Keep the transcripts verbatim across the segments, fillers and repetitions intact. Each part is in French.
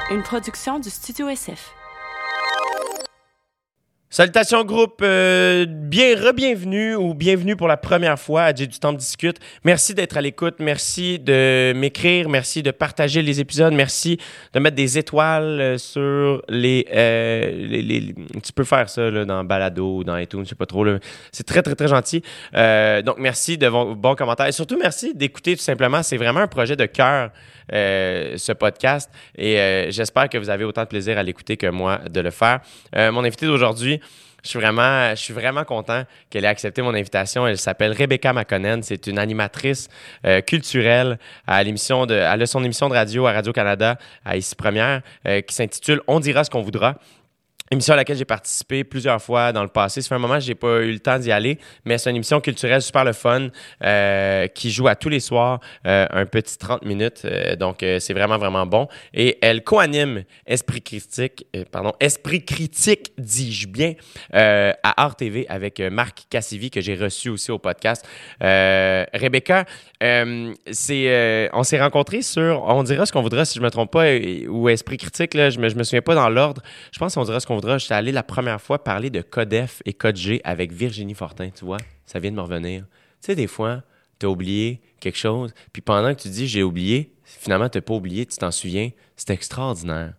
une production du Studio S F. Salutations groupe, euh, bien re-bienvenue ou bienvenue pour la première fois à J'ai du temps de discute. Merci d'être à l'écoute, merci de m'écrire, merci de partager les épisodes, merci de mettre des étoiles sur les... Euh, les, les tu peux faire ça là, dans Balado, dans iTunes, je sais pas trop. Là. C'est très, très, très gentil. Euh, donc, merci de vos bons commentaires et surtout, merci d'écouter tout simplement. C'est vraiment un projet de cœur, euh, ce podcast et euh, j'espère que vous avez autant de plaisir à l'écouter que moi de le faire. Euh, mon invité d'aujourd'hui, Je suis vraiment, je suis vraiment content qu'elle ait accepté mon invitation. Elle s'appelle Rebecca McConnell. C'est une animatrice euh, culturelle à l'émission de, elle a son émission de radio à Radio-Canada, à Ici Première, euh, qui s'intitule « On dira ce qu'on voudra ». Émission à laquelle j'ai participé plusieurs fois dans le passé. Ça fait un moment que je n'ai pas eu le temps d'y aller, mais c'est une émission culturelle super le fun euh, qui joue à tous les soirs euh, un petit trente minutes. Euh, donc, euh, c'est vraiment, vraiment bon. Et elle co-anime Esprit Critique, euh, pardon, Esprit Critique, dis-je bien, euh, à Art T V avec euh, Marc Cassivi, que j'ai reçu aussi au podcast. Euh, Rebecca, euh, c'est, euh, on s'est rencontrés sur On dira ce qu'on voudra, si je ne me trompe pas, ou Esprit Critique, là, je ne me, je me souviens pas dans l'ordre. Je pense qu'on dira ce qu'on voudra. J'étais allé la première fois parler de Codef et Code G avec Virginie Fortin, tu vois. Ça vient de me revenir. Tu sais, des fois, tu as oublié quelque chose, puis pendant que tu dis « j'ai oublié », finalement, tu n'as pas oublié, tu t'en souviens. C'est extraordinaire.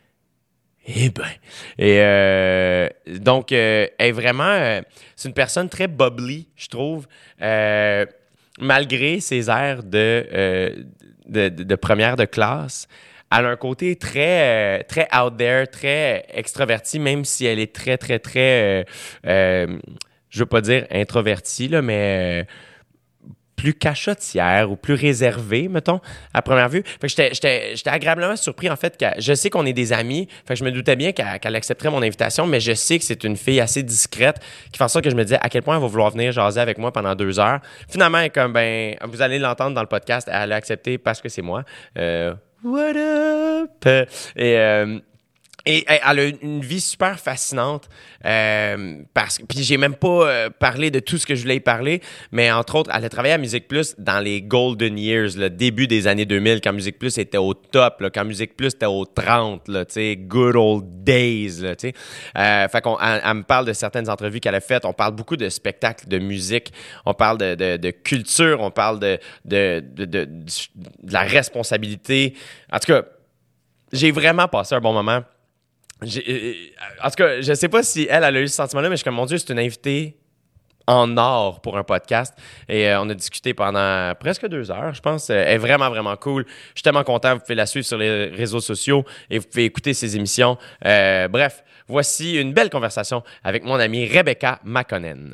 Eh bien. Et euh, donc, euh, elle est vraiment... Euh, c'est une personne très bubbly, je trouve, euh, malgré ses airs de, euh, de, de, de première de classe. Elle a un côté très, euh, très out there, très extraverti, même si elle est très, très, très, euh, euh, je veux pas dire introvertie, là, mais euh, plus cachotière ou plus réservée, mettons, à première vue. Fait que j'étais, j'étais, j'étais agréablement surpris, en fait, que je sais qu'on est des amis, fait que je me doutais bien qu'elle, qu'elle accepterait mon invitation, mais je sais que c'est une fille assez discrète qui fait en sorte que je me disais à quel point elle va vouloir venir jaser avec moi pendant deux heures. Finalement, elle est comme, ben, vous allez l'entendre dans le podcast, elle a accepté parce que c'est moi. Euh, What up? Et, euh, et elle a une vie super fascinante. Euh, parce que puis j'ai même pas euh, parlé de tout ce que je voulais y parler, mais entre autres, elle a travaillé à Musique Plus dans les golden years, le début des années deux mille, quand Musique Plus était au top, là, quand Musique Plus était au trente, là, tu sais, good old days, là, tu sais. Euh, fait qu'on, elle, elle me parle de certaines entrevues qu'elle a faites. On parle beaucoup de spectacles, de musique, on parle de, de, de culture, on parle de, de, de, de, de la responsabilité. En tout cas, j'ai vraiment passé un bon moment. J'ai, en tout cas, je sais pas si elle, elle a eu ce sentiment-là, mais je suis comme, mon Dieu, c'est une invitée en or pour un podcast. Et euh, on a discuté pendant presque deux heures, je pense. Elle est vraiment, vraiment cool. Je suis tellement content. Vous pouvez la suivre sur les réseaux sociaux et vous pouvez écouter ses émissions. Euh, bref, voici une belle conversation avec mon amie Rebecca McConnell.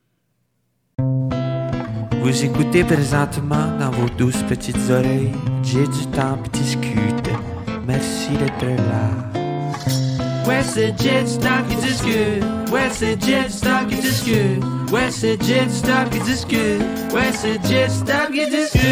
Vous écoutez présentement dans vos douces petites oreilles. J'ai du temps pour discuter. Merci d'être là. Ouais, c'est J'ai du temps qui discute. Ouais, c'est J'ai du temps qui discute. Ouais, c'est J'ai du temps qui discute. Ouais, c'est J'ai du temps qui discute.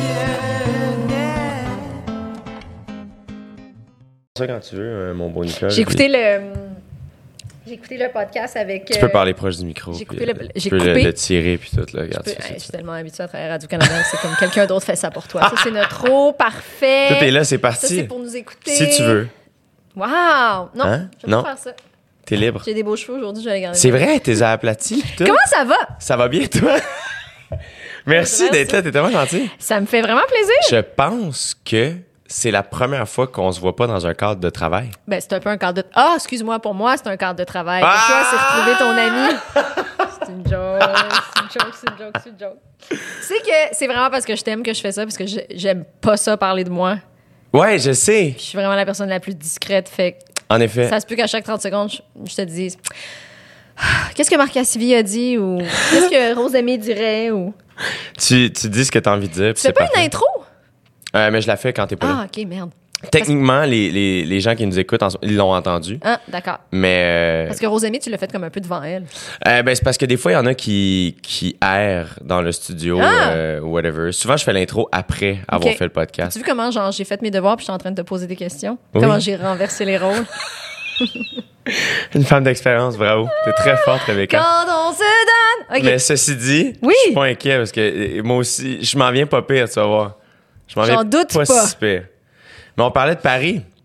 Ça quand tu veux, mon bon Nicole. J'ai écouté le... J'ai écouté le podcast avec... Tu peux parler proche du micro. J'ai coupé le... J'ai tu peux coupé... le, le tirer puis tout. Là, regarde, peux... ça, hey, je suis tellement habituée à travailler à Radio-Canada. C'est comme quelqu'un d'autre fait ça pour toi. Ça, c'est notre eau parfait. Tout est là, c'est parti. Ça, c'est pour nous écouter. Si tu veux. Wow! Non, hein? je vais non. pas faire ça. T'es libre. J'ai des beaux cheveux aujourd'hui, je vais les garder. C'est vrai, t'es aplati. Comment ça va? Ça va bien, toi? Merci d'être là, t'es tellement gentil. Ça me fait vraiment plaisir. Je pense que c'est la première fois qu'on se voit pas dans un cadre de travail. Ben, c'est un peu un cadre de... Ah, excuse-moi, pour moi, c'est un cadre de travail. Pour ah! toi, c'est retrouver ton ami. C'est une joke, c'est une joke, c'est une joke, c'est une joke. Tu sais que c'est vraiment parce que je t'aime que je fais ça, parce que je, j'aime pas ça parler de moi. Ouais, je sais. Je suis vraiment la personne la plus discrète, fait en effet. Ça se peut qu'à chaque trente secondes, je, je te dise qu'est-ce que Marc Cassivi a dit ou qu'est-ce que Rose Aimée dirait ou... Tu, tu dis ce que tu as envie de dire. Tu fais pas parfait. Une intro? Euh, mais je la fais quand t'es pas ah, là. Ah, OK, merde. Techniquement, les, les, les gens qui nous écoutent, ils l'ont entendu. Ah, d'accord. Mais... Euh... Parce que Rose Aimée, tu l'as fait comme un peu devant elle. Euh, ben, c'est parce que des fois, il y en a qui, qui errent dans le studio ah! euh, ou whatever. Souvent, je fais l'intro après avoir okay. fait le podcast. Tu as vu comment genre, j'ai fait mes devoirs puis je suis en train de te poser des questions? Oui. Comment j'ai renversé les rôles? Une femme d'expérience, bravo. T'es très forte, Rebecca. Quand on se donne! Okay. Mais ceci dit, oui. je suis pas inquiet parce que moi aussi, je m'en viens pas pire, tu vas voir. Je m'en J'en viens doute pas, pas. si pire. Mais on parlait de Paris.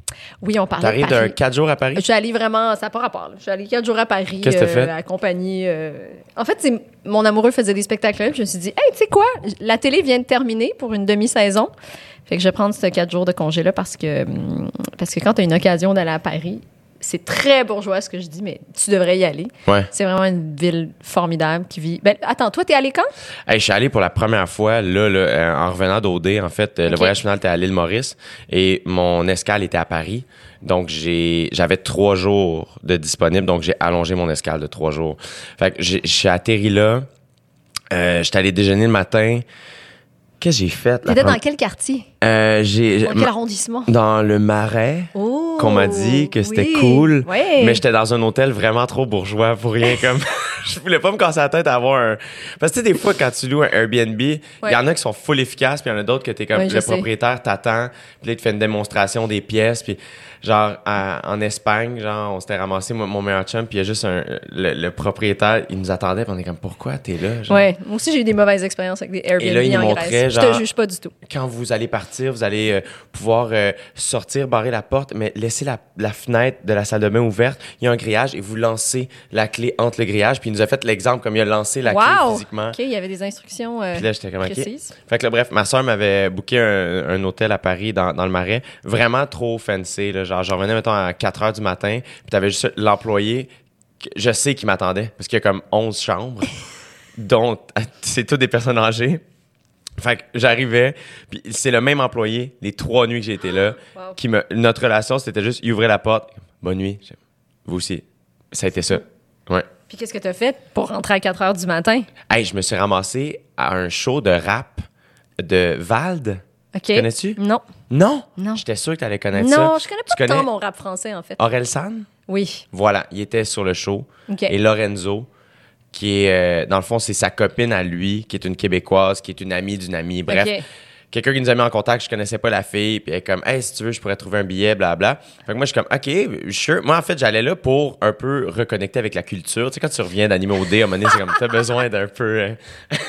Oui, on parlait T'arrives de Paris. d'un quatre jours à Paris? Je suis allée vraiment, ça n'a pas rapport. Là. Je suis allée quatre jours à Paris. Qu'est-ce que t'as euh, fait? accompagnée. Euh... En fait, c'est mon amoureux faisait des spectacles là, puis je me suis dit, hey, tu sais quoi? La télé vient de terminer pour une demi-saison. Fait que je vais prendre ce quatre jours de congé-là parce que, parce que quand tu as une occasion d'aller à Paris, c'est très bourgeois ce que je dis, mais tu devrais y aller. Ouais. C'est vraiment une ville formidable qui vit. Ben, attends, toi, t'es allé quand? Hey, je suis allé pour la première fois, là, là euh, en revenant d'O D, en fait. Okay. Le voyage final était à l'île Maurice et mon escale était à Paris. Donc, j'ai, j'avais trois jours de disponible, donc j'ai allongé mon escale de trois jours. Fait que j'ai, j'ai atterri là, euh, j'étais allé déjeuner le matin. Qu'est-ce que j'ai fait? T'étais dans quel quartier? Euh, j'ai, dans quel arrondissement? Dans le Marais. Oh, qu'on m'a dit que c'était oui. cool. Ouais. Mais j'étais dans un hôtel vraiment trop bourgeois pour rien. Comme je voulais pas me casser la tête à avoir un... Parce que tu sais, des fois, quand tu loues un Airbnb, il ouais. y en a qui sont full efficaces, puis il y en a d'autres que t'es comme... Ouais, le sais. propriétaire t'attend, puis là, il te fait une démonstration des pièces, puis genre, à, en Espagne, genre, on s'était ramassé, moi, mon meilleur chum, puis il y a juste un... Le, le propriétaire, il nous attendait, puis on est comme, pourquoi t'es là? Genre? Ouais, moi aussi, j'ai eu des mauvaises expériences avec des Airbnb Et là, il nous en montrait, Grèce. genre, je te juge pas du tout. Quand vous allez partir, vous allez euh, pouvoir euh, sortir, barrer la porte, mais laisser la, la fenêtre de la salle de bain ouverte. Il y a un grillage et vous lancez la clé entre le grillage. Puis il nous a fait l'exemple comme il a lancé la wow! clé physiquement. OK, il y avait des instructions euh, Puis là, j'étais comme, OK. précises. Fait que là, bref, ma soeur m'avait booké un, un hôtel à Paris, dans, dans le Marais. Vraiment trop fancy. Là, genre, je revenais, mettons, à quatre heures du matin. Puis t'avais juste l'employé, je sais qu'il m'attendait, parce qu'il y a comme onze chambres, dont c'est toutes des personnes âgées. Fait que j'arrivais, puis c'est le même employé, les trois nuits que j'ai été là, Wow. qui me... Notre relation, c'était juste, il ouvrait la porte, bonne nuit, vous aussi. Ça a été ça. Ouais. Puis qu'est-ce que tu as fait pour rentrer à quatre heures du matin? Hey, je me suis ramassé à un show de rap de Vald. OK. Connais-tu? Non. Non? Non. J'étais sûr que tu allais connaître ça. Non, je connais pas Tu tant connais mon rap français, en fait. Aurel San? Oui. Voilà, il était sur le show. OK. Et Lorenzo, qui est, euh, dans le fond, c'est sa copine à lui, qui est une Québécoise, qui est une amie d'une amie. Bref, OK. quelqu'un qui nous a mis en contact, je connaissais pas la fille, puis elle est comme, hey, si tu veux, je pourrais trouver un billet, blabla. Fait que moi, je suis comme, OK, sure. Moi, en fait, j'allais là pour un peu reconnecter avec la culture. Tu sais, quand tu reviens d'Anime O D, à un moment donné, c'est comme, t'as besoin d'un peu. euh,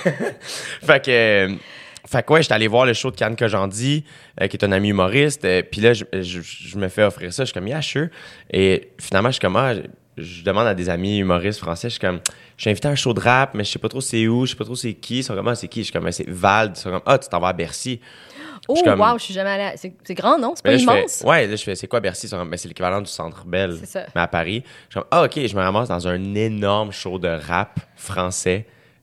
fait que. euh, Fait que ouais, j'étais allé voir le show de Kian Kojandi, euh, qui est un ami humoriste. Euh, Puis là, je, je, je me fais offrir ça. Je suis comme, yeah, sure. Et finalement, je suis comme, ah, je, je demande à des amis humoristes français, je suis comme, je suis invité à un show de rap, mais je sais pas trop c'est où, je sais pas trop c'est qui. Ils sont comme, ah, c'est qui? Je suis comme, ah, c'est Vald. Ils sont comme, ah, tu t'en vas à Bercy. Oh, Je suis comme- wow, je suis jamais allée. à- C'est, c'est grand, non? C'est pas Mais là, je immense? fais, ouais, là, je fais, c'est quoi Bercy? Ils sont comme, ben, c'est l'équivalent du Centre Bell, C'est ça. mais à Paris. Je suis comme, ah, OK, je me ramasse dans un énorme show de rap français.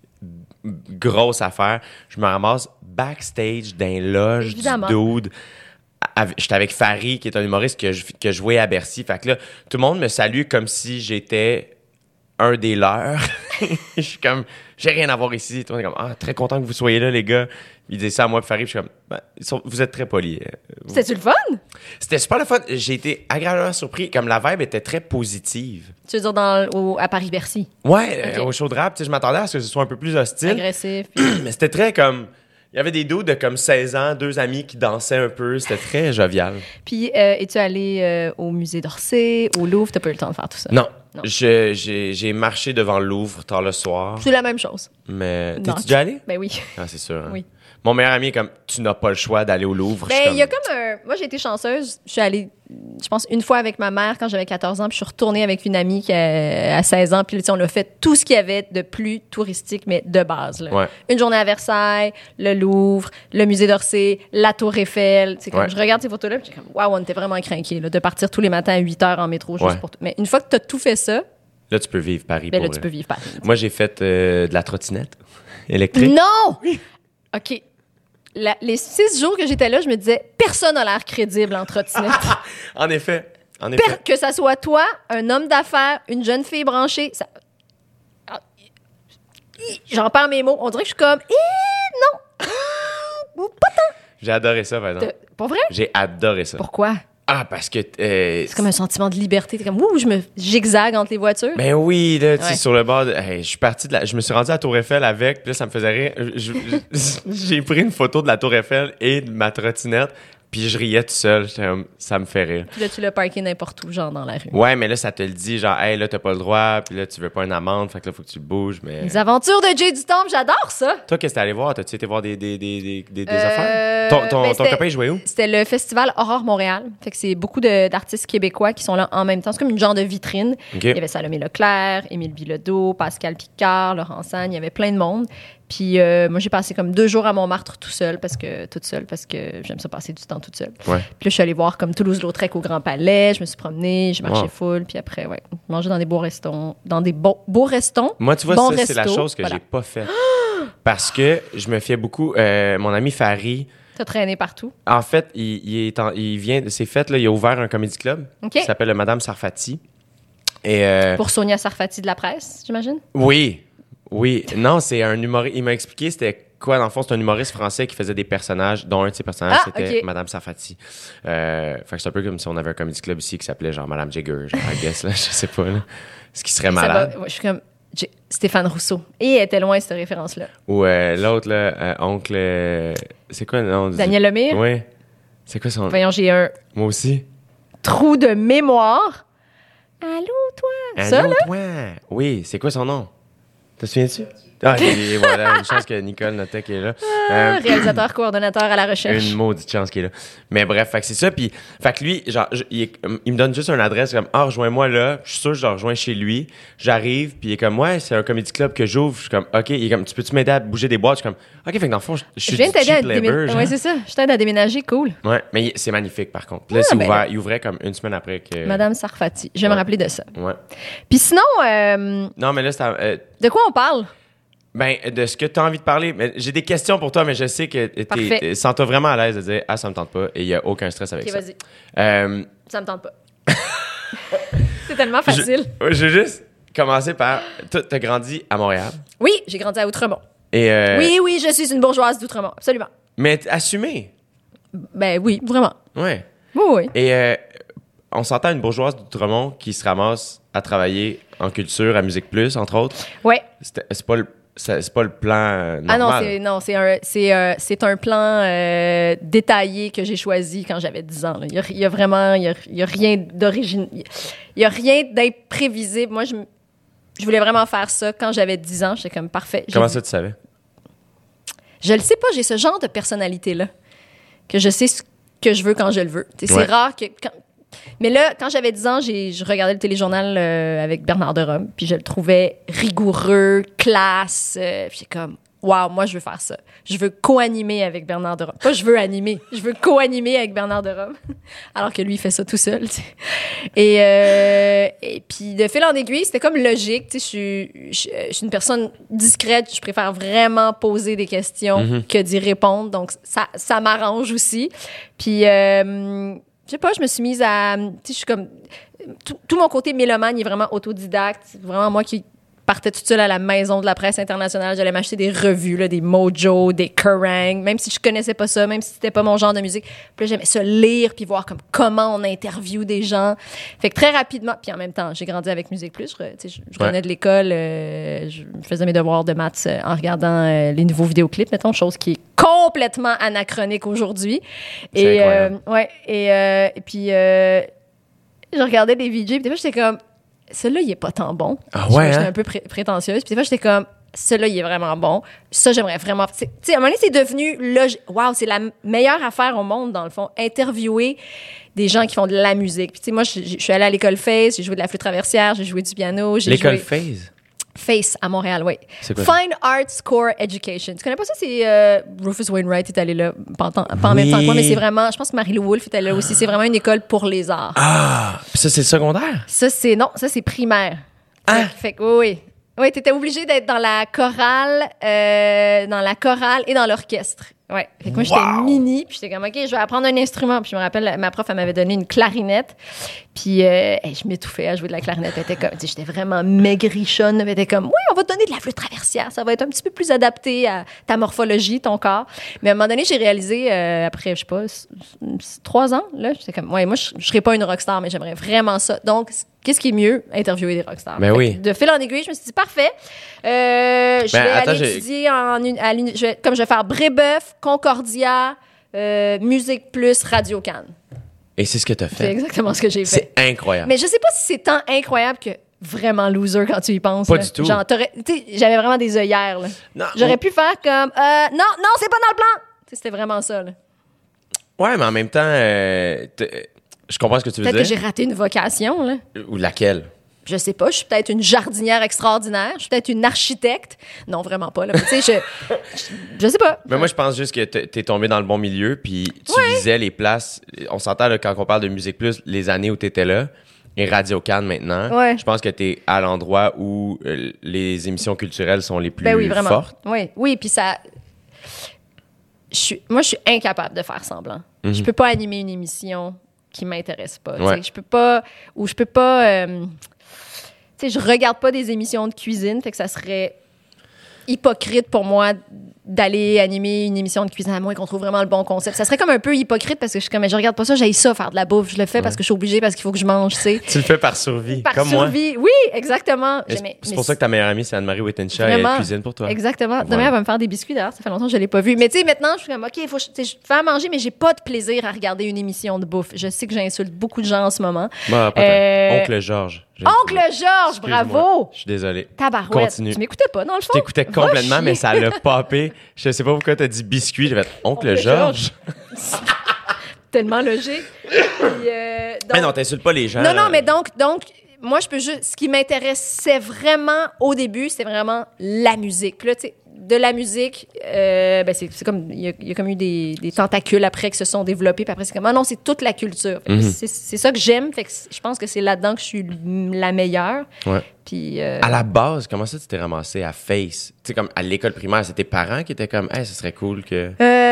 Grosse affaire. Je me ramasse backstage d'un loge Évidemment. du dude. Avec- J'étais avec Farid, qui est un humoriste que je, que je jouais à Bercy. Fait que là, tout le monde me salue comme si j'étais un des leurs. Je suis comme, j'ai rien à voir ici. Tout le monde est comme, ah, très content que vous soyez là, les gars. Ils disaient ça à moi, puis Farid, je suis comme, ben, ils sont- vous êtes très polis. Euh, vous- C'était-tu le fun? C'était super le fun. J'ai été agréablement surpris. Comme la vibe était très positive. Tu veux dire dans, au, à Paris-Bercy? Ouais, euh, Ok. au show de rap, tu sais, je m'attendais à ce que ce soit un peu plus hostile. Agressif. puis- Mais c'était très comme. Il y avait des dos de comme seize ans, deux amis qui dansaient un peu. C'était très jovial. Puis, euh, es-tu allé euh, au musée d'Orsay, au Louvre? T'as pas eu le temps de faire tout ça? Non. Non. Je- J'ai j'ai marché devant le Louvre tard le soir. C'est la même chose. Mais. Non, T'es-tu tu- déjà allé? Ben oui. Ah, c'est sûr. hein. Oui. Mon meilleur ami est comme, tu n'as pas le choix d'aller au Louvre. Je suis Ben, il y a comme, comme un. Moi, j'ai été chanceuse. Je suis allée, je pense, une fois avec ma mère quand j'avais quatorze ans, puis je suis retournée avec une amie qui a, à seize ans. Puis, tu sais, on a fait tout ce qu'il y avait de plus touristique, mais de base. Là. Ouais. Une journée à Versailles, le Louvre, le musée d'Orsay, la Tour Eiffel. Tu sais, comme Ouais. je regarde ces photos-là, puis je suis comme, waouh, on était vraiment craqués, là, de partir tous les matins à huit heures en métro juste Ouais. pour tout. Mais une fois que tu as tout fait ça, Là, tu peux vivre Paris ben pour là, tu vrai. peux vivre Paris. Moi, j'ai fait euh, de la trottinette électrique. Non! OK. La- les six jours que j'étais là, je me disais, personne n'a l'air crédible en trottinette. En effet. En effet. Per- que ça soit toi, un homme d'affaires, une jeune fille branchée, ça... Ah, hi- j'en perds mes mots. On dirait que je suis comme, eh, non! Ou pas tant. J'ai adoré ça, par exemple. De- Pour vrai? J'ai adoré ça. Pourquoi? Ah, parce que. euh, C'est comme un sentiment de liberté. T'es comme, ouh, je me zigzague entre les voitures. Ben oui, là, tu sais, Ouais. sur le bord. De... Hey, je suis parti de la... Je me suis rendu à la Tour Eiffel avec, puis là, ça me faisait rire. Je- je- J'ai pris une photo de la Tour Eiffel et de ma trottinette, Puis je riais tout seul. J'étais comme, ça me fait rire. Puis là, tu l'as parké n'importe où, genre dans la rue. Ouais, mais là, ça te le dit, genre, hey, là, t'as pas le droit, puis là, tu veux pas une amende, fait que là, faut que tu le bouges, mais... Les aventures de Jay du Temple, j'adore ça! Toi, qu'est-ce que t'es allé voir? T'as-tu été voir des, des, des, des, des, des Euh, affaires? Ton, ton, ben, ton c'était- copain jouait où? C'était le festival Aurore Montréal. Fait que c'est beaucoup de- d'artistes québécois qui sont là en même temps. C'est comme une genre de vitrine. OK. Il y avait Salomé Leclerc, Émile Bilodeau, Pascal Picard, Laurent Sagne. Il y avait plein de monde. Puis euh, moi, j'ai passé comme deux jours à Montmartre tout seul, parce que, toute seule, parce que j'aime ça passer du temps toute seule. Ouais. Puis là, je suis allée voir comme Toulouse-Lautrec au Grand Palais. Je me suis promenée, j'ai marché Wow. full. Puis après, ouais, manger dans des beaux restaurants. Dans des beaux, beaux restons. Moi, tu vois, Bon ça, c'est la resto, chose que voilà. j'ai pas fait. Parce que je me fiais beaucoup... euh, mon ami Farid, T'as traîné partout. en fait, il, il, est en- il vient... C'est fait, là, il a ouvert un comedy club OK. qui s'appelle le Madame Sarfati. Et... euh, Pour Sonia Sarfati de la presse, j'imagine. Oui, oui. Non, c'est un humoriste. Il m'a expliqué c'était quoi, dans le fond, c'est un humoriste français qui faisait des personnages, dont un de ses personnages, Ah, c'était ok. Madame Sarfati. Euh, fait que c'est un peu comme si on avait un comedy club ici qui s'appelait genre Madame Jagger, genre, I guess, là, je sais pas, là. Ce qui serait Ça malade. va- ouais, je suis comme j'ai- Stéphane Rousseau. Et elle était loin, cette référence-là. Ou euh, l'autre, là, euh, oncle... euh, c'est quoi le nom? du- Daniel Lemire. Oui. C'est quoi son... Voyons, j'ai un Moi aussi. trou de mémoire. Allô, toi? Ça, Allô, là? toi? Oui, c'est quoi son nom? Te souviens-tu? Ah, et voilà, une chance que Nicole notait qui est là. Ah, Euh, réalisateur, coordonnateur à la recherche. Une maudite chance qu'il est là. Mais bref, fait que c'est ça. Puis, fait que lui, genre, je- il, est- il me donne juste une adresse comme, ah, rejoins-moi là. Je suis sûr que je le rejoins chez lui. J'arrive, puis il est comme, ouais, c'est un comedy club que j'ouvre. Je suis comme, OK. Il est comme, tu peux-tu m'aider à bouger des boîtes? Je suis comme, OK, fait que dans le fond, je, je suis Je viens de du t'aider à cheap labor, déménager. genre. Ouais, c'est ça. Je t'aide à déménager. Cool. Ouais, mais il- c'est magnifique, par contre. Là, Ah, c'est ben ouvert. là. Il ouvrait comme une semaine après que. Madame Sarfati. Je vais me Ouais. rappeler de ça. Ouais. Puis sinon, euh, Non, mais là, c'est. euh, de quoi on parle? Ben, de ce que tu as envie de parler. Mais j'ai des questions pour toi, mais je sais que Parfait. tu sens-toi vraiment à l'aise de dire, ah, ça me tente pas. Et il y a aucun stress avec OK, ça. vas-y. Euh, Ça me tente pas. C'est tellement facile. Je, je vais juste commencer par. Tu as grandi à Montréal. Oui, j'ai grandi à Outremont. Et euh, Oui, oui, je suis une bourgeoise d'Outremont. Absolument. Mais t- assumé. Ben oui, vraiment. Ouais. Oui, oui. Et euh, on s'entend une bourgeoise d'Outremont qui se ramasse à travailler en culture, à Musique Plus, entre autres. Ouais. C'est c'est pas le. C'est c'est pas le plan euh, Ah non, normal. c'est non, c'est un c'est euh, c'est un plan euh, détaillé que j'ai choisi quand j'avais dix ans. là. Il y a, il y a vraiment il y a, il y a rien d'origine, il y a rien d'imprévisible. Moi, je m- je voulais vraiment faire ça quand j'avais dix ans. J'étais comme parfait. J'ai Comment dit- ça, tu savais? Je le sais pas. J'ai ce genre de personnalité là que je sais ce que je veux quand je le veux. T'sais, Ouais. C'est rare que quand- mais là, quand j'avais dix ans, j'ai, je regardais le téléjournal euh, avec Bernard de Rome, puis je le trouvais rigoureux, classe. Euh, puis j'étais comme, waouh, moi, je veux faire ça. Je veux co-animer avec Bernard de Rome. Pas je veux animer, je veux co-animer avec Bernard de Rome. Alors que lui, il fait ça tout seul. t'sais. Et, euh, et puis, de fil en aiguille, c'était comme logique. Tu sais, je suis- je je suis une personne discrète. Je préfère vraiment poser des questions que d'y répondre. Donc, ça, ça m'arrange aussi. Puis, euh, je sais pas, je me suis mise à... Tu sais, je suis comme... Tout, tout mon côté mélomane, il est vraiment autodidacte. C'est vraiment moi qui partais toute seule à la maison de la presse internationale. J'allais m'acheter des revues, là, des Mojo, des Kerrang, même si je connaissais pas ça, même si c'était pas mon genre de musique. Puis là, j'aimais ça lire puis voir comme comment on interviewe des gens. Fait que très rapidement, puis en même temps, j'ai grandi avec Musique Plus. Je, re- tu sais, je, je Ouais. revenais de l'école, euh, je faisais mes devoirs de maths euh, en regardant euh, les nouveaux vidéoclips, mettons, chose qui est complètement anachronique aujourd'hui. C'est Et, euh, incroyable. ouais, et, euh, et puis, euh, je regardais des V J, puis des fois, j'étais comme, celui-là, il est pas tant bon. Ah Je- ouais, J'étais hein? un peu pré- prétentieuse. Puis des fois, j'étais comme, celui-là, il est vraiment bon. Ça, j'aimerais vraiment. Tu sais, à un moment donné, c'est devenu, là, j- waouh, c'est la m- meilleure affaire au monde, dans le fond. Interviewer des gens qui font de la musique. Puis, tu sais, moi, je je suis allée à l'école Face, j'ai joué de la flûte traversière, j'ai joué du piano, j'ai L'école joué. Phase. Face à Montréal, oui. C'est quoi? Fine Arts Core Education. Tu connais pas ça? C'est euh, Rufus Wainwright est allé là, pas en, temps- pas en même temps que moi, mais c'est vraiment, je pense que Marie-Lou Wolfe est allée là aussi. C'est vraiment une école pour les arts. Ah! Puis ça, c'est le secondaire? Ça, c'est, non, ça, c'est primaire. Ah! Fait, que- fait que, oui, oui. Oui, t'étais obligé d'être dans la chorale, euh, dans la chorale et dans l'orchestre. Ouais. Fait que moi, j'étais Wow! mini, puis j'étais comme, OK, je vais apprendre un instrument. Puis je me rappelle, ma prof, elle m'avait donné une clarinette. Puis euh, hey, je m'étouffais à jouer de la clarinette. Elle était comme, tu sais, j'étais vraiment maigrichonne. Elle était comme, oui, on va te donner de la flûte traversière. Ça va être un petit peu plus adapté à ta morphologie, ton corps. Mais à un moment donné, j'ai réalisé, euh, après, je sais pas, s- s- trois ans, là, j'étais comme, ouais, moi, je, je serais pas une rockstar, mais j'aimerais vraiment ça. Donc, qu'est-ce qui est mieux? Interviewer des rockstars. Ben Fait oui. que De fil en aiguille, je me suis dit, parfait. Euh, je Ben, vais attends, aller j'ai- étudier en, uni- à l'uni- je vais- comme je vais faire Brébeuf, Concordia, euh, Musique Plus, Radio Cannes. Et c'est ce que tu as C'est fait. exactement ce que j'ai fait. C'est incroyable. Mais je sais pas si c'est tant incroyable que vraiment loser quand tu y penses. Pas là. du tout. Genre, t'aurais- tu sais, j'avais vraiment des œillères. Là. Non, J'aurais on- pu faire comme euh, non, non, c'est pas dans le plan. Tu sais, c'était vraiment ça. Là. Ouais, mais en même temps, euh, t- je comprends ce que tu veux Peut-être que j'ai dire. raté une vocation. Là. Ou laquelle? Je sais pas, je suis peut-être une jardinière extraordinaire, je suis peut-être une architecte. Non, vraiment pas. Là. Mais tu sais, je, je, je sais pas. Mais moi, je pense juste que t- t'es tombé dans le bon milieu, puis tu visais les places. On s'entend là, quand on parle de Musique Plus, les années où t'étais là, et Radio Cannes maintenant. Ouais. Je pense que t'es à l'endroit où euh, les émissions culturelles sont les plus Ben oui, vraiment. fortes. Oui, oui, puis ça. Je suis, moi, je suis incapable de faire semblant. Mhm. Je peux pas animer une émission qui m'intéresse pas. tu Ouais. sais. Je peux pas. Ou je peux pas. euh, tu sais, je regarde pas des émissions de cuisine, fait que ça serait hypocrite pour moi d'aller animer une émission de cuisine à moins qu'on trouve vraiment le bon concept. Ça serait comme un peu hypocrite parce que je suis comme, mais je regarde pas ça, j'aille ça faire de la bouffe. Je le fais parce que je suis obligée, parce qu'il faut que je mange, tu sais. Tu le fais par survie, Par comme moi. survie. Oui, exactement. Et Mais- mais C'est pour ça que ta meilleure amie, c'est Anne-Marie Wittenshaw, et elle Vraiment. cuisine pour toi. Exactement. Voilà. Demain, elle va me faire des biscuits, d'ailleurs. Ça fait longtemps que je ne l'ai pas vu. Mais tu sais, maintenant, je suis comme, OK, il faut que je tu sais, je fais à manger, mais j'ai pas de plaisir à regarder une émission de bouffe. Je sais que j'insulte beaucoup de gens en ce moment. Bah, pas Euh, tant. Oncle Georges. Je- Oncle Georges, Excuse-moi. bravo! Je suis désolé. Tabarouette. Continue. Tu m'écoutais pas, dans le Je fond? t'écoutais Va complètement, chier. mais ça l'a popé. Je sais pas pourquoi t'as dit biscuit. J'ai fait Oncle Oncle Georges. Tellement logique. Puis, euh, donc- Mais non, t'insultes pas les gens. Non, non, là. mais donc, donc, moi, je peux juste. Ce qui m'intéressait vraiment au début, c'était vraiment la musique. Puis là, tu sais, de la musique, euh, ben c'est c'est comme. Il y, a- il y a comme eu des, des tentacules après qui se sont développés. Puis après, c'est comme. Ah non, c'est toute la culture. Fait que Mhm. c'est c'est ça que j'aime. Fait que c- je pense que c'est là-dedans que je suis la meilleure. Ouais. Puis. euh, À la base, comment ça tu t'es ramassé à Face? Tu sais, comme à l'école primaire, c'était tes parents qui étaient comme, hey, ce serait cool que.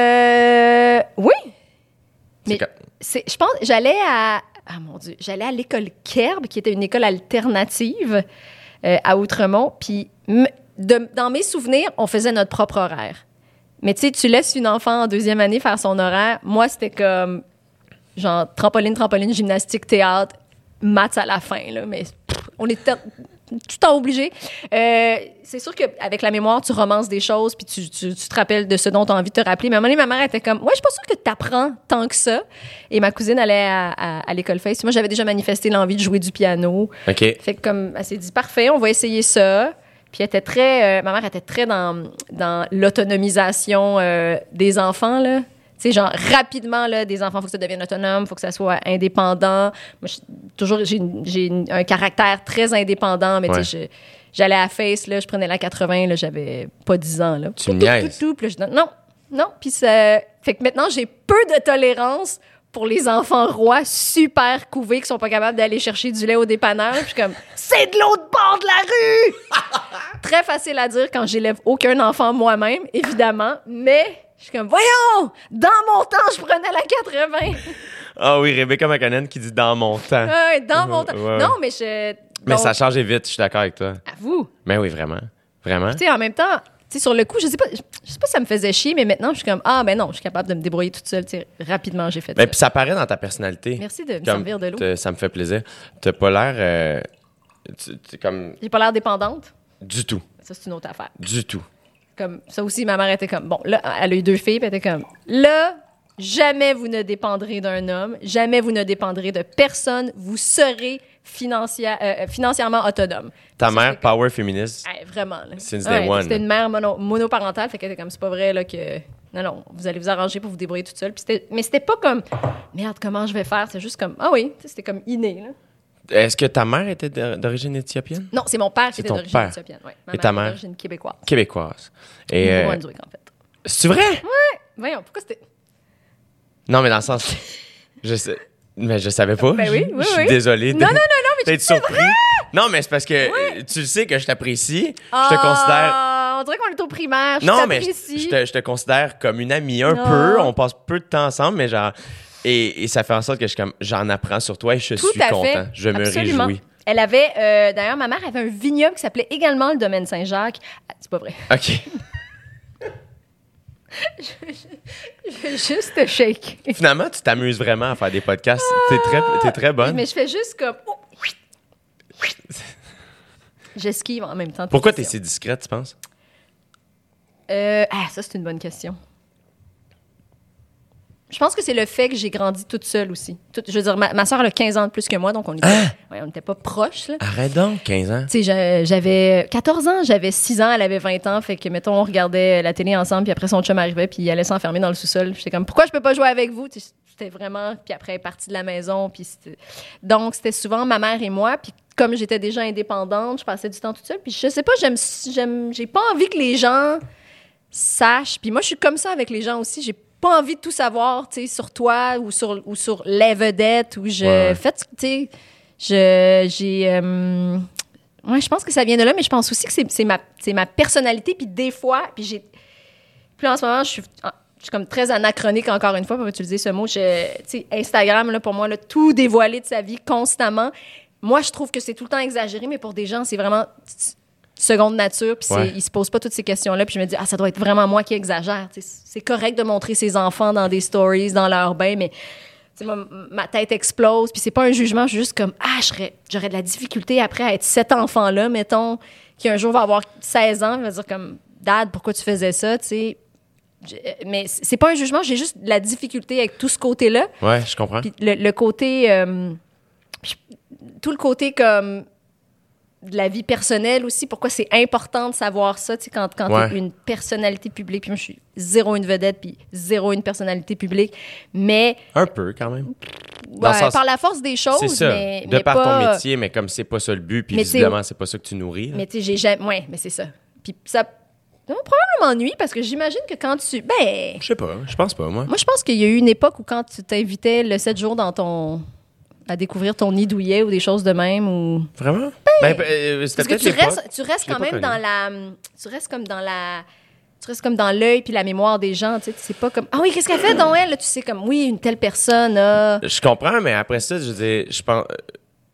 euh, oui. Mais C'est comme- c'est, je pense, j'allais à, ah mon Dieu, j'allais à l'école Kerb, qui était une école alternative euh, à Outremont. Puis, m- de- dans mes souvenirs, on faisait notre propre horaire. Mais tu sais, tu laisses une enfant en deuxième année faire son horaire. Moi, c'était comme, genre, trampoline, trampoline, gymnastique, théâtre, maths à la fin, là. Mais pff, on était tout le temps obligé. Euh, c'est sûr qu'avec la mémoire, tu romances des choses, puis tu, tu, tu te rappelles de ce dont tu as envie de te rappeler. Mais à un moment donné, ma mère était comme, ouais, je suis pas sûre que tu apprends tant que ça. Et ma cousine allait à, à, à l'école Face. Moi, j'avais déjà manifesté l'envie de jouer du piano. OK. Fait que comme, elle s'est dit, parfait, on va essayer ça. Puis elle était très, euh, ma mère était très dans, dans l'autonomisation euh, des enfants, là. Tu sais, genre, rapidement, là, des enfants, il faut que ça devienne autonome, il faut que ça soit indépendant. Moi, je- toujours, j'ai, une- j'ai une- un caractère très indépendant, mais tu sais, je- j'allais à Face, là, je prenais la quatre-vingts, là, j'avais pas dix ans, là. Tu me Tout, tout, niaises. tout, tout, puis là, je dis, non, non. Puis ça... Fait que maintenant, j'ai peu de tolérance pour les enfants rois super couvés qui sont pas capables d'aller chercher du lait au dépanneur. Puis je suis comme, c'est de l'autre bord de la rue! Très facile à dire quand j'élève aucun enfant moi-même, évidemment, mais je suis comme, voyons! Dans mon temps, je prenais la quatre-vingts. Ah oui, Rebecca McConnell qui dit dans mon temps. Ouais, dans mon temps. Ouais, ouais. Non, mais je... Mais donc, ça a changé vite, je suis d'accord avec toi. à vous. Mais oui, vraiment. Vraiment. Tu sais, en même temps, tu sais, sur le coup, je sais pas, je sais pas si ça me faisait chier, mais maintenant, je suis comme, ah, ben non, je suis capable de me débrouiller toute seule. Tu sais, rapidement, j'ai fait Ben, ça. puis ça paraît dans ta personnalité. Merci de me Comme servir de l'eau. te- Ça me fait plaisir. T'as pas l'air. euh, tu- tu- comme. J'ai pas l'air dépendante. Du tout. Ça, c'est une autre affaire. Du tout. Comme ça aussi, ma mère était comme, bon, là, elle a eu deux filles, puis elle était comme, là, jamais vous ne dépendrez d'un homme, jamais vous ne dépendrez de personne, vous serez financière- euh, financièrement autonome. Ta Ça, mère, c'était comme- power féministe. Ouais, vraiment. Là. Since Ouais, day one. C'était une mère mono- monoparentale, fait qu'elle était comme, c'est pas vrai, là, que. Non, non, vous allez vous arranger pour vous débrouiller toute seule. Puis c'était- mais c'était pas comme, merde, comment je vais faire? C'est juste comme, ah oui, tu sais, c'était comme inné, là. Est-ce que ta mère était d'or- d'origine éthiopienne? Non, c'est mon père qui C'est était ton d'origine père. éthiopienne. Ouais. Ma Et mère ta est mère? d'origine québécoise. Québécoise. Et. euh, Nouveau-Brunswick, en fait. C'est vrai? Voyons, pourquoi c'était. Non, mais dans le sens. Je sais. Mais je savais pas. Ben oui, Je- oui, Je suis oui. désolé. Non, non, non, non, mais d'être surpris. Non, mais c'est parce que euh, tu le sais que je t'apprécie. Je te considère. Ah, on dirait qu'on est au primaire. Je Non, mais je, t'apprécie. je te, je te considère comme une amie un Ah. peu. On passe peu de temps ensemble, mais genre. Et, et ça fait en sorte que je suis comme, j'en apprends sur toi et je Tout suis à content. fait. Je me Absolument. réjouis. Elle avait, euh, d'ailleurs, ma mère avait un vignoble qui s'appelait également le domaine Saint-Jacques. Ah, c'est pas vrai. OK. Je vais juste te shake. Finalement, tu t'amuses vraiment à faire des podcasts. T'es très, t'es très bonne. Mais je fais juste comme. oh. J'esquive en même temps. tes Pourquoi t'es questions. si discrète, tu penses? Euh, ah, ça, c'est une bonne question. Je pense que c'est le fait que j'ai grandi toute seule aussi. Tout, je veux dire, ma, ma soeur elle a quinze ans de plus que moi, donc on était, Hein? ouais, on n'était pas proches. Là. Arrête donc, quinze ans. Tu sais, j'avais quatorze ans, j'avais six ans, elle avait vingt ans. Fait que, mettons, on regardait la télé ensemble, puis après, son chum arrivait, puis il allait s'enfermer dans le sous-sol. J'étais comme, pourquoi je peux pas jouer avec vous? Tu sais, c'était vraiment... Puis après, elle est partie de la maison. Puis c'était... Donc, c'était souvent ma mère et moi. Puis comme j'étais déjà indépendante, je passais du temps toute seule. Puis je sais pas, j'aime, j'aime, j'ai pas envie que les gens sachent. Puis moi, je suis comme ça avec les gens aussi. J'ai pas envie de tout savoir, tu sais, sur toi ou sur, ou sur les vedettes. Ou je... Ouais. Fait, tu sais, je, j'ai... Euh... Ouais, je pense que ça vient de là, mais je pense aussi que c'est, c'est, ma, c'est ma personnalité. Puis des fois, puis j'ai... Puis en ce moment, je suis... Je suis comme très anachronique, encore une fois, pour utiliser ce mot. Je, tu sais, Instagram, là, pour moi, là, tout dévoiler de sa vie constamment. Moi, je trouve que c'est tout le temps exagéré, mais pour des gens, c'est vraiment seconde nature. Puis Ouais. ils se posent pas toutes ces questions-là. Puis je me dis, ah, ça doit être vraiment moi qui exagère. Tu sais, c'est correct de montrer ses enfants dans des stories, dans leur bain, mais tu sais, moi, ma tête explose. Puis c'est pas un jugement, je suis juste comme, ah, j'aurais, j'aurais de la difficulté après à être cet enfant-là, mettons, qui un jour va avoir seize ans, il va dire comme, Dad, pourquoi tu faisais ça, tu sais. Mais c'est pas un jugement, j'ai juste de la difficulté avec tout ce côté-là. Ouais, je comprends. Puis le, le côté... euh, tout le côté comme de la vie personnelle aussi, pourquoi c'est important de savoir ça, tu sais, quand, quand Ouais. t'es une personnalité publique. Puis moi, je suis zéro une vedette, puis zéro une personnalité publique. Mais Un peu, quand même. ouais, le sens- par la force des choses, C'est ça. mais, de mais par pas, ton métier, mais comme c'est pas ça le but, puis Mais c'est- visiblement, c'est pas ça que tu nourris. là. Mais tu sais, j'ai jamais... Ouais, mais c'est ça. Puis ça... ça va probablement nuit, parce que j'imagine que quand tu... Ben... Je sais pas, je pense pas, moi. Moi, je pense qu'il y a eu une époque où quand tu t'invitais le sept jours dans ton... à découvrir ton nid douillet ou des choses de même, ou... Vraiment? Ben, euh, c'était Parce que peut-être tu l'époque. restes, tu restes Je l'ai quand pas même connu. dans la... Tu restes comme dans la... Tu restes comme dans l'œil puis la mémoire des gens, tu sais. C'est pas comme... Ah oui, qu'est-ce qu'elle fait, donc, elle? Là, tu sais, comme, oui, une telle personne a... Je comprends, mais après ça, je veux dire, je pense... euh,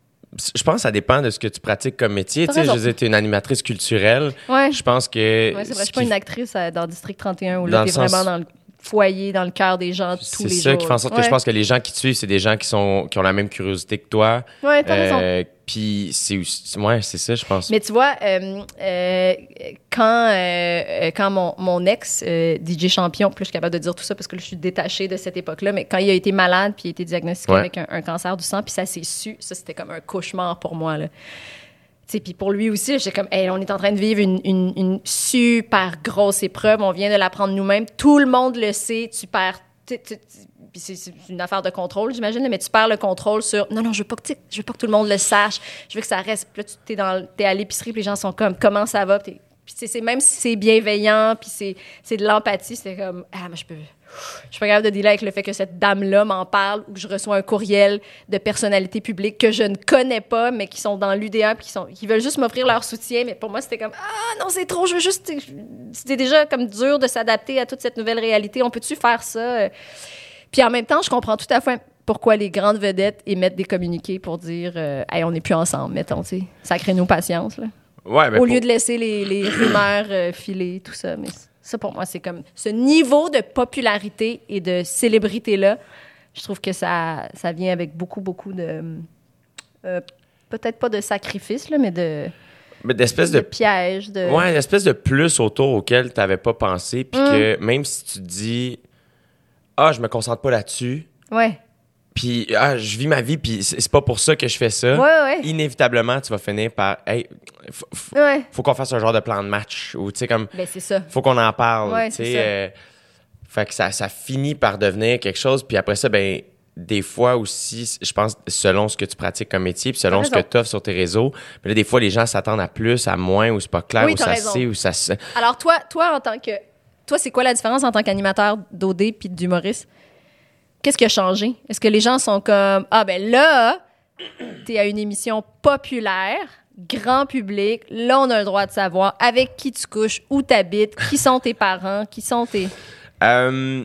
Je pense que ça dépend de ce que tu pratiques comme métier. T'as Tu sais, je raison. veux dire, t'es une animatrice culturelle. Ouais, Je pense que... ouais c'est vrai, je ce suis pas qui- une actrice euh, dans District trente et un où Dans là, le t'es sens- vraiment dans le foyer, dans le cœur des gens tous C'est les ça jours. qui fait en sorte que Ouais. je pense que les gens qui te suivent, c'est des gens qui sont qui ont la même curiosité que toi. Ouais, t'as raison. Euh, Puis c'est aussi... Ouais, c'est ça, je pense. Mais tu vois, euh, euh, quand, euh, euh, quand mon, mon ex, euh, D J Champion, plus je suis capable de dire tout ça parce que là, je suis détachée de cette époque-là, mais quand il a été malade puis il a été diagnostiqué Ouais. avec un, un cancer du sang, puis ça s'est su, ça, c'était comme un cauchemar pour moi, là. Tu sais, puis pour lui aussi, j'étais comme, hey, on est en train de vivre une, une, une super grosse épreuve, on vient de l'apprendre nous-mêmes, tout le monde le sait, tu perds... tu- tu- tu- Puis c'est, c'est une affaire de contrôle, j'imagine, mais tu perds le contrôle sur non, non, je veux pas que, tu sais, je veux pas que tout le monde le sache, je veux que ça reste. Puis là, tu t'es, dans, t'es à l'épicerie, puis les gens sont comme comment ça va? Puis, puis c'est, c'est, même si c'est bienveillant, puis c'est, c'est de l'empathie, c'est comme ah, mais je peux. Je suis pas capable de dealer avec le fait que cette dame-là m'en parle ou que je reçois un courriel de personnalités publiques que je ne connais pas, mais qui sont dans l'U D A puis qui, sont, qui veulent juste m'offrir leur soutien. Mais pour moi, c'était comme ah non, c'est trop, je veux juste. C'était déjà comme dur de s'adapter à toute cette nouvelle réalité. On peut-tu faire ça? Puis en même temps, je comprends tout à fait pourquoi les grandes vedettes émettent des communiqués pour dire euh, hey, on n'est plus ensemble, mettons, tu sais. Sacrez-nous patience, là. Ouais, ben Au pour- lieu de laisser les, les rumeurs euh, filer, tout ça. Mais ça, pour moi, c'est comme ce niveau de popularité et de célébrité-là, je trouve que ça, ça vient avec beaucoup, beaucoup de... euh, peut-être pas de sacrifice, là, mais de, mais d'espèce de de... pièges. De... Ouais, une espèce de plus autour auquel tu n'avais pas pensé, puis Mm. que même si tu te dis « Ah, je me concentre pas là-dessus », Ouais. puis « Ah, je vis ma vie, puis c'est c'est pas pour ça que je fais ça Ouais, ouais. inévitablement, tu vas finir par « Hey, faut, faut- Ouais. faut qu'on fasse un genre de plan de match », ou tu sais, comme Ben, c'est ça. « Faut qu'on en parle Ouais, tu c'est sais. ça. euh, fait que ça, ça finit par devenir quelque chose, puis après ça, ben des fois aussi, je pense, selon ce que tu pratiques comme métier, puis selon T'as ce que raison. tu offres sur tes réseaux, mais là, des fois, les gens s'attendent à plus, à moins, ou c'est pas clair, Oui, ou t'as ça raison. sait, ou ça se... Alors, toi, toi, en tant que... Toi, c'est quoi la différence en tant qu'animateur d'O D puis d'humoriste? Qu'est-ce qui a changé? Est-ce que les gens sont comme... Ah, ben là, t'es à une émission populaire, grand public. Là, on a le droit de savoir avec qui tu couches, où t'habites, qui sont tes parents, qui sont tes... Euh,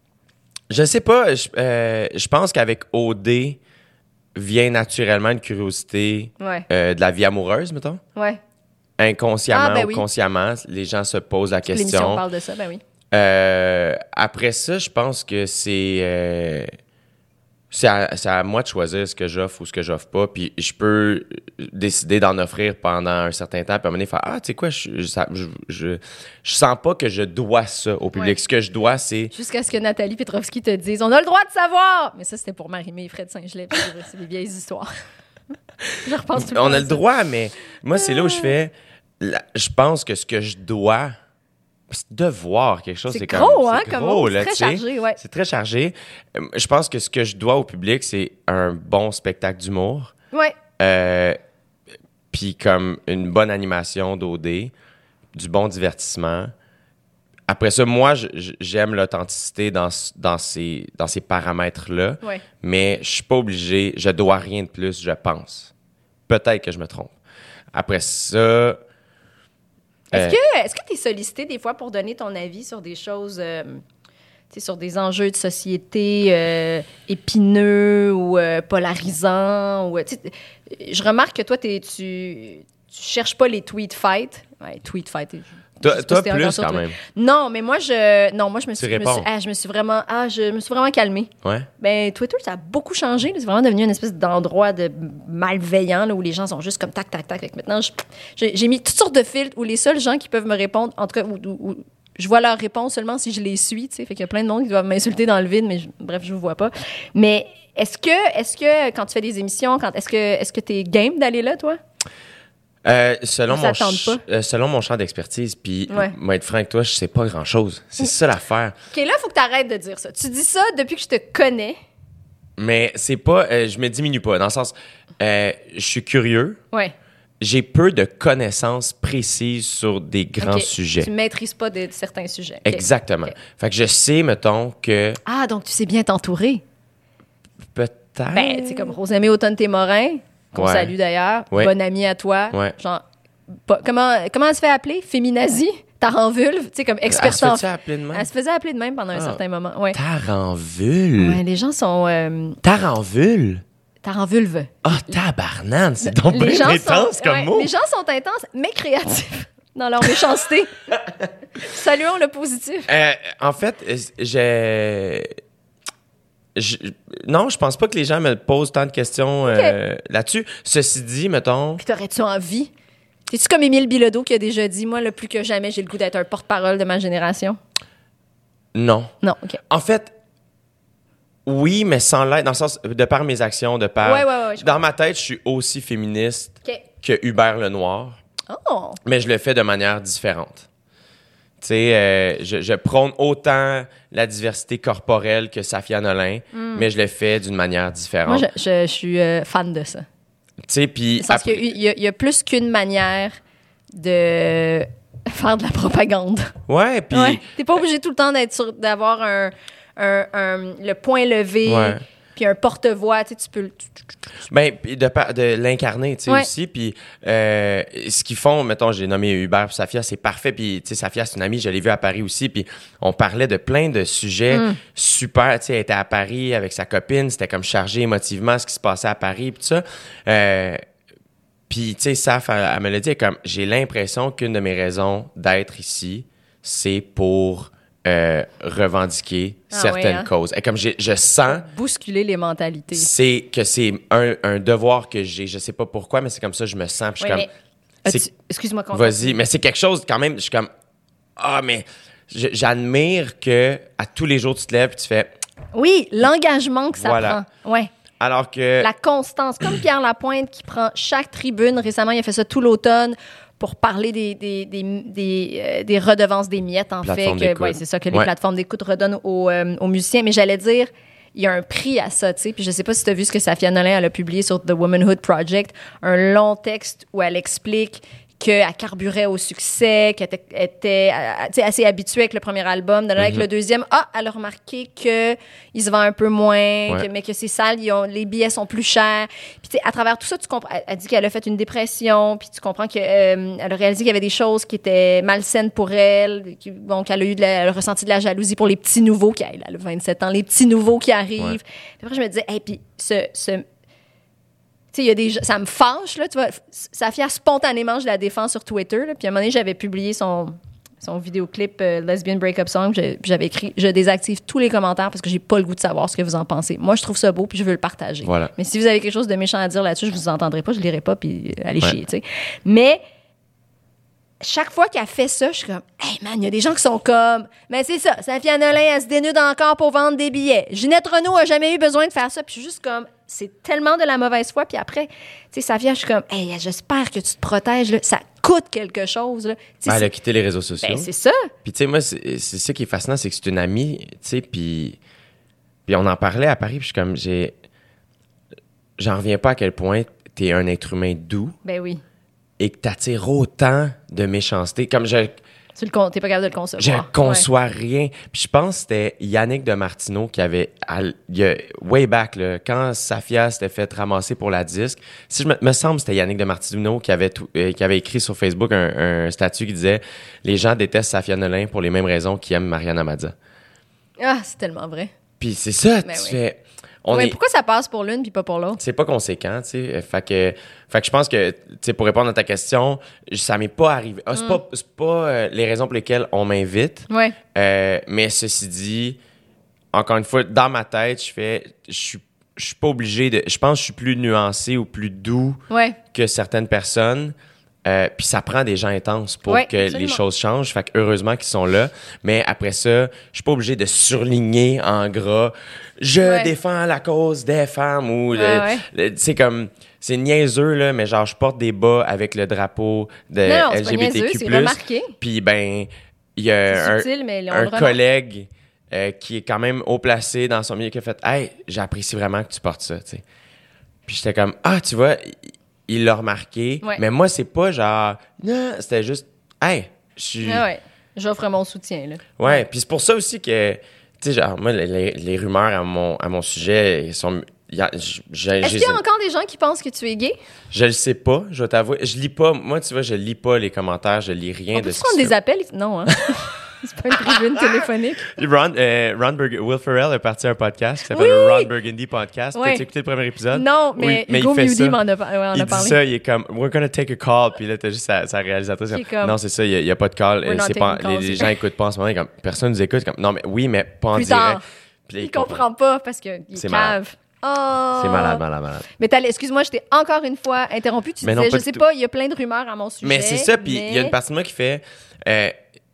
je sais pas. Je, euh, je pense qu'avec O D vient naturellement une curiosité Ouais, euh, de la vie amoureuse, mettons. ouais. Inconsciemment Ah, ben ou oui. consciemment, les gens se posent la L'émission question. parle de ça, ben oui. Euh, après ça, je pense que c'est... euh, c'est à, c'est à moi de choisir ce que j'offre ou ce que j'offre pas. Puis je peux décider d'en offrir pendant un certain temps. Puis à un moment donné, faire ah, tu sais quoi, je, je, je, je, je sens pas que je dois ça au public. Ouais. Ce que je dois, c'est. Jusqu'à ce que Nathalie Petrovski te dise on a le droit de savoir. Mais ça, c'était pour Marie-Mé et Fred Saint-Gelais. C'est des vieilles histoires. Je repense tout le On temps a à le ça. droit, mais moi, c'est là où je fais. la- je pense que ce que je dois. C'est devoir quelque chose. C'est C'est gros, comme, hein, c'est comme gros, mot. là, C'est tu très sais. chargé, ouais. C'est très chargé. Euh, Je pense que ce que je dois au public, c'est un bon spectacle d'humour. Ouais. Euh, Puis comme une bonne animation d'O D, du bon divertissement. Après ça, moi, je- je- j'aime l'authenticité dans, ce- dans ces, dans ces paramètres-là, Ouais. mais je suis pas obligé, je dois rien de plus, je pense. Peut-être que je me trompe. Après ça... Est-ce euh, que est-ce que tu es sollicité des fois pour donner ton avis sur des choses, euh, tu sais, sur des enjeux de société euh, épineux ou euh, polarisants? Ou, tu sais, je remarque que toi, t'es, tu tu cherches pas les tweet fights. Ouais, tweet fight. je- Toi, je sais pas toi si t'es encore plus sur quand Twitter. même. Non, mais moi je non, moi je me suis, Tu je me suis, réponds. ah, je me suis vraiment ah, je me suis vraiment calmée. Ouais. Ben, Twitter, ça a beaucoup changé. là. C'est vraiment devenu une espèce d'endroit de malveillant là, où les gens sont juste comme tac, tac, tac. Fait que maintenant, je- j'ai, j'ai mis toutes sortes de filtres où les seuls gens qui peuvent me répondre, en tout cas, où, où- où je vois leurs réponses seulement si je les suis. Tu sais. Fait qu'il y a plein de monde qui doivent m'insulter dans le vide, mais je- bref, je ne vous vois pas. Mais est-ce que, est-ce que quand tu fais des émissions, quand, est-ce que est-ce que tu es game d'aller là, toi? Euh, selon, Ça mon tente ch- pas. euh, selon mon champ d'expertise, puis Ouais. moi, être franc avec toi, je sais pas grand-chose. C'est ça l'affaire. OK, là, il faut que tu arrêtes de dire ça. Tu dis ça depuis que je te connais. Mais c'est pas... euh, je me diminue pas, dans le sens... euh, je suis curieux. Ouais. J'ai peu de connaissances précises sur des grands OK. sujets. Tu ne maîtrises pas de, de certains sujets. OK. Exactement. OK. Fait que je sais, mettons, que Ah, donc tu sais bien t'entourer. peut-être... Ben, c'est comme Rosemée Automne-Témorin, qu'on Ouais. salue d'ailleurs, Ouais. bonne amie à toi. Ouais. Genre, pas- comment, comment elle se fait appeler? Féminazie? Taranvulve? Tu sais, comme Elle experte se en... fait appeler de même? Elle se faisait appeler de même pendant un Ah. certain moment. Ouais. Taranvule. Ouais, les gens sont... Euh, Taranvule. Taranvulve. Ah, tabarnane, c'est donc Les bien gens intense sont- comme ouais, mot. Les gens sont intenses, mais créatifs dans leur méchanceté. Saluons le positif. Euh, en fait, euh, j'ai... je- Non, je pense pas que les gens me posent tant de questions euh, là-dessus. Ceci dit, mettons... Puis t'aurais-tu envie? Es-tu comme Émile Bilodeau qui a déjà dit, moi, le plus que jamais, j'ai le goût d'être un porte-parole de ma génération? Non. Non, OK. En fait, oui, mais sans l'être, dans le sens, de par mes actions, de par... Ouais, ouais, ouais, je Dans ma tête, je suis aussi féministe OK. que Hubert Lenoir, Oh! mais je le fais de manière différente. Tu sais, euh, je, je prône autant la diversité corporelle que Safia Nolin, mais je le fais d'une manière différente. Hmm. Moi, je, je- je suis euh, fan de ça. Tu sais, puis... Parce après- qu'il y, a- il y a plus qu'une manière de faire de la propagande. Ouais, puis... Ouais. T'es pas obligé tout le temps d'être sur- d'avoir un, un- un- le point levé, Ouais. puis un porte-voix. Tu sais, tu peux... le- Ben, puis de, pa- de l'incarner, tu sais, Ouais. aussi. Puis euh, ce qu'ils font, mettons, j'ai nommé Hubert et Safia, c'est parfait. Puis, tu sais, Safia, c'est une amie, je l'ai vue à Paris aussi. Puis on parlait de plein de sujets Mm. super. Tu sais, elle était à Paris avec sa copine. C'était comme chargé émotivement ce qui se passait à Paris, puis tout ça. Euh, puis, tu sais, Saf, elle, elle me l'a dit, elle est comme, j'ai l'impression qu'une de mes raisons d'être ici, c'est pour euh, revendiquer Ah certaines ouais, hein? causes. Et comme j'ai- je sens... bousculer les mentalités. C'est que c'est un, un devoir que j'ai. Je sais pas pourquoi, mais c'est comme ça que je me sens. Puis je suis Ouais, comme. mais- c'est- As-tu- Excuse-moi. qu'on- Vas-y, mais c'est quelque chose quand même. Je suis comme. Ah, mais je- j'admire que à tous les jours tu te lèves et tu fais. Oui, l'engagement que ça Voilà. prend. Ouais. Alors que. La constance. Comme Pierre Lapointe qui prend chaque tribune. Récemment, il a fait ça tout l'automne pour parler des, des, des, des, euh, des redevances des miettes, en Plateforme fait. Que, d'écoute. ouais, c'est ça que les Ouais. plateformes d'écoute redonnent aux, euh, aux musiciens. Mais j'allais dire, il y a un prix à ça, tu sais. Puis je sais pas si tu as vu ce que Safia Nolin elle a publié sur The Womanhood Project, un long texte où elle explique qu'elle carburait au succès, qu'elle était, était euh, tu sais, assez habituée avec le premier album. De là, avec Mhm. le deuxième, ah, elle a remarqué qu'il se vend un peu moins, Ouais. que- mais que ses salles, ils ont- les billets sont plus chers. Puis, tu sais, à travers tout ça, tu comprends. Elle, elle dit qu'elle a fait une dépression, puis tu comprends qu'elle a réalisé qu'il y avait des choses qui étaient malsaines pour elle. Qui, bon, qu'elle a eu de la, elle a ressenti de la jalousie pour les petits nouveaux qui, elle a vingt-sept ans, les petits nouveaux qui arrivent. Ouais. Puis après, je me disais, hey, puis ce, ce tu sais, il y a des gens- ça me fâche, là, tu vois. Safia, spontanément, je la défends sur Twitter, là, puis à un moment donné, j'avais publié son, son vidéoclip euh, Lesbian Breakup Song. Puis j'avais écrit « Je désactive tous les commentaires parce que j'ai pas le goût de savoir ce que vous en pensez. Moi, je trouve ça beau puis je veux le partager. Voilà. Mais si vous avez quelque chose de méchant à dire là-dessus, je vous entendrai pas, je lirai pas puis allez ouais. chier, tu sais. » Mais chaque fois qu'elle fait ça, je suis comme « Hey man, il y a des gens qui sont comme... Mais c'est ça, Safia Nolin, elle se dénude encore pour vendre des billets. Ginette Renault a jamais eu besoin de faire ça. » Puis je suis juste comme... C'est tellement de la mauvaise foi. Puis après, tu sais, Safia, je suis comme, hey, j'espère que tu te protèges. Là. Ça coûte quelque chose. Là. Ben, elle a quitté les réseaux sociaux. Ben, c'est ça. Puis, tu sais, moi, c'est, c'est ça qui est fascinant, c'est que c'est une amie, tu sais, puis, puis on en parlait à Paris, puis je suis comme, j'ai. J'en reviens pas à quel point t'es un être humain doux. Ben oui. Et que t'attires autant de méchanceté. Comme je. Tu le con... T'es pas capable de le concevoir. Je ne conçois ouais. rien. Puis je pense que c'était Yannick de Martineau qui avait, il y a, way back, là, quand Safia s'était fait ramasser pour la disque, si je me, me semble que c'était Yannick de Martineau qui avait, tout, euh, qui avait écrit sur Facebook un, un statut qui disait « Les gens détestent Safia Nolin pour les mêmes raisons qu'ils aiment Mariana Mazza. » Ah, c'est tellement vrai. Puis c'est ça, ben tu oui. fais... On ouais, est... Pourquoi ça passe pour l'une puis pas pour l'autre? C'est pas conséquent, tu sais. Fait que, fait que je pense que, tu sais, pour répondre à ta question, ça m'est pas arrivé. Ah, c'est mm. pas, c'est pas euh, les raisons pour lesquelles on m'invite. Ouais. Euh, mais ceci dit, encore une fois, dans ma tête, je fais, je suis, je suis pas obligé de. Je pense que je suis plus nuancé ou plus doux ouais. que certaines personnes. Euh, puis ça prend des gens intenses pour ouais, que absolument. les choses changent. Fait que heureusement qu'ils sont là. Mais après ça, je suis pas obligé de surligner en gras « Je ouais. défends la cause des femmes » ou ouais, ouais. c'est comme c'est niaiseux là, mais genre je porte des bas avec le drapeau de non, non, L G B T Q plus. C'est remarqué. Puis ben il y a un, subtil, mais un collègue euh, qui est quand même haut placé dans son milieu qui a fait « Hey, j'apprécie vraiment que tu portes ça », tu sais. Puis j'étais comme « Ah, tu vois, il l'a remarqué. Ouais. Mais moi, c'est pas genre... Non, c'était juste... Hey, je suis... Ah ouais, j'offre mon soutien, là. Ouais, ouais. Puis c'est pour ça aussi que... Tu sais, genre, moi, les, les rumeurs à mon, à mon sujet, ils sont... Y a, j, j, Est-ce qu'il y a encore des gens qui pensent que tu es gay? Je le sais pas, je vais t'avouer. Je lis pas... Moi, tu vois, je lis pas les commentaires, je lis rien On de peut ce prendre des appels? Non, hein? C'est pas une tribune téléphonique. Ron, euh, Ron Burg- Will Ferrell est parti à un podcast qui s'appelle oui! Ron Burgundy Podcast. Ouais. T'as écouté le premier épisode? Non, mais, oui, mais Hugo il fait Mewdy ça. m'en a, ouais, en il a parlé. dit ça, il est comme « We're gonna take a call », puis là, t'as juste sa, sa réalisatrice. Comme, comme, non, c'est ça, il n'y a, a pas de call. Euh, c'est pas, les, les gens n'écoutent pas en ce moment. Comme, personne nous écoute. Comme, non, mais oui, mais pas en Plus direct. Tard. Puis, il ne comprend pas parce qu'il est cave. Oh. C'est malade, malade, malade. Mais excuse-moi, je t'ai encore une fois interrompu. Tu mais disais, non, je sais tout. pas, il y a plein de rumeurs à mon sujet. Mais c'est ça, puis il mais... y a une partie de moi qui fait... Euh,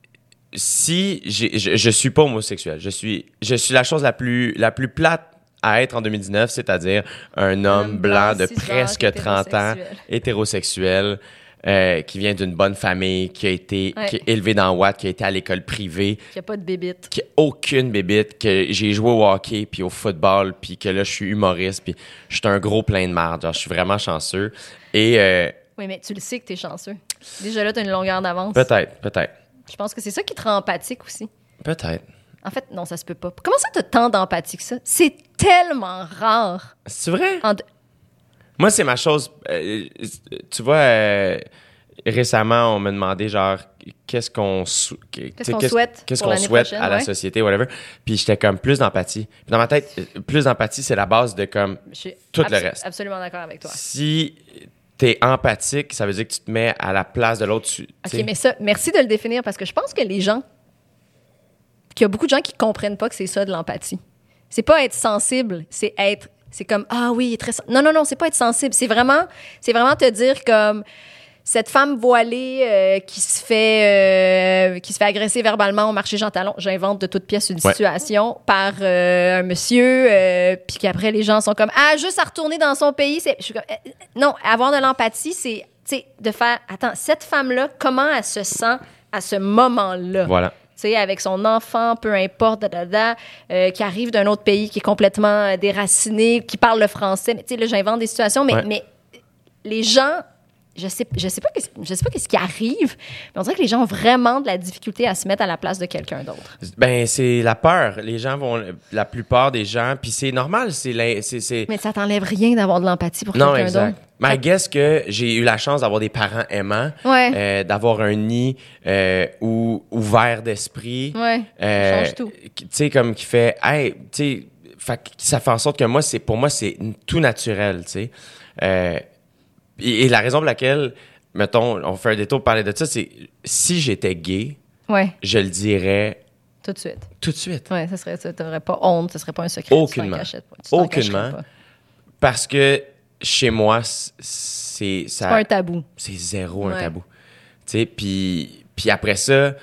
si j'ai, je, je suis pas homosexuel, je suis, je suis la chose la plus, la plus plate à être en deux mille dix-neuf, c'est-à-dire un homme um, blanc de presque trente ans, hétérosexuel, euh, qui vient d'une bonne famille, qui a été ouais. qui est élevé dans Watt, qui a été à l'école privée. Qui a pas de bébite. Qui a aucune bébite, que j'ai joué au hockey, puis au football, puis que là, je suis humoriste, puis je suis un gros plein de marde. Genre, je suis vraiment chanceux. Et... Euh, oui, mais tu le sais que t'es chanceux. Déjà là, t'as une longueur d'avance. Peut-être, peut-être. Je pense que c'est ça qui te rend empathique aussi. Peut-être. En fait, non, ça se peut pas. Comment ça, t'as tant d'empathie que ça? C'est tellement rare. C'est vrai? En... Moi, c'est ma chose... Euh, tu vois, euh, récemment, on m'a demandé, genre, qu'est-ce qu'on, sou... qu'est-ce qu'on qu'est-ce, souhaite, qu'est-ce qu'on souhaite prochaine, à la ouais. société, whatever. Puis j'étais comme, plus d'empathie. Puis dans ma tête, plus d'empathie, c'est la base de, comme, tout abso- le reste. Absolument d'accord avec toi. Si... t'es empathique, ça veut dire que tu te mets à la place de l'autre. Tu, OK, mais ça, merci de le définir parce que je pense que les gens, qu'il y a beaucoup de gens qui comprennent pas que c'est ça de l'empathie. C'est pas être sensible, c'est être, c'est comme, ah oui, il est très... Non, non, non, c'est pas être sensible, c'est vraiment, c'est vraiment te dire comme, cette femme voilée euh, qui se fait euh, qui se fait agresser verbalement au marché Jean Talon, j'invente de toute pièce une ouais. situation, par euh, un monsieur, euh, puis qu'après les gens sont comme ah juste à retourner dans son pays, c'est je suis comme, euh, non, avoir de l'empathie, c'est tu sais de faire attends, cette femme là, comment elle se sent à ce moment-là. Voilà. Tu sais, avec son enfant, peu importe, da, da, da, euh, qui arrive d'un autre pays, qui est complètement déraciné, qui parle le français. Mais tu sais, là, j'invente des situations, mais, ouais. mais les gens, je sais, je sais pas qu'est-ce, je sais pas qu'est-ce qui arrive, mais on dirait que les gens ont vraiment de la difficulté à se mettre à la place de quelqu'un d'autre. Ben, c'est la peur. Les gens vont, la plupart des gens, puis c'est normal, c'est, la, c'est, c'est... Mais ça t'enlève rien d'avoir de l'empathie pour non, quelqu'un exact. d'autre. Mais I guess que j'ai eu la chance d'avoir des parents aimants, ouais. euh, d'avoir un nid euh, ou, ouvert d'esprit. Ouais, euh, ça change tout. Tu sais, comme qui fait, hey, tu sais, ça fait en sorte que moi, c'est, pour moi, c'est tout naturel, tu sais. Euh, et, et la raison pour laquelle, mettons, on fait un détour pour parler de ça, c'est si j'étais gay, Ouais. je le dirais Tout de suite. tout de suite. Ouais, ça serait ça. T'aurais pas honte, ce serait pas un secret. Aucunement. Tu t'en Aucunement. pas. Parce que chez moi, c'est... C'est C'est pas un tabou. C'est zéro Ouais. un tabou. Tu sais, puis, puis après ça,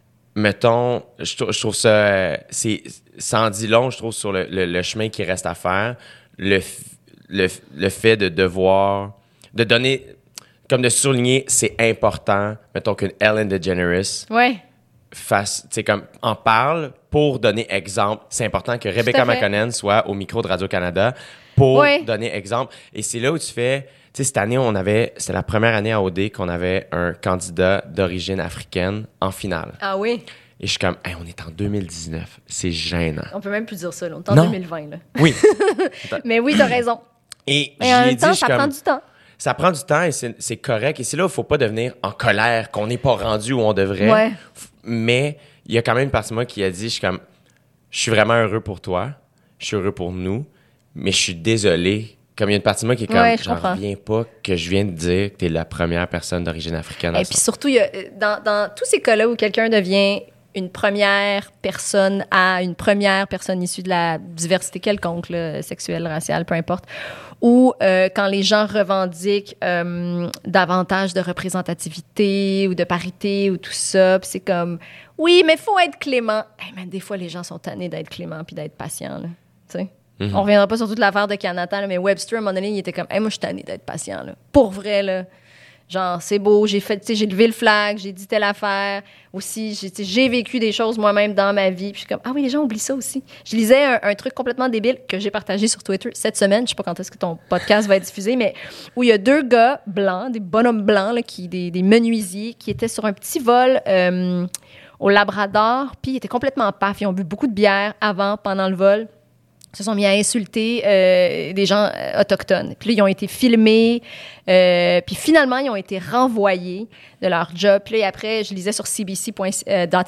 mettons, je, trou- je trouve ça... euh, c'est, ça en dit long, je trouve, sur le, le, le chemin qui reste à faire. Le, f- le, f- le fait de devoir... De donner... Comme de souligner, c'est important, mettons, qu'une Ellen DeGeneres Ouais. fasse... Tu sais, comme, en parle pour donner exemple. C'est important que Rebecca à fait. McConnell soit au micro de Radio-Canada pour Ouais. donner exemple. Et c'est là où tu fais... Tu sais, cette année, on avait... C'était la première année à O D qu'on avait un candidat d'origine africaine en finale. Ah oui? Et je suis comme, hey, on est en deux mille dix-neuf. C'est gênant. On peut même plus dire ça, là. On est en Non. deux mille vingt, là. Oui. Mais oui, t'as raison. Et Mais en j'y ai même dit, temps, je suis ça prend comme, du temps. ça prend du temps et c'est, c'est correct. Et c'est là où il ne faut pas devenir en colère, qu'on n'est pas rendu où on devrait. Ouais. F- Mais il y a quand même une partie de moi qui a dit, je suis comme, je suis vraiment heureux pour toi. Je suis heureux pour nous. Mais je suis désolé. Comme il y a une partie de moi qui est comme, Ouais, je j'en comprends. reviens pas que je viens de dire que tu es la première personne d'origine africaine. à Et puis ça. surtout, il y a, euh, dans, dans tous ces cas-là où quelqu'un devient une première personne à une première personne issue de la diversité quelconque, là, sexuelle, raciale, peu importe, ou euh, quand les gens revendiquent euh, davantage de représentativité ou de parité ou tout ça, puis c'est comme, oui, mais il faut être clément. Hey, man, des fois, les gens sont tannés d'être clément puis d'être patient, là, tu sais. Mhm. On reviendra pas sur toute l'affaire de Canada, là, mais Webster, à un moment donné, il était comme, hey, moi, je suis tanné d'être patient, là. Pour vrai, là. Genre, c'est beau, j'ai fait, tu sais, j'ai levé le flag, j'ai dit telle affaire. Aussi, j'ai, tu sais, j'ai vécu des choses moi-même dans ma vie. Puis je suis comme, ah oui, les gens oublient ça aussi. Je lisais un, un truc complètement débile que j'ai partagé sur Twitter cette semaine. Je sais pas quand est-ce que ton podcast va être diffusé, mais où il y a deux gars blancs, des bonhommes blancs, là, qui, des, des menuisiers, qui étaient sur un petit vol euh, au Labrador. Puis ils étaient complètement paf. Ils ont bu beaucoup de bière avant, pendant le vol. Se sont mis à insulter euh, des gens euh, autochtones. Puis là, ils ont été filmés. Euh, puis finalement, ils ont été renvoyés de leur job. Puis là, et après, je lisais sur c b c point c a,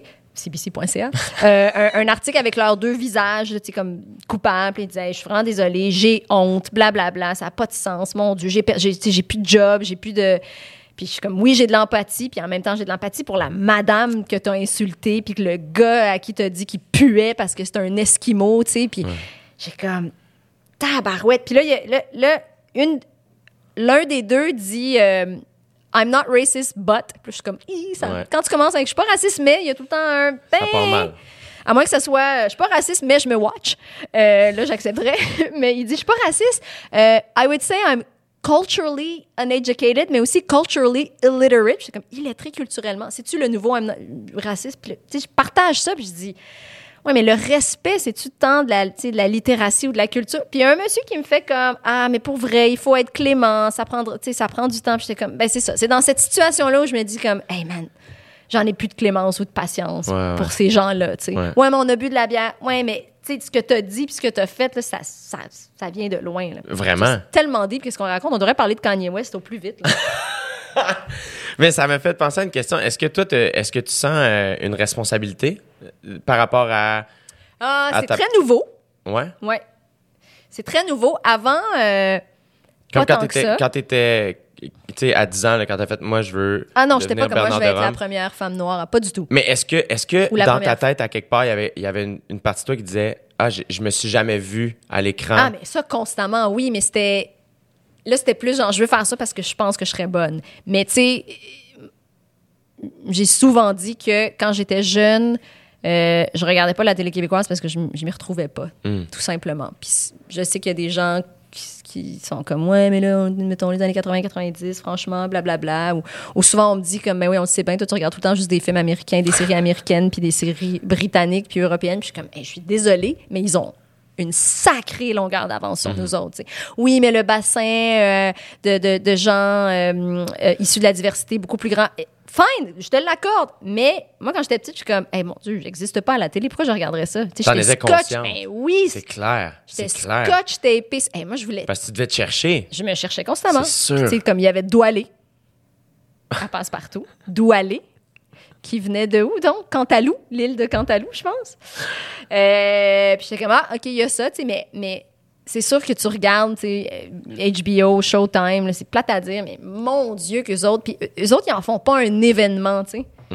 c b c point c a euh, un, un article avec leurs deux visages, tu sais, comme coupables. Puis ils disaient, je suis vraiment désolée, j'ai honte, blablabla, bla, bla, ça n'a pas de sens, mon Dieu, j'ai, j'ai, tu sais, j'ai plus de job, j'ai plus de... Puis je suis comme, oui, j'ai de l'empathie, puis en même temps, j'ai de l'empathie pour la madame que t'as insultée, puis que le gars à qui t'as dit qu'il puait parce que c'est un Esquimau, tu sais, puis Ouais. j'ai comme, tabarouette. Puis là, il y a, là, là, une, l'un des deux dit, euh, I'm not racist, but. Puis je suis comme, Hi, ça, Ouais. quand tu commences avec, je suis pas raciste, mais il y a tout le temps un, ben, Ça part mal. à moins que ça soit, je suis pas raciste, mais je me watch. Euh, là, j'accepterais. Mais il dit, je suis pas raciste. Euh, I would say I'm culturally uneducated, mais aussi culturally illiterate. Je suis comme, illettré culturellement. C'est-tu le nouveau I'm not- raciste? Puis, là, tu sais, je partage ça, puis je dis, ouais, mais le respect, c'est-tu tant de la, tu sais, de la littératie ou de la culture? Puis il y a un monsieur qui me fait comme, ah, mais pour vrai, il faut être clément, ça prend, tu sais, ça prend du temps. Puis j'étais comme, ben c'est ça. C'est dans cette situation-là où je me dis comme, hey man, j'en ai plus de clémence ou de patience Ouais, ouais. pour ces gens-là, tu sais. Ouais. Ouais, mais on a bu de la bière. Ouais, mais tu sais, ce que t'as dit puis ce que t'as fait, là, ça, ça, ça vient de loin, là. Vraiment. C'est tellement deep qu'est-ce qu'on raconte. On devrait parler de Kanye West au plus vite, là. Mais ça m'a fait penser à une question. Est-ce que toi, te- est-ce que tu sens euh, une responsabilité euh, par rapport à... Ah, À c'est ta- très nouveau. Ouais? Ouais. C'est très nouveau. Avant, euh, Comme pas quand tant que t'étais, ça. quand t'étais, tu sais, à dix ans, là, quand t'as fait « Moi, je veux Ah non, j'étais pas devenir comme moi, je Bernard vais être la de Rome. première femme noire. Pas du tout. Mais est-ce que, est-ce que Ou la dans première ta tête, à quelque part, il y avait, il y avait une, une partie de toi qui disait « Ah, je, je me suis jamais vue à l'écran. Ah, mais ça, constamment, oui, mais c'était... Là, c'était plus genre, je veux faire ça parce que je pense que je serais bonne. Mais tu sais, j'ai souvent dit que quand j'étais jeune, euh, je regardais pas la télé québécoise parce que je, m- je m'y retrouvais pas, Mm. tout simplement. Puis c- je sais qu'il y a des gens qui, qui sont comme, ouais, mais là, on- mettons les années quatre-vingts quatre-vingt-dix, franchement, blablabla. Ou, ou souvent, on me dit comme, ben oui, on le sait bien, toi, tu regardes tout le temps juste des films américains, des séries américaines, puis des séries britanniques, puis européennes. Puis je suis comme, hey, je suis désolée, mais ils ont une sacrée longueur d'avance sur nous autres. tu sais. Oui, mais le bassin euh, de, de, de gens euh, euh, issus de la diversité beaucoup plus grand. Eh, Fine, je te l'accorde. Mais moi, quand j'étais petite, je suis comme, hey, mon Dieu, j'existe pas à la télé. Pourquoi je regarderais ça? Tu sais, T'en j'étais étais scotch. consciente. Ben oui, C'est clair. j'étais C'est clair. scotch tapé. Hey, moi, je voulais. Parce que tu devais te chercher. Je me cherchais constamment. C'est sûr. Tu sais, comme il y avait Doualé à Passe-Partout. Doualé, qui venait de où, donc? Cantalou, l'île de Cantalou, je pense. Euh, puis j'étais comme, ah, OK, il y a ça, tu sais, mais, mais c'est sûr que tu regardes, tu sais, H B O, Showtime, là, c'est plate à dire, mais mon Dieu qu'eux autres, puis eux autres, ils en font pas un événement, tu sais. Mhm.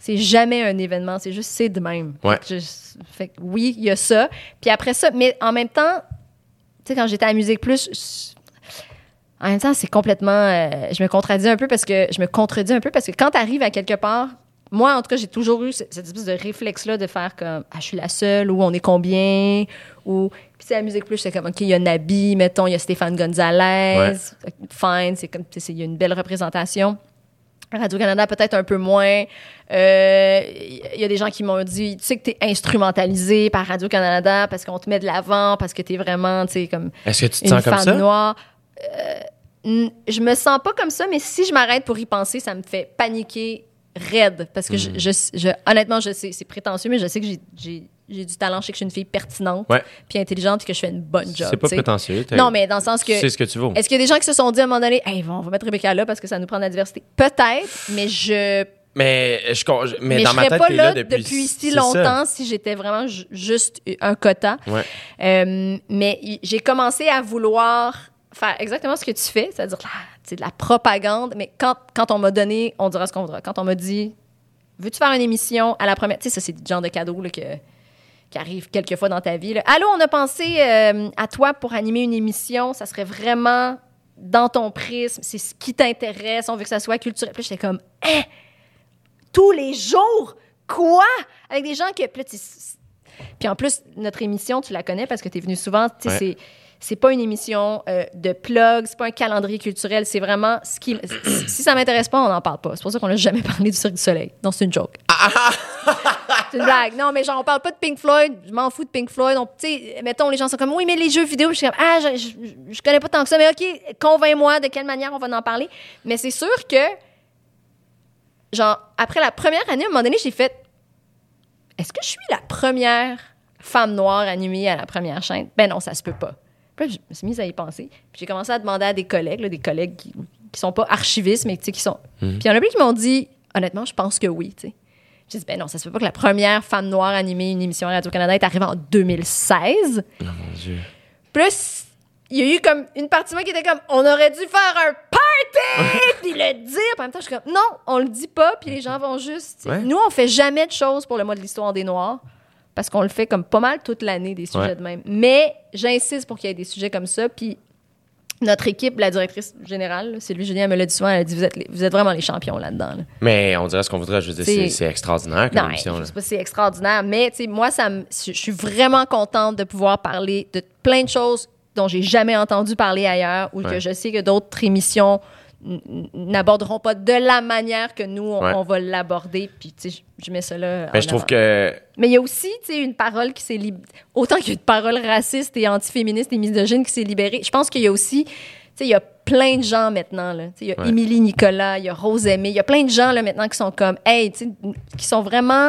C'est jamais un événement, c'est juste c'est de même. Ouais. Fait que, je, fait que oui, il y a ça. Puis après ça, mais en même temps, tu sais, quand j'étais à Musique Plus, je, en même temps, c'est complètement... Euh, je me contradis un peu parce que... Je me contredis un peu parce que quand tu arrives à quelque part... Moi, en tout cas, j'ai toujours eu cette espèce de réflexe-là de faire comme « Ah, je suis la seule » ou « On est combien » ou... Puis, à Musique Plus, c'est comme « OK, il y a Nabi, mettons, il y a Stéphane Gonzalez. Ouais. » Fine, c'est comme... Il y a une belle représentation. Radio-Canada, peut-être un peu moins. Il euh, y a des gens qui m'ont dit « Tu sais que t'es instrumentalisé par Radio-Canada parce qu'on te met de l'avant, parce que t'es vraiment, tu sais, comme... » Est-ce que tu te une sens comme femme ça? Noire. Euh, je me sens pas comme ça, mais si je m'arrête pour y penser, ça me fait paniquer raide. Parce que mm. je, je, je, honnêtement, je sais, c'est prétentieux, mais je sais que j'ai, j'ai, j'ai du talent. Je sais que je suis une fille pertinente, ouais. puis intelligente, puis que je fais une bonne job. C'est pas t'sais. prétentieux. Non, mais dans le sens que... Tu sais ce que tu vaux. Est-ce qu'il y a des gens qui se sont dit à un moment donné, hey, on va mettre Rebecca là parce que ça nous prend de la diversité? Peut-être, mais je... Mais, je, je, mais, mais dans je ma tête, pas t'es là, là depuis, depuis si longtemps si j'étais vraiment ju- juste un quota. Ouais. Euh, mais y, j'ai commencé à vouloir faire exactement ce que tu fais, c'est-à-dire là, de la propagande. Mais quand, quand on m'a donné, on dira ce qu'on voudra. Quand on m'a dit, veux-tu faire une émission à la première... Tu sais, ça, c'est le genre de cadeau là, que, qui arrive quelquefois dans ta vie. Là. Allô, on a pensé euh, à toi pour animer une émission. Ça serait vraiment dans ton prisme. C'est ce qui t'intéresse. On veut que ça soit culturel. Puis j'étais comme, hein? Tous les jours? Quoi? Avec des gens que... Puis, là, puis en plus, notre émission, tu la connais parce que tu es venu souvent. Ouais. C'est, c'est pas une émission euh, de plug, c'est pas un calendrier culturel. C'est vraiment... ce qui, si ça m'intéresse pas, on n'en parle pas. C'est pour ça qu'on n'a jamais parlé du Cirque du Soleil. Non, c'est une joke. C'est une blague. Non, mais genre, on parle pas de Pink Floyd. Je m'en fous de Pink Floyd. Donc, tu sais, mettons, les gens sont comme, oui, mais les jeux vidéo. Je suis comme, ah, je, je, je connais pas tant que ça. Mais OK, convainc-moi de quelle manière on va en parler. Mais c'est sûr que... Genre, après la première année, à un moment donné, j'ai fait « Est-ce que je suis la première femme noire animée à la première chaîne? » Ben non, ça se peut pas. Puis là, je me suis mise à y penser. Puis j'ai commencé à demander à des collègues, là, des collègues qui, qui sont pas archivistes, mais qui sont... Mm-hmm. Puis il y en a plein qui m'ont dit « Honnêtement, je pense que oui. » J'ai dit « Ben non, ça se peut pas que la première femme noire animée une émission à Radio-Canada est arrivée en deux mille seize. » Oh mon Dieu. Plus... Il y a eu comme une partie de moi qui était comme on aurait dû faire un party puis le dire. Puis en même temps, je suis comme non, on le dit pas. Puis les gens vont juste. Ouais. Nous, on fait jamais de choses pour le mois de l'histoire des Noirs parce qu'on le fait comme pas mal toute l'année des sujets ouais. de même. Mais j'insiste pour qu'il y ait des sujets comme ça. Puis notre équipe, la directrice générale, Sylvie Julien me l'a dit souvent. Elle a dit vous êtes, les, vous êtes vraiment les champions là-dedans. Là. Mais on dirait ce qu'on voudrait. Je veux dire, c'est, c'est extraordinaire comme non, émission. Je sais pas si c'est extraordinaire, mais moi, ça me, je suis vraiment contente de pouvoir parler de plein de choses dont j'ai jamais entendu parler ailleurs ou ouais. que je sais que d'autres émissions n- n'aborderont pas de la manière que nous, on, ouais. on va l'aborder. Puis, tu sais, je mets ça là. Mais je trouve que... Mais il y a aussi, tu sais, une parole qui s'est libérée. Autant qu'il y a une parole raciste et antiféministe et misogyne qui s'est libérée, je pense qu'il y a aussi... Tu sais, il y a plein de gens maintenant, là. Tu sais, il y a ouais. Émilie Nicolas, il y a Rose Aimée, il y a plein de gens, là, maintenant, qui sont comme... Hey, tu sais, qui sont vraiment...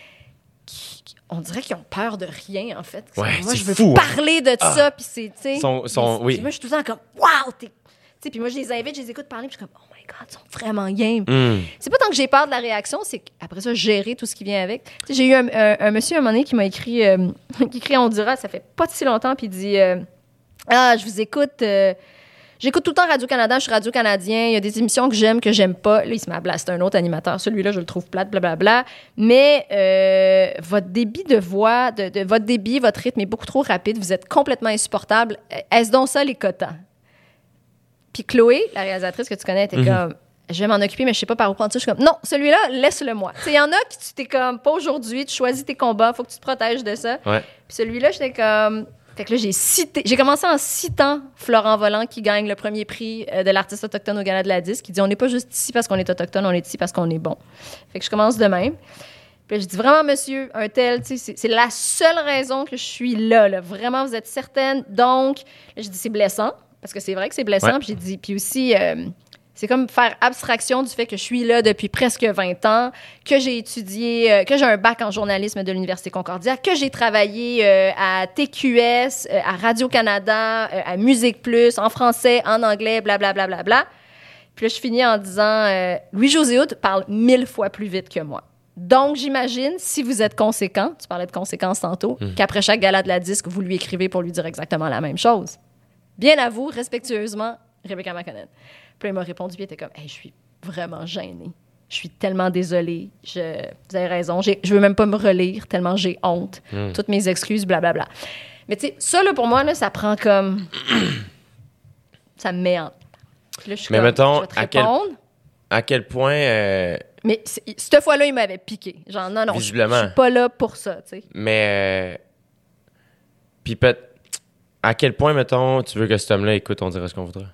On dirait qu'ils ont peur de rien, en fait. Ouais, moi, je veux fou, parler de ah. ça, puis c'est, tu sais... Son, son, oui. Moi, je suis tout le temps comme, waouh, t'es... Tu sais, puis moi, je les invite, je les écoute parler, puis je suis comme, oh my God, ils sont vraiment game. Mm. C'est pas tant que j'ai peur de la réaction, c'est qu'après ça, gérer tout ce qui vient avec. Tu sais, j'ai eu un, un, un monsieur, un moment donné, qui m'a écrit, euh, qui écrit Honduras, ça fait pas si longtemps, puis il dit, euh, ah, je vous écoute... Euh, J'écoute tout le temps Radio-Canada, je suis radio-canadien, il y a des émissions que j'aime, que j'aime pas. Là, il se met à blaster un autre animateur. Celui-là, je le trouve plate, blablabla. Mais euh, votre débit de voix, de, de, votre débit, votre rythme est beaucoup trop rapide. Vous êtes complètement insupportable. Est-ce donc ça, les quotas? Puis Chloé, la réalisatrice que tu connais, était mm-hmm. comme... Je vais m'en occuper, mais je sais pas par où prendre ça. Je suis comme, non, celui-là, laisse-le moi. Tu sais, il y en a qui tu t'es comme, pas aujourd'hui, tu choisis tes combats, faut que tu te protèges de ça. Ouais. Puis celui-là, j'étais comme... Fait que là, j'ai cité... J'ai commencé en citant Florent Volant, qui gagne le premier prix de l'artiste autochtone au Gala de la Disque, qui dit « On n'est pas juste ici parce qu'on est autochtone, on est ici parce qu'on est bon. » Fait que je commence de même. Puis là, je dis « Vraiment, monsieur, un tel, tu sais, c'est, c'est la seule raison que je suis là, là. Vraiment, vous êtes certaine. Donc, là, je dis « C'est blessant. » Parce que c'est vrai que c'est blessant. Ouais. Puis j'ai dit... Puis aussi... Euh, c'est comme faire abstraction du fait que je suis là depuis presque vingt ans, que j'ai étudié, euh, que j'ai un bac en journalisme de l'Université Concordia, que j'ai travaillé euh, à T Q S, euh, à Radio-Canada, euh, à Musique Plus, en français, en anglais, blablabla. Bla, bla, bla. Puis là, je finis en disant euh, « Louis-José Hood parle mille fois plus vite que moi. Donc, j'imagine, si vous êtes conséquent, tu parlais de conséquences tantôt, mmh. qu'après chaque gala de la disque, vous lui écrivez pour lui dire exactement la même chose. Bien à vous, respectueusement, Rebecca McConnell. » Puis il m'a répondu, puis il était comme, hey, je suis vraiment gênée. Je suis tellement désolée. Je, vous avez raison. J'ai, je veux même pas me relire tellement j'ai honte. Mm. Toutes mes excuses, blablabla. Mais tu sais, ça, là, pour moi, là, ça prend comme... ça me met en... Puis là, je suis Mais comme, mettons, je vais te à quel, répondre. à quel point... Euh, Mais cette fois-là, il m'avait piqué. Genre, non, non, visiblement. je, je suis pas là pour ça, tu sais. Mais... Euh, puis peut à quel point, mettons, tu veux que cet homme-là écoute, on dira ce qu'on voudra?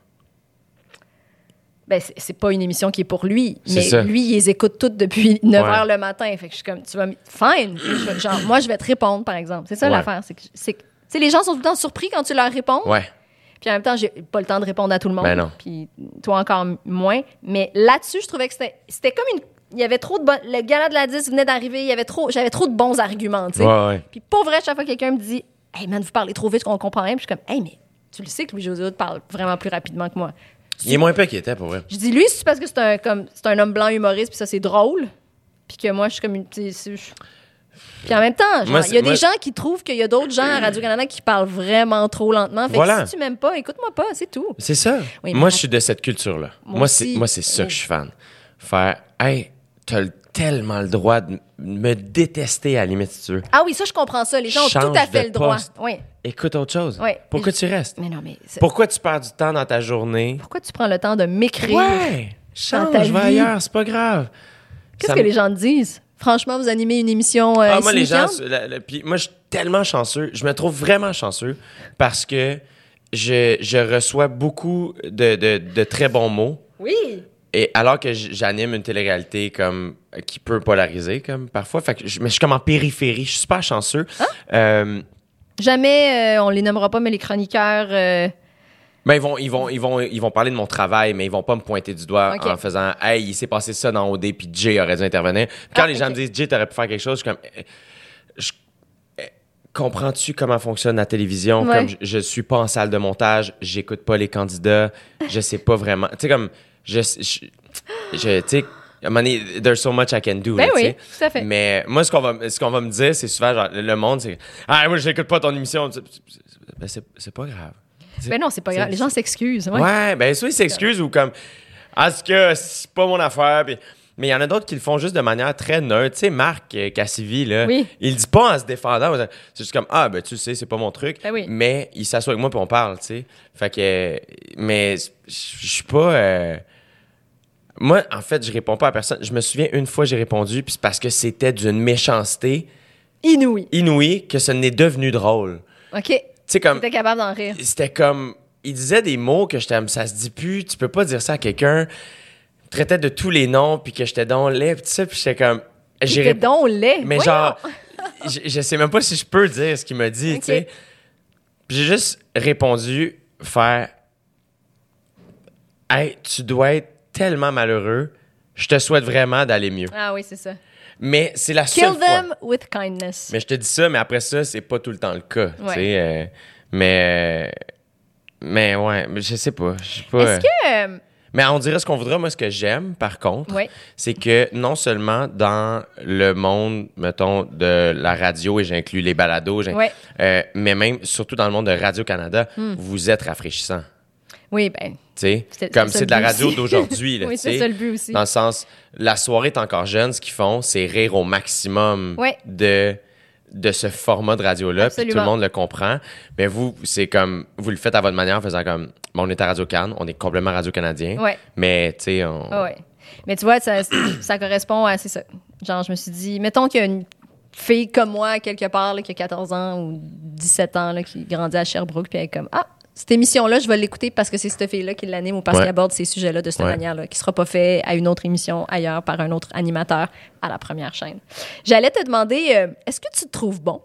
Ben, c'est, c'est pas une émission qui est pour lui. C'est mais ça. lui, il les écoute toutes depuis neuf Ouais. heures le matin. Fait que je suis comme, tu vas me... Fine. Je- genre, moi, je vais te répondre, par exemple. C'est ça Ouais. l'affaire. C'est que, c'est que- tu sais, les gens sont tout le temps surpris quand tu leur réponds. Ouais. Puis en même temps, j'ai pas le temps de répondre à tout le monde. Ben non. Puis toi encore moins. Mais là-dessus, je trouvais que c'était, c'était comme une... Il y avait trop de... Bon... Le gala de la dix venait d'arriver. Il y avait trop... J'avais trop de bons arguments, tu sais. Ouais, ouais. Puis pour vrai, chaque fois que quelqu'un me dit « Hey man, vous parlez trop vite qu'on comprend rien. » Puis je suis comme « Hey, mais tu le sais que Louis-José Hood parle vraiment plus rapidement que moi. » Il est moins peu qu'il était, pour vrai. Je dis, lui, c'est parce que c'est un, comme, c'est un homme blanc humoriste, puis ça, c'est drôle. Puis que moi, je suis comme une. T'sais, c'est- je- Puis en même temps, genre, Moi, il c'est- y a moi- des gens qui trouvent qu'il y a d'autres gens à Radio-Canada qui parlent vraiment trop lentement. Fait Voilà. que si tu m'aimes pas, écoute-moi pas, c'est tout. C'est ça. Oui, moi, mais- je suis de cette culture-là. Moi Moi, aussi. c'est, moi, c'est ça Oui. que je suis fan. Faire, hey, t'as le- tellement le droit de me détester à la limite, si tu veux. Ah oui, ça, je comprends ça. Les gens ont Change tout à fait de le droit. poste. Oui. Écoute autre chose. Oui. Pourquoi Je- tu restes? Mais non, mais. c'est- Pourquoi tu perds du temps dans ta journée? Pourquoi tu prends le temps de m'écrire? Ouais! dans Change, ta va vie. ailleurs, c'est pas grave. Qu'est-ce Ça que me- les gens te disent? Franchement, vous animez une émission. Euh, Ah, moi, les gens. insignifiante? la- la- puis moi, je suis tellement chanceux. Je me trouve vraiment chanceux parce que je, je reçois beaucoup de, de, de très bons mots. Oui. Et alors que j- j'anime une télé-réalité comme euh, qui peut polariser comme parfois, fait que je, mais je suis comme en périphérie, je suis super chanceux. Ah. Euh, Jamais, euh, on les nommera pas, mais les chroniqueurs. euh, ben ils vont ils vont ils vont ils vont parler de mon travail, mais ils vont pas me pointer du doigt Ok. en faisant hey, il s'est passé ça dans O D puis Jay aurait dû intervenir. Puis quand Ah, les gens ok. me disent Jay, t'aurais pu faire quelque chose, je suis comme eh, je- eh, comprends-tu comment fonctionne la télévision? Ouais. Comme je, je suis pas en salle de montage, j'écoute pas les candidats, je sais pas vraiment. Tu sais comme je je, je tu sais à un moment donné, there's so much I can do. Ben là, tu oui, sais. tout à fait. Mais moi, ce qu'on va, ce qu'on va me dire, c'est souvent, genre, le monde, c'est ah, moi, je n'écoute pas ton émission. Ben, c'est, c'est pas grave. Ben non, c'est pas grave. Les gens s'excusent. Ouais. Ouais, ben, soit ils s'excusent ou comme, ah, c'est que c'est pas mon affaire. Puis- mais il y en a d'autres qui le font juste de manière très neutre. Tu sais, Marc euh, Cassivi, là, Oui. il le dit pas en se défendant. C'est juste comme, ah, ben, tu sais, c'est pas mon truc. Ben oui. Mais il s'assoit avec moi puis on parle, tu sais. Fait que, euh, mais je suis pas. euh, Moi, en fait, je réponds pas à personne. Je me souviens une fois, j'ai répondu, puis c'est parce que c'était d'une méchanceté Inouï. inouïe que ce n'est devenu drôle. OK. Tu sais, comme. T'étais capable d'en rire. C'était comme. Il disait des mots que j'étais. Ça se dit plus, tu peux pas dire ça à quelqu'un. Il traitait de tous les noms, puis que j'étais donc laid, puis tout ça, puis j'étais comme. J'ai T'étais rép- donc laid. Mais Voyons. genre, je, je sais même pas si je peux dire ce qu'il m'a dit, Ok. tu sais. Puis j'ai juste répondu, faire. Hey, tu dois être tellement malheureux. Je te souhaite vraiment d'aller mieux. Ah oui, c'est ça. Mais c'est la Kill seule fois. them with kindness. Mais je te dis ça, mais après ça, c'est pas tout le temps le cas. tu Ouais. sais, euh, mais. euh, mais ouais, mais je sais pas. Je sais pas. Est-ce que... euh, Mais on dirait ce qu'on voudra. Moi, ce que j'aime, par contre, Ouais. c'est que non seulement dans le monde, mettons, de la radio, et j'inclus les balados, j'in- Ouais. euh, mais même, surtout dans le monde de Radio-Canada, Hmm. vous êtes rafraîchissant. Oui, ben... Tu sais, C'était- comme c'était c'est de la le but radio aussi. d'aujourd'hui. là, Oui, tu c'est sais. ça le but aussi. Dans le sens, la soirée est encore jeune, ce qu'ils font, c'est rire au maximum Ouais. de, de ce format de radio-là, puis tout le Absolument. monde le comprend. Mais vous, c'est comme, vous le faites à votre manière en faisant comme, bon, on est à Radio-Can, on est complètement radio-canadien, Ouais. mais tu sais, on... Ah ouais. Mais tu vois, ça, ça correspond à... C'est ça. Genre, je me suis dit, mettons qu'il y a une fille comme moi, quelque part, là, qui a quatorze ans ou dix-sept ans, là, qui grandit à Sherbrooke, puis elle est comme, ah, cette émission-là, je vais l'écouter parce que c'est cette fille-là qui l'anime ou parce Ouais. qu'elle aborde ces sujets-là de cette Ouais. manière-là, qui sera pas fait à une autre émission ailleurs par un autre animateur à la première chaîne. J'allais te demander, euh, est-ce que tu te trouves bon?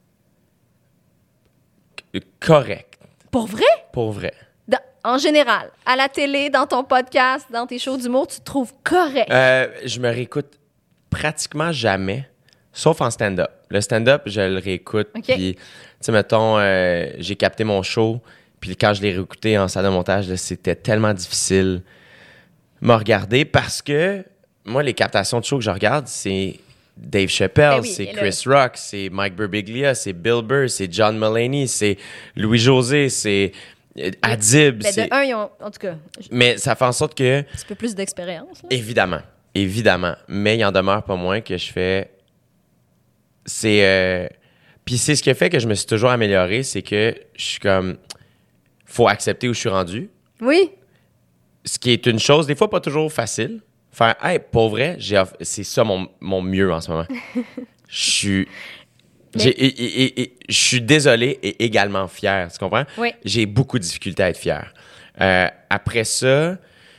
Correct, Pour vrai? pour vrai. Dans- en général, à la télé, dans ton podcast, dans tes shows d'humour, tu te trouves correct. Euh, je me réécoute pratiquement jamais, sauf en stand-up. Le stand-up, je le réécoute, OK. puis, tu sais, mettons, euh, j'ai capté mon show, puis quand je l'ai réécouté en salle de montage, là, c'était tellement difficile de me regarder parce que moi, les captations de show que je regarde, c'est Dave Chappelle, Ben oui, c'est et le- Chris Rock, c'est Mike Birbiglia, c'est Bill Burr, c'est John Mulaney, c'est Louis-José, c'est euh, Adib. Ben, c'est- de un, ils ont, en tout cas, un Mais ça fait en sorte que, petit peu plus d'expérience. là. évidemment, évidemment. Mais il en demeure pas moins que je fais... C'est... Euh... Puis c'est ce qui a fait que je me suis toujours amélioré, c'est que je suis comme... Faut accepter où je suis rendu. Oui. Ce qui est une chose, des fois, pas toujours facile. Faire, hey, pour vrai, j'ai off- c'est ça mon, mon mieux en ce moment. Je suis... J'ai, et, et, et, et, je suis désolé et également fier, tu comprends? Oui. J'ai beaucoup de difficultés à être fier. Euh, après ça,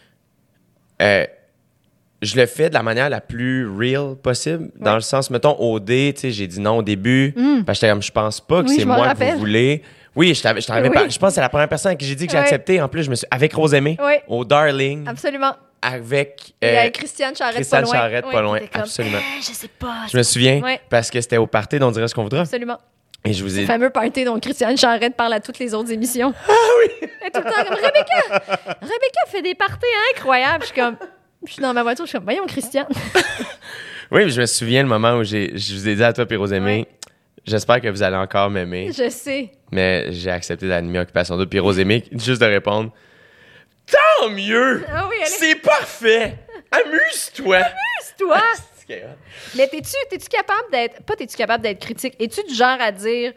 euh, je le fais de la manière la plus real possible. Dans Ouais. le sens, mettons, au dé, tu sais, j'ai dit non au début. Mm. Parce que j'étais comme, je pense pas que Oui, c'est je m'en moi rappelle. que vous voulez. Oui, je t'avais, je t'avais Oui. par- je pense que c'est la première personne à qui j'ai dit que j'ai Ouais. accepté. En plus, je me suis avec Rosemée, Oui. au Darling, Absolument. avec Et euh, avec Christiane Charrette Christiane pas loin. Charrette, Oui, pas loin. t'étais comme, Absolument. Eh, je sais pas. Je me souviens Ouais. parce que c'était au party d'On dirait ce qu'on voudra. Absolument. Et je vous ai Le fameux party dont Christiane Charrette parle à toutes les autres émissions. Ah oui! Elle est tout le temps comme Rebecca! Rebecca fait des parties incroyables. Je suis comme. Je suis dans ma voiture, je suis comme, voyons, Christiane. Oui, je me souviens le moment où j'ai, je vous ai dit à toi et Rosemée, Ouais. j'espère que vous allez encore m'aimer, Je sais. mais j'ai accepté d'animer Occupation Double. Puis Rosemée, juste de répondre, tant mieux! Ah oui, elle est. C'est parfait! Amuse-toi! Toi! C'est hot. Mais t'es-tu, t'es-tu capable d'être. Pas t'es-tu capable d'être critique. Es-tu du genre à dire.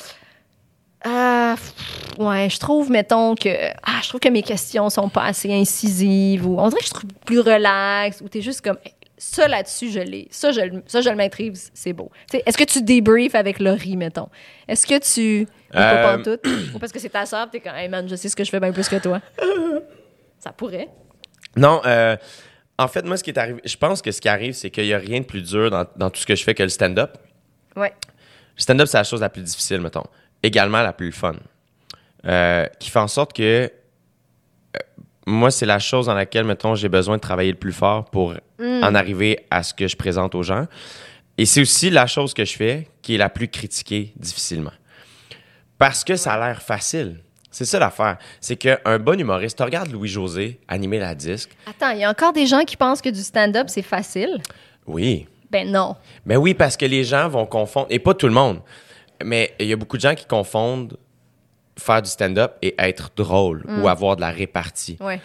Ah, pff, ouais, je trouve, mettons, que. Ah, je trouve que mes questions sont pas assez incisives. Ou on dirait que je trouve plus relax. Ou t'es juste comme. Ça là-dessus, je l'ai. Ça, je, le- ça, je le maîtrise. C'est beau. Tu sais, est-ce que tu débriefes avec Laurie, mettons? Est-ce que tu. Ou pas Euh, pantoute? Ou parce que c'est ta soeur, t'es comme, hey man, je sais ce que je fais bien plus que toi. Ça pourrait. Non, euh, en fait, moi, ce qui est arrivé, je pense que ce qui arrive, c'est qu'il n'y a rien de plus dur dans, dans tout ce que je fais que le stand-up. Ouais. Le stand-up, c'est la chose la plus difficile, mettons. Également la plus fun. Euh, qui fait en sorte que euh, moi, c'est la chose dans laquelle, mettons, j'ai besoin de travailler le plus fort pour en arriver à ce que je présente aux gens. Et c'est aussi la chose que je fais qui est la plus critiquée difficilement. Parce que ça a l'air facile. C'est ça l'affaire. C'est qu'un bon humoriste, tu regardes Louis-José animer la disque. Attends, il y a encore des gens qui pensent que du stand-up, c'est facile. Oui. Ben non. Ben oui, parce que les gens vont confondre, et pas tout le monde, mais il y a beaucoup de gens qui confondent faire du stand-up et être drôle ou avoir de la répartie. Ouais.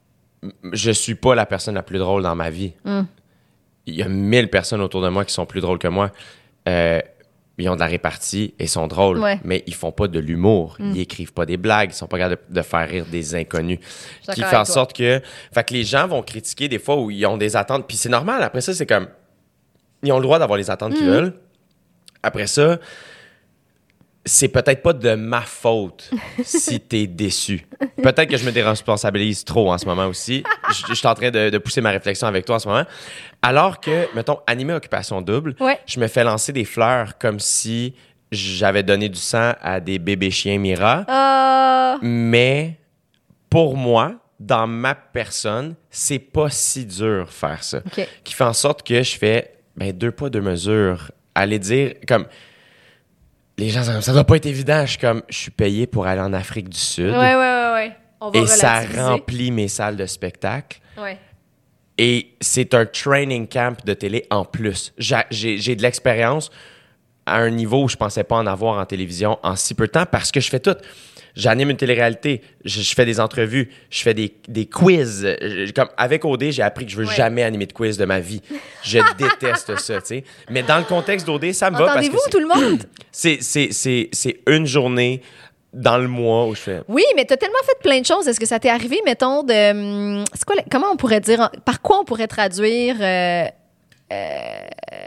Je suis pas la personne la plus drôle dans ma vie. Mm. Il y a mille personnes autour de moi qui sont plus drôles que moi. Euh, ils ont de la répartie et sont drôles, Ouais. mais ils font pas de l'humour. Ils écrivent pas des blagues. Ils sont pas capables de, de faire rire des inconnus. suis Qui d'accord fait en avec toi. sorte que... Fait que les gens vont critiquer des fois où ils ont des attentes. Puis c'est normal. Après ça, c'est comme... Ils ont le droit d'avoir les attentes qu'ils veulent. Après ça, c'est peut-être pas de ma faute si t'es déçu. Peut-être que je me déresponsabilise trop en ce moment aussi. Je, je suis en train de, de pousser ma réflexion avec toi en ce moment. Alors que, mettons, animer Occupation Double, Ouais. je me fais lancer des fleurs comme si j'avais donné du sang à des bébés chiens Mira. Euh... Mais pour moi, dans ma personne, c'est pas si dur faire ça. OK. Qui fait en sorte que je fais ben, deux pas, deux mesures. Aller dire, comme... Les gens sont comme, ça doit pas être évident. Je suis comme, je suis payé pour aller en Afrique du Sud. Ouais, ouais, ouais, ouais. On va Et ça relativiser. remplit mes salles de spectacle. Ouais. Et c'est un training camp de télé en plus. J'a- J'ai j'ai de l'expérience à un niveau où je pensais pas en avoir en télévision en si peu de temps parce que je fais tout. J'anime une télé-réalité, je, je fais des entrevues, je fais des, des quiz. Je- comme avec O D, j'ai appris que je veux Ouais. jamais animer de quiz de ma vie. Je déteste ça, tu sais. Mais dans le contexte d'O D, ça me va parce que Entendez-vous, c'est- tout le monde? c'est c'est- c'est- c'est une journée dans le mois où je fais... Oui, mais t'as tellement fait plein de choses. Est-ce que ça t'est arrivé, mettons, de... hum, C'est quoi, la- comment on pourrait dire... en- Par quoi on pourrait traduire... euh, euh,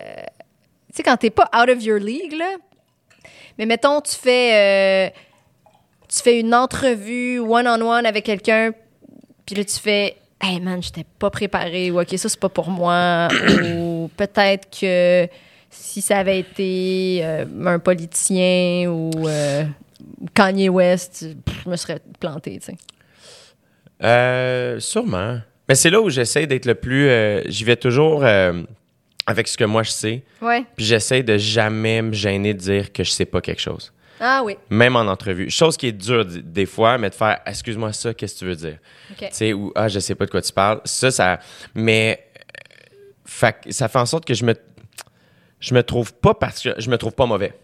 tu sais, quand t'es pas out of your league, là. Mais mettons, tu fais... euh, tu fais une entrevue one-on-one avec quelqu'un, puis là, tu fais... Hey man, j'étais pas préparée, ou OK, ça, c'est pas pour moi, ou peut-être que si ça avait été euh, un politicien ou euh, Kanye West, pff, je me serais planté, tu sais. Euh, sûrement. Mais c'est là où j'essaie d'être le plus... euh, j'y vais toujours euh, avec ce que moi je sais. Ouais. Puis j'essaie de jamais me gêner de dire que je sais pas quelque chose. Ah oui. Même en entrevue. Chose qui est dure d- des fois, mais de faire « Excuse-moi ça, qu'est-ce que tu veux dire? OK. Tu sais, ou « Ah, je sais pas de quoi tu parles. » Ça, ça... Mais euh, fait que ça fait en sorte que je me... Je me trouve pas parce que... Je me trouve pas mauvais.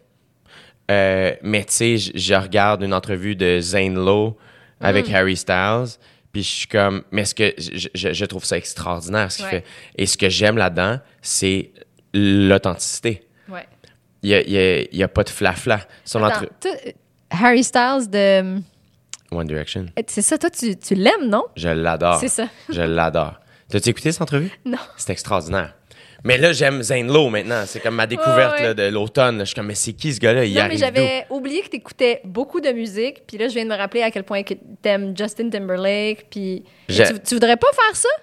Euh, mais tu sais, je, je regarde une entrevue de Zane Lowe avec Harry Styles, puis Puis je suis comme, mais ce que je, je, je trouve ça extraordinaire, ce qu'il Ouais. fait. Et ce que j'aime là-dedans, c'est l'authenticité. Ouais. Il n'y a, il y a, il y a pas de flafla. Son Attends, entre... toi, euh, Harry Styles de... One Direction. C'est ça, toi, tu, tu l'aimes, non? Je l'adore. C'est ça. Je l'adore. T'as-tu écouté cette entrevue? Non. C'est extraordinaire. Mais là, j'aime Zane Lowe maintenant. C'est comme ma découverte Ouais, ouais. là, de l'automne. là. Je suis comme, mais c'est qui ce gars-là? Il Non, mais arrive j'avais oublié que tu écoutais beaucoup de musique. Puis là, je viens de me rappeler à quel point que t'aimes Justin Timberlake. Puis Je- tu, tu voudrais pas faire ça?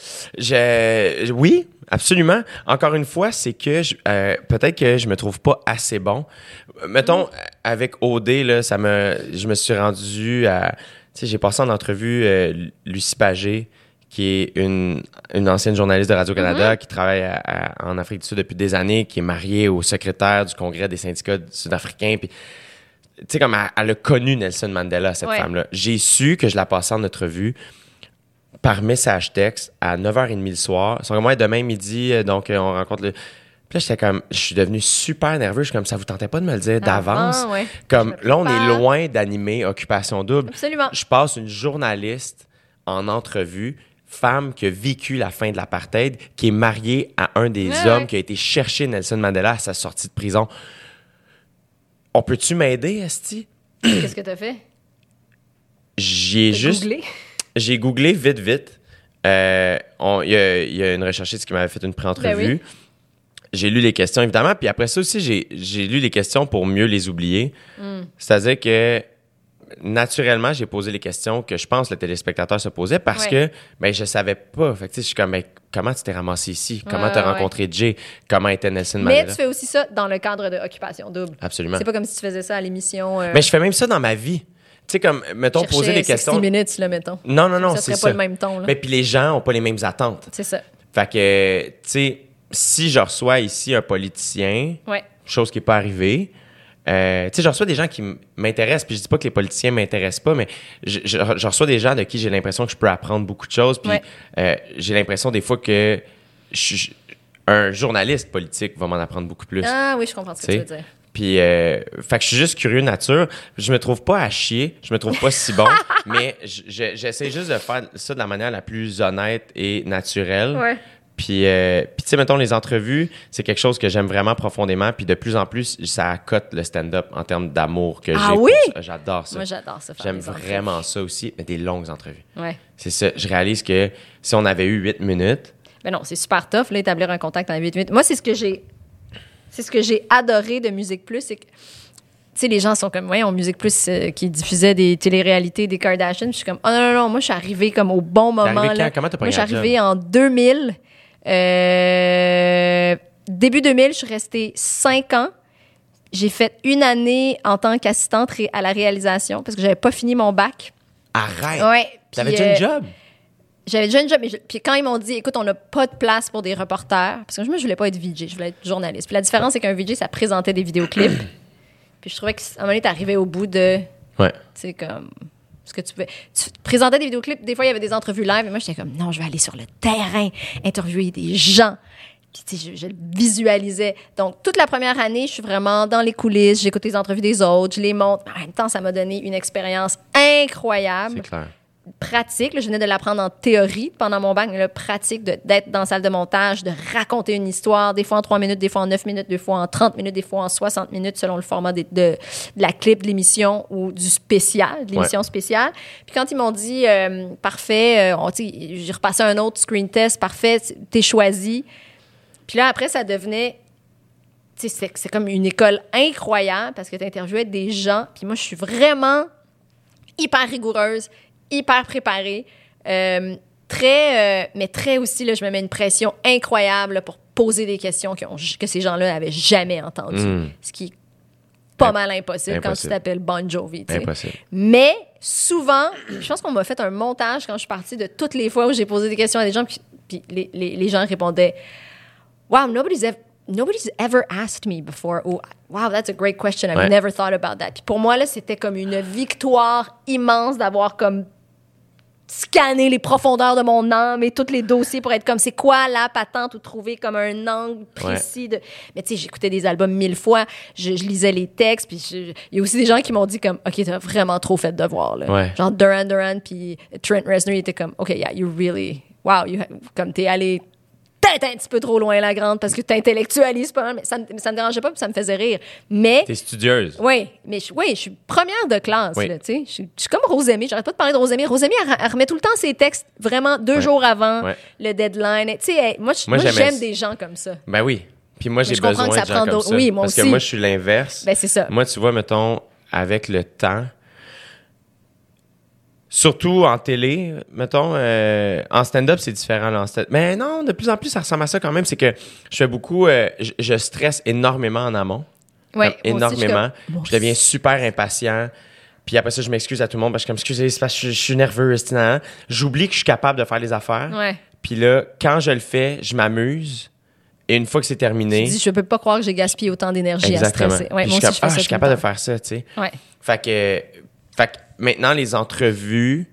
Je... je- Oui, absolument. Encore une fois, c'est que je- euh, peut-être que je me trouve pas assez bon. Mettons, avec O D, là, ça me, je me suis rendu à... Tu sais, j'ai passé en entrevue euh, Lucie Pagé, qui est une, une ancienne journaliste de Radio-Canada qui travaille à- à- en Afrique du Sud depuis des années, qui est mariée au secrétaire du Congrès des syndicats sud-africains. Puis, tu sais, comme elle, elle a connu Nelson Mandela, cette Ouais. femme-là. J'ai su que je la passais en entrevue par message texte à neuf heures trente le soir. Ils sont comme, ouais, demain midi, euh, donc euh, on rencontre le... Puis là, j'étais comme, je suis devenu super nerveux. Je suis comme, ça vous tentait pas de me le dire d'avance? Ah, ouais. Comme, Je me là, on est prépare. loin d'animer Occupation Double. Absolument. Je passe une journaliste en entrevue, femme qui a vécu la fin de l'apartheid, qui est mariée à un des Ouais, hommes ouais. qui a été chercher Nelson Mandela à sa sortie de prison. On peut-tu m'aider, Esti? Qu'est-ce que t'as fait? J'y ai T'as juste... googlé? J'ai googlé vite, vite. Euh, on- Il y, a- il y a une recherchiste qui m'avait fait une pré-entrevue. Ben oui. J'ai lu les questions, évidemment. Puis après ça aussi, j'ai, j'ai lu les questions pour mieux les oublier. Hmm. C'est-à-dire que, naturellement, j'ai posé les questions que je pense que le téléspectateur se posait parce Ouais. que ben, je savais pas. Fait que, tu sais, je suis comme, ben, comment tu t'es ramassé ici? Comment Ouais, tu as ouais, rencontré Jay? Comment était Nelson Mais Mandela? tu fais aussi ça dans le cadre de Occupation Double. Absolument. C'est pas comme si tu faisais ça à l'émission. Euh, Mais je fais même ça dans ma vie. Tu sais, comme, mettons, cherchais poser les questions. sixty minutes, là, mettons. Non, non, non, Ça c'est serait ça. pas le même ton, là. Mais puis les gens ont pas les mêmes attentes. C'est ça. Fait que, tu sais, si je reçois ici un politicien, Ouais. chose qui n'est pas arrivée, euh, tu sais, je reçois des gens qui m- m'intéressent, puis je dis pas que les politiciens m'intéressent pas, mais je, je- je reçois des gens de qui j'ai l'impression que je peux apprendre beaucoup de choses, puis Ouais. euh, j'ai l'impression des fois que je- je- un journaliste politique va m'en apprendre beaucoup plus. Ah oui, je comprends ce que Tu tu sais. veux dire. Puis, euh, fait que je suis juste curieux de nature. Je me trouve pas à chier. Je me trouve pas si bon. Mais je- je- j'essaie juste de faire ça de la manière la plus honnête et naturelle. Ouais. Puis, euh, puis tu sais, mettons, les entrevues, c'est quelque chose que j'aime vraiment profondément. Puis de plus en plus, ça accote le stand-up en termes d'amour que Ah j'ai. pour oui? ça. J'adore ça. Moi, j'adore ça. faire J'aime des entrevues. vraiment ça aussi, mais des longues entrevues. Ouais. C'est ça. Je réalise que si on avait eu huit minutes, Mais non, c'est super tough, là, établir un contact en huit minutes. Moi, c'est ce que j'ai c'est ce que j'ai adoré de Musique Plus, c'est que, tu sais, les gens sont comme, ouais, on Musique Plus euh, qui diffusait des téléréalités des Kardashians. Puis je suis comme, oh non, non, non, moi, je suis arrivée comme au bon moment. arrivée là. quand? Comment t'as Moi, je pogné suis la arrivée en deux mille. Euh, début deux mille, je suis restée cinq ans. J'ai fait une année en tant qu'assistante ré- à la réalisation parce que j'avais pas fini mon bac. arrête! Ouais. T'avais puis, déjà euh, une job? J'avais déjà une job. mais je- Puis quand ils m'ont dit, écoute, on n'a pas de place pour des reporters, parce que moi, je voulais pas être V J, je voulais être journaliste. Puis la différence, c'est qu'un V J, ça présentait des vidéoclips. Puis je trouvais qu'à un moment donné, t'arrivais au bout de, Ouais. tu sais, comme, ce que tu pouvais. Tu présentais des vidéoclips, des fois, il y avait des entrevues live, et moi, j'étais comme, non, je vais aller sur le terrain, interviewer des gens. Puis, tu sais, je, je le visualisais. Donc, toute la première année, je suis vraiment dans les coulisses, j'écoute les entrevues des autres, je les montre. En même temps, ça m'a donné une expérience incroyable. C'est clair. Pratique. Là, je venais de l'apprendre en théorie pendant mon bac, mais là, pratique de- d'être dans la salle de montage, de raconter une histoire, des fois en trois minutes, des fois en neuf minutes, des fois en trente minutes, des fois en soixante minutes, selon le format des- de, de la clip de l'émission ou du spécial, de l'émission spéciale. Puis quand ils m'ont dit, euh, parfait, euh, on- tu sais, j'ai repassé un autre screen test, parfait, t'es choisi. Puis là, après, ça devenait... tu sais, C'est c'est comme une école incroyable parce que tu interviewais des gens. Puis moi, je suis vraiment hyper rigoureuse, hyper préparée. Euh, très, euh, mais très aussi, là, je me mets une pression incroyable là, pour poser des questions que, que ces gens-là n'avaient jamais entendues. Mm. Ce qui est pas Imp- mal impossible, quand tu impossible. t'appelles Bon Jovi. tu sais. Impossible. Mais souvent, je pense qu'on m'a fait un montage quand je suis partie de toutes les fois où j'ai posé des questions à des gens, puis, puis les, les, les gens répondaient « Wow, nobody's ever, nobody's ever asked me before. » ou « Wow, that's a great question. I've Ouais. never thought about that. » Puis pour moi, là, c'était comme une victoire immense d'avoir comme scanner les profondeurs de mon âme et tous les dossiers pour être comme c'est quoi la patente ou trouver comme un angle précis. Ouais. De... Mais tu sais, j'écoutais des albums mille fois, je, je lisais les textes, puis il y a aussi des gens qui m'ont dit comme « OK, t'as vraiment trop fait de devoir. » là. Ouais. Genre Duran Duran puis Trent Reznor, il était comme « OK, yeah, you really... Wow, you have... comme t'es allé... » peut-être un petit peu trop loin, la grande, parce que tu intellectualises pas mal, mais ça, ça me dérangeait pas puis ça me faisait rire. Mais... T'es studieuse. Oui, mais je, oui, je suis première de classe, oui. là, tu sais. Je, je suis comme Rosemée, j'arrête pas de parler de Rosemée. Rosemée, elle, elle remet tout le temps ses textes vraiment deux ouais. jours avant ouais. le deadline. Tu sais, hey, moi, moi, moi j'aime des gens comme ça. Ben oui. Puis moi, j'ai besoin de gens comme ça. Oui, moi parce aussi. que moi, je suis l'inverse. Ben c'est ça. Moi, tu vois, mettons, avec le temps... Surtout en télé, mettons, euh, en stand-up, c'est différent. Là, en stand- Mais non, de plus en plus, ça ressemble à ça quand même. C'est que je fais beaucoup... Euh, je, je stresse énormément en amont. Oui, énormément. Aussi, je, comme... je deviens super impatient. Puis après ça, je m'excuse à tout le monde parce que je suis comme, excusez, c'est parce que je, je suis nerveux. J'oublie que je suis capable de faire les affaires. Ouais. Puis là, quand je le fais, je m'amuse. Et une fois que c'est terminé... Tu dis, je peux pas croire que j'ai gaspillé autant d'énergie exactement. à stresser. Ouais, moi je, aussi, cap- je fais ah, ça je suis capable de faire ça, tu sais. Ouais. Fait que... Fait que maintenant, les entrevues...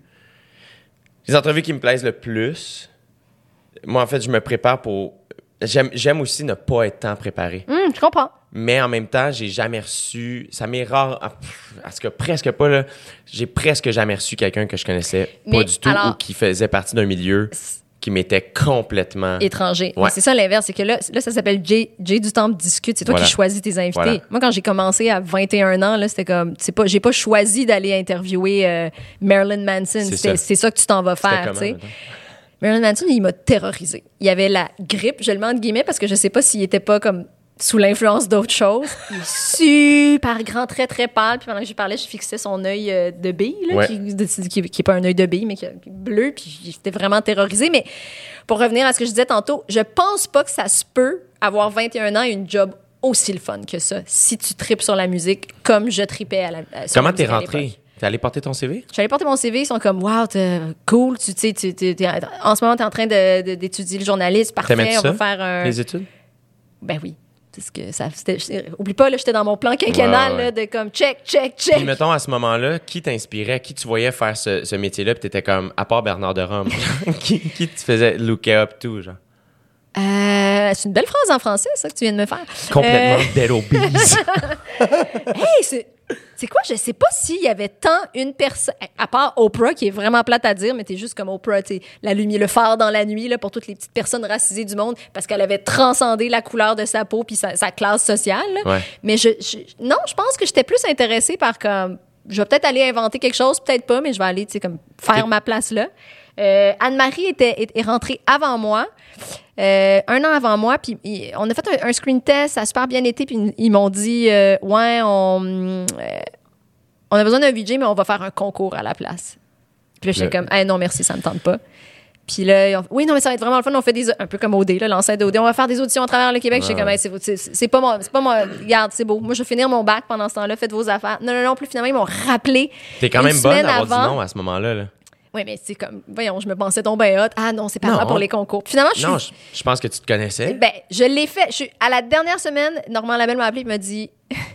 Les entrevues qui me plaisent le plus, moi, en fait, je me prépare pour... J'aime, j'aime aussi ne pas être tant préparé. Mmh, je comprends. Mais en même temps, j'ai jamais reçu... Ça m'est rare... En tout cas, presque pas, là. J'ai presque jamais reçu quelqu'un que je connaissais Mais pas du tout alors, ou qui faisait partie d'un milieu qui m'était complètement... étranger. Ouais. Mais c'est ça l'inverse. C'est que là, là ça s'appelle Jay, Jay du Temple discute. C'est toi voilà. qui choisis tes invités. Voilà. Moi, quand j'ai commencé à vingt et un ans, là, c'était comme... C'est pas, j'ai pas choisi d'aller interviewer euh, Marilyn Manson. C'est ça. c'est ça que tu t'en vas faire, tu sais. Marilyn Manson, il m'a terrorisé. Il y avait la grippe, je le mets entre guillemets, parce que je sais pas s'il était pas comme sous l'influence d'autres choses. Il est super grand, très, très pâle. Puis pendant que je parlais, je fixais son œil euh, de bille, là, ouais. qui, qui, qui est pas un œil de bille, mais qui est bleu. Puis j'étais vraiment terrorisée. Mais pour revenir à ce que je disais tantôt, je pense pas que ça se peut avoir vingt et un ans et une job aussi le fun que ça, si tu tripes sur la musique comme je tripais à la à, sur Comment la t'es rentrée? T'es allé porter ton C V? Je suis allée porter mon C V. Ils sont comme, wow, t'es cool. Tu sais, tu, tu, tu, en ce moment, t'es en train de, de, d'étudier le journalisme. Parfait. T'aimais on ça, va faire un. Les études? Ben oui. Parce que ça, oublie pas, là, j'étais dans mon plan quinquennal, ouais, ouais. Là, de comme check, check, check. Puis mettons, à ce moment-là, qui t'inspirait, qui tu voyais faire ce, ce métier-là, puis t'étais comme, à part Bernard de Rome, qui, qui te faisait look up tout, genre? Euh, c'est une belle phrase en français, ça, que tu viens de me faire. Complètement euh... dead obese. Hey, c'est... C'est quoi? Je sais pas s'il y avait tant une personne, à part Oprah, qui est vraiment plate à dire, mais t'es juste comme Oprah, t'es la lumière, le phare dans la nuit, là, pour toutes les petites personnes racisées du monde, parce qu'elle avait transcendé la couleur de sa peau puis sa, sa classe sociale. Là. Ouais. Mais je, je, non, je pense que j'étais plus intéressée par comme, je vais peut-être aller inventer quelque chose, peut-être pas, mais je vais aller, tu sais, comme faire ma place là. Euh, Anne-Marie était, est, est rentrée avant moi. Euh, un an avant moi, puis on a fait un, un screen test, ça a super bien été, puis ils m'ont dit euh, ouais, on, euh, on a besoin d'un V J, mais on va faire un concours à la place. Puis là, j'étais le... comme, hey, non, merci, ça me tente pas. Puis là, on, oui, non, mais ça va être vraiment le fun, on fait des, un peu comme O D, là, l'ancêtre d'O D, on va faire des auditions à travers le Québec. Ah. J'étais comme, hey, c'est, c'est, c'est pas moi, c'est pas moi, regarde, c'est beau, moi, je vais finir mon bac pendant ce temps-là, faites vos affaires. Non, non, non, plus finalement, ils m'ont rappelé. T'es quand même bonne d'avoir dit non à ce moment-là, là. Oui, mais c'est comme, voyons, je me pensais donc bien hot. Ah non, c'est pas moi pour les concours. Puis finalement, je Non, suis... je, je pense que tu te connaissais. Ben, je l'ai fait. Je suis... À la dernière semaine, Normand Labelle m'a appelé et m'a dit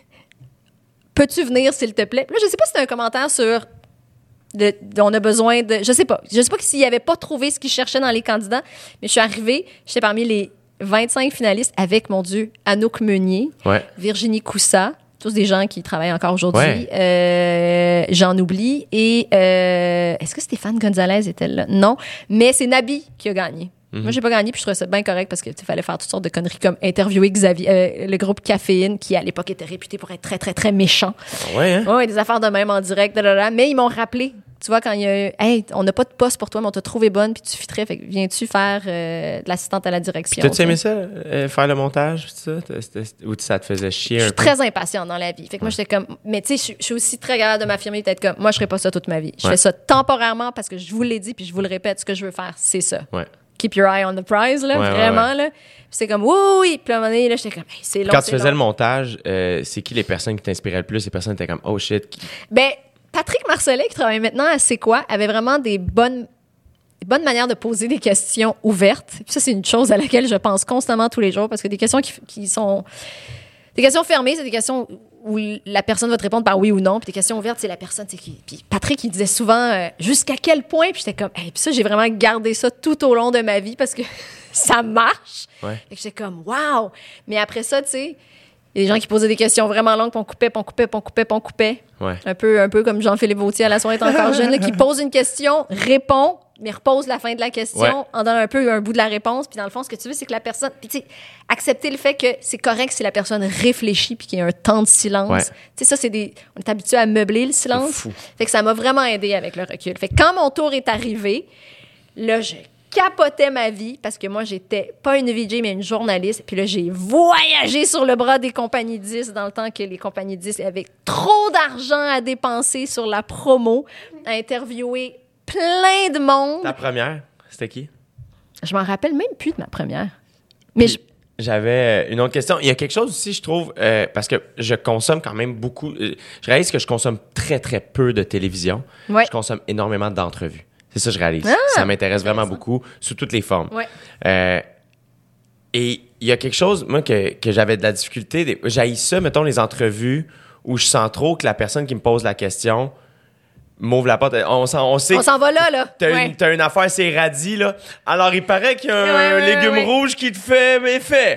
« Peux-tu venir, s'il te plaît? » Là, je sais pas si c'était un commentaire sur... De, de, on a besoin de... Je sais pas. Je sais pas s'il avait pas trouvé ce qu'il cherchait dans les candidats, mais je suis arrivée, j'étais parmi les vingt-cinq finalistes avec, mon Dieu, Anouk Meunier, ouais. Virginie Coussa, tous des gens qui travaillent encore aujourd'hui. Ouais. Euh, j'en oublie. Et euh, est-ce que Stéphane Gonzalez était là? Non. Mais c'est Nabi qui a gagné. Mm-hmm. Moi, j'ai pas gagné, puis je trouvais ça bien correct parce qu'il fallait faire toutes sortes de conneries comme interviewer Xavier, euh, le groupe Caféine, qui à l'époque était réputé pour être très, très, très méchant. Ouais, hein? Ouais, des affaires de même en direct. Blablabla. Mais ils m'ont rappelé. Tu vois, quand il y a eu, hey, on n'a pas de poste pour toi, mais on t'a trouvé bonne, puis tu fitterais. Fait que viens-tu faire euh, de l'assistante à la direction? T'as-tu aimé ça, euh, faire le montage, tout ça? Ou ça te faisait chier un peu? Je suis très impatiente dans la vie. Fait que ouais. moi, j'étais comme, mais tu sais, je suis aussi très capable de m'affirmer, peut-être comme, moi, je ferais pas ça toute ma vie. Je ouais. fais ça temporairement parce que je vous l'ai dit, puis je vous le répète, ce que je veux faire, c'est ça. Ouais. Keep your eye on the prize, là, ouais, vraiment, ouais, ouais. là. Puis c'est comme, oui, oui. Puis à un moment donné, là, j'étais comme, hey, c'est long. Quand c'est tu faisais long. le montage, euh, c'est qui les personnes qui t'inspiraient le plus? Les personnes étaient comme, oh shit. Qui... Ben, Patrick Marcellet, qui travaille maintenant à C'est quoi, avait vraiment des bonnes, des bonnes manières de poser des questions ouvertes. Puis ça, c'est une chose à laquelle je pense constamment tous les jours parce que des questions qui, qui sont... Des questions fermées, c'est des questions où la personne va te répondre par oui ou non, puis tes questions ouvertes, c'est la personne, tu sais, qui... Puis Patrick, il disait souvent euh, jusqu'à quel point, puis j'étais comme, hey, puis ça, j'ai vraiment gardé ça tout au long de ma vie parce que ça marche. Ouais. Fait que j'étais comme, wow! Mais après ça, tu sais, il y a des gens qui posaient des questions vraiment longues, puis on coupait, puis on coupait, puis on coupait, puis on coupait. Ouais. Un peu, un peu comme Jean-Philippe Vautier à la soirée est encore jeune, là, qui pose une question, répond, mais repose la fin de la question, Ouais. en donnant un peu un bout de la réponse. Puis dans le fond, ce que tu veux, c'est que la personne... Puis tu sais, accepter le fait que c'est correct si la personne réfléchit puis qu'il y a un temps de silence. Ouais. Tu sais, ça, c'est des... On est habitué à meubler le silence. C'est fou. Fait que ça m'a vraiment aidé avec le recul. Fait que quand mon tour est arrivé, là, je capotais ma vie parce que moi, j'étais pas une V J, mais une journaliste. Puis là, j'ai voyagé sur le bras des compagnies disques dans le temps que les compagnies disques avaient trop d'argent à dépenser sur la promo, à interviewer plein de monde. Ta première, c'était qui? Je m'en rappelle même plus de ma première. Mais je... J'avais une autre question. Il y a quelque chose aussi, je trouve, euh, parce que je consomme quand même beaucoup. Euh, je réalise que je consomme très, très peu de télévision. Ouais. Je consomme énormément d'entrevues. C'est ça que je réalise. Ah, ça m'intéresse vraiment beaucoup, sous toutes les formes. Ouais. Euh, et il y a quelque chose, moi, que, que j'avais de la difficulté. Des- J'haïs ça, mettons, les entrevues où je sens trop que la personne qui me pose la question m'ouvre la porte. On, s'en- on sait On s'en va là, là. T'as, Ouais. une, t'as une affaire, c'est radis, là. Alors, il paraît qu'il y a un Ouais, ouais, légume ouais. rouge qui te fait effet.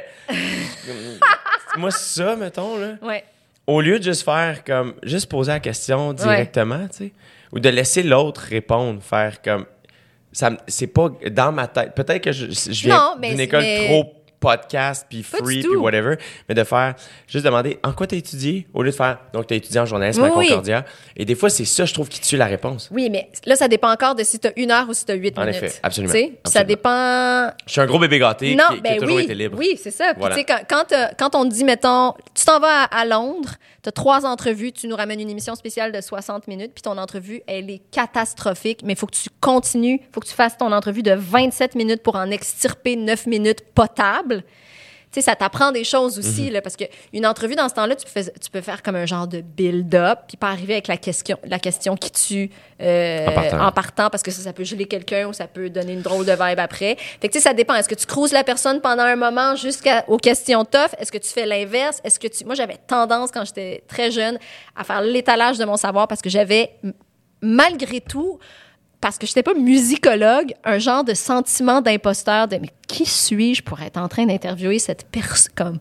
Moi, c'est ça, mettons, là. Ouais. Au lieu de juste faire comme... Juste poser la question directement, tu sais. Ou de laisser l'autre répondre, faire comme... Ça, me- c'est pas dans ma tête. Peut-être que je, je viens Non, mais d'une c'est- école mais- trop podcast, puis Pas free, du puis tout. whatever, mais de faire, juste demander en quoi t'as étudié, au lieu de faire, donc t'as étudié en journalisme à Oui, oui. Concordia. Et des fois, c'est ça, je trouve, qui tue la réponse. Oui, mais là, ça dépend encore de si tu as une heure ou si tu as huit En minutes. effet, absolument, Tu sais, puis ça absolument. dépend. Je suis un gros bébé gâté Non, qui, qui ben a toujours oui, été libre. oui, c'est ça. Puis Voilà. tu sais, quand, quand, euh, quand on te dit, mettons, tu t'en vas à, à Londres, tu as trois entrevues, tu nous ramènes une émission spéciale de soixante minutes, puis ton entrevue, elle est catastrophique, mais il faut que tu continues, il faut que tu fasses ton entrevue de vingt-sept minutes pour en extirper neuf minutes potables. Tu sais, ça t'apprend des choses aussi, Mhm. là, parce qu'une entrevue, dans ce temps-là, tu peux, fais- tu peux faire comme un genre de build-up, puis pas arriver avec la question, la question qui tue euh, En partant. en partant, parce que ça, ça peut geler quelqu'un ou ça peut donner une drôle de vibe après. Fait que, tu sais, ça dépend. Est-ce que tu cruises la personne pendant un moment jusqu'aux questions tough? Est-ce que tu fais l'inverse? Est-ce que tu... Moi, j'avais tendance, quand j'étais très jeune, à faire l'étalage de mon savoir parce que j'avais, m- malgré tout, parce que je n'étais pas musicologue, un genre de sentiment d'imposteur de mais qui suis-je pour être en train d'interviewer cette personne comme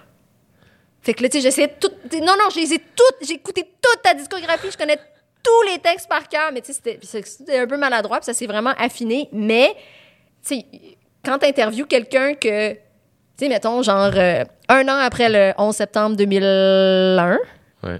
fait que là tu sais j'essayais de tout non non j'ai toutes j'ai écouté toute ta discographie, je connais tous les textes par cœur, mais tu sais c'était, c'était un peu maladroit puis ça s'est vraiment affiné, mais tu sais quand tu interviews quelqu'un que tu sais mettons genre euh, un an après le onze septembre deux mille un, Ouais.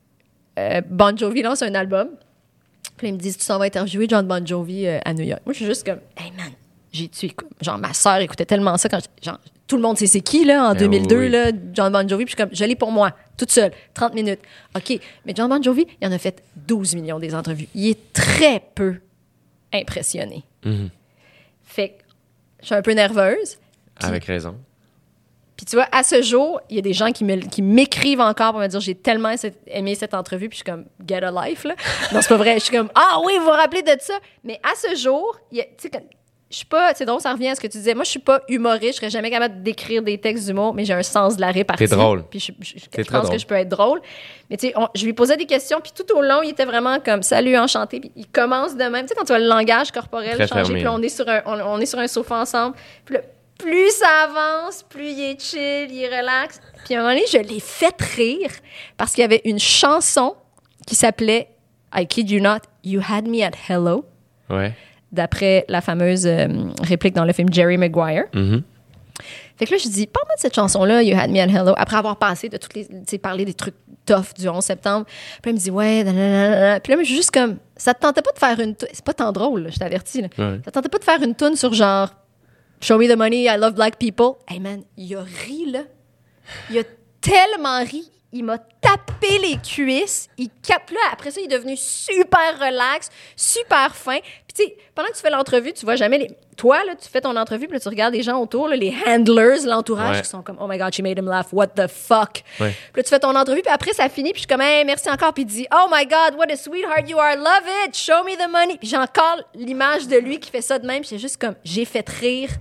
euh, Bon Jovi lance un album. Puis là, ils me disent, tu s'en vas interviewer John Bon Jovi euh, à New York. Moi, je suis juste comme, hey man, j'ai tué. Genre, ma sœur écoutait tellement ça quand. j'étais- Genre, tout le monde sait c'est qui, là, en Eh deux mille deux, oui. là, John Bon Jovi. Puis je suis comme, je l'ai pour moi, toute seule, trente minutes. OK. Mais John Bon Jovi, il en a fait douze millions des entrevues. Il est très peu impressionné. Mhm. Fait que je suis un peu nerveuse. Avec raison. Puis tu vois, à ce jour, il y a des gens qui, me, qui m'écrivent encore pour me dire j'ai tellement cette- aimé cette entrevue, puis je suis comme get a life là. Non, c'est pas vrai. Je suis comme ah oui, vous vous rappelez de ça. Mais à ce jour, il y a- tu sais, quand- je suis pas. C'est drôle, ça revient à ce que tu disais. Moi, je suis pas humoriste, je serais jamais capable d'écrire des textes d'humour, mais j'ai un sens de la répartie. T'es drôle. Puis je, je- je T'es pense très drôle. que je peux être drôle. Mais tu sais, on- je lui posais des questions, puis tout au long, il était vraiment comme salut, enchanté. Puis il commence de même. Tu sais, quand tu vois le langage corporel Très changer, fermé, puis là, là. on est sur un, on, on est sur un sofa ensemble. Puis là, plus ça avance, plus il est chill, il est relax. Puis à un moment donné, je l'ai fait rire parce qu'il y avait une chanson qui s'appelait I kid you not, You Had Me at Hello, Ouais. d'après la fameuse euh, réplique dans le film Jerry Maguire. Mhm. Fait que là, je dis, parle-moi de cette chanson-là, You Had Me at Hello, après avoir passé de toutes les. Tu sais, parlé des trucs tough du onze septembre. Puis là, il me dit, ouais, nanana. Puis là, moi, je suis juste comme, ça te tentait pas de faire une. tou- C'est pas tant drôle, là, je t'avertis, là. Ouais. Ça te tentait pas de faire une toune sur genre, Show me the money, I love black people. Hey man, il a ri, là. Il a tellement ri. Il m'a tapé les cuisses. Il cap... Là, après ça, il est devenu super relax, super fin. Puis tu sais, pendant que tu fais l'entrevue, tu vois jamais les... Toi, là, tu fais ton entrevue, puis là, tu regardes les gens autour, là, les handlers, l'entourage, Ouais. qui sont comme « Oh my God, she made him laugh. What the fuck? Ouais. Puis là, tu fais ton entrevue, puis après, ça finit, puis je suis comme « Hey, merci encore. » Puis il dit « Oh my God, what a sweetheart you are. Love it. Show me the money. » Puis j'ai encore l'image de lui qui fait ça de même. Puis c'est juste comme « J'ai fait rire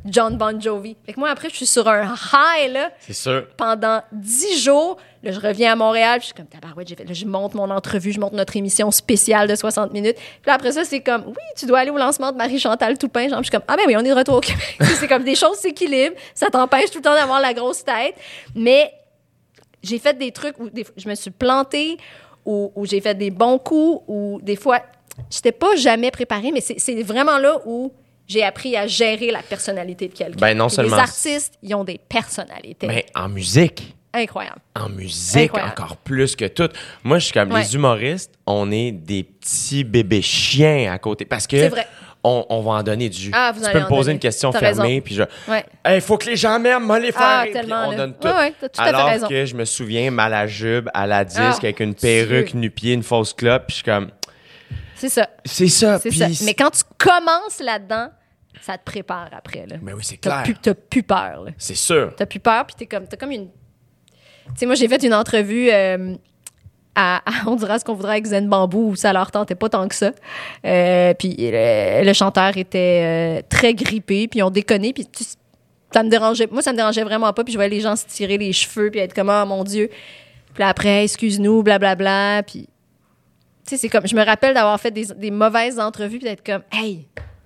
John Bon Jovi. Fait que moi, après, je suis sur un high, là. C'est sûr. Pendant dix jours. Là, je reviens à Montréal, puis je suis comme, tabarouette, j'ai fait, là, je monte mon entrevue, je monte notre émission spéciale de soixante minutes. Puis là, après ça, c'est comme, oui, tu dois aller au lancement de Marie-Chantal Toupin. Genre, je suis comme, ah ben oui, on est de retour au Québec. C'est comme des choses s'équilibrent. Ça t'empêche tout le temps d'avoir la grosse tête. Mais j'ai fait des trucs où des, je me suis plantée, où, où j'ai fait des bons coups, où des fois, j'étais pas jamais préparée, mais c'est, c'est vraiment là où j'ai appris à gérer la personnalité de quelqu'un. Ben non Puis seulement... Les artistes, ils ont des personnalités. Ben, en musique. Incroyable. En musique, Incroyable. encore plus que tout. Moi, je suis comme Ouais. les humoristes, on est des petits bébés chiens à côté. Parce que C'est vrai. On, on va en donner du. Ah, vous tu allez peux me en poser donner. une question T'as fermée, raison. puis je. Ouais. Il faut que les gens m'aiment, moi les faire. Ah, rire, tellement, puis on là. donne tout. Ouais, ouais, t'as tout à fait Alors raison. que je me souviens, mal à jupe, à la disque, Ah, avec une perruque, Dieu. nu-pied, une fausse clope, puis je suis comme. C'est ça. C'est ça. C'est puis ça. Mais quand tu commences là-dedans, ça te prépare après. Là. Ben oui, c'est T'as clair. plus, t'as plus peur. Là. C'est sûr. T'as plus peur, puis t'es comme, t'as comme une... Tu sais, moi, j'ai fait une entrevue euh, à, à On dira ce qu'on voudra avec Zen Bambou, où ça leur tentait pas tant que ça. Euh, puis le, le chanteur était euh, très grippé, puis on déconnait, puis tu- ça me dérangeait. Moi, ça me dérangeait vraiment pas, puis je voyais les gens se tirer les cheveux, puis être comme, oh mon Dieu. Puis là, après, excuse-nous, blablabla, puis... Tu sais, c'est comme... Je me rappelle d'avoir fait des, des mauvaises entrevues, puis d'être comme, hey...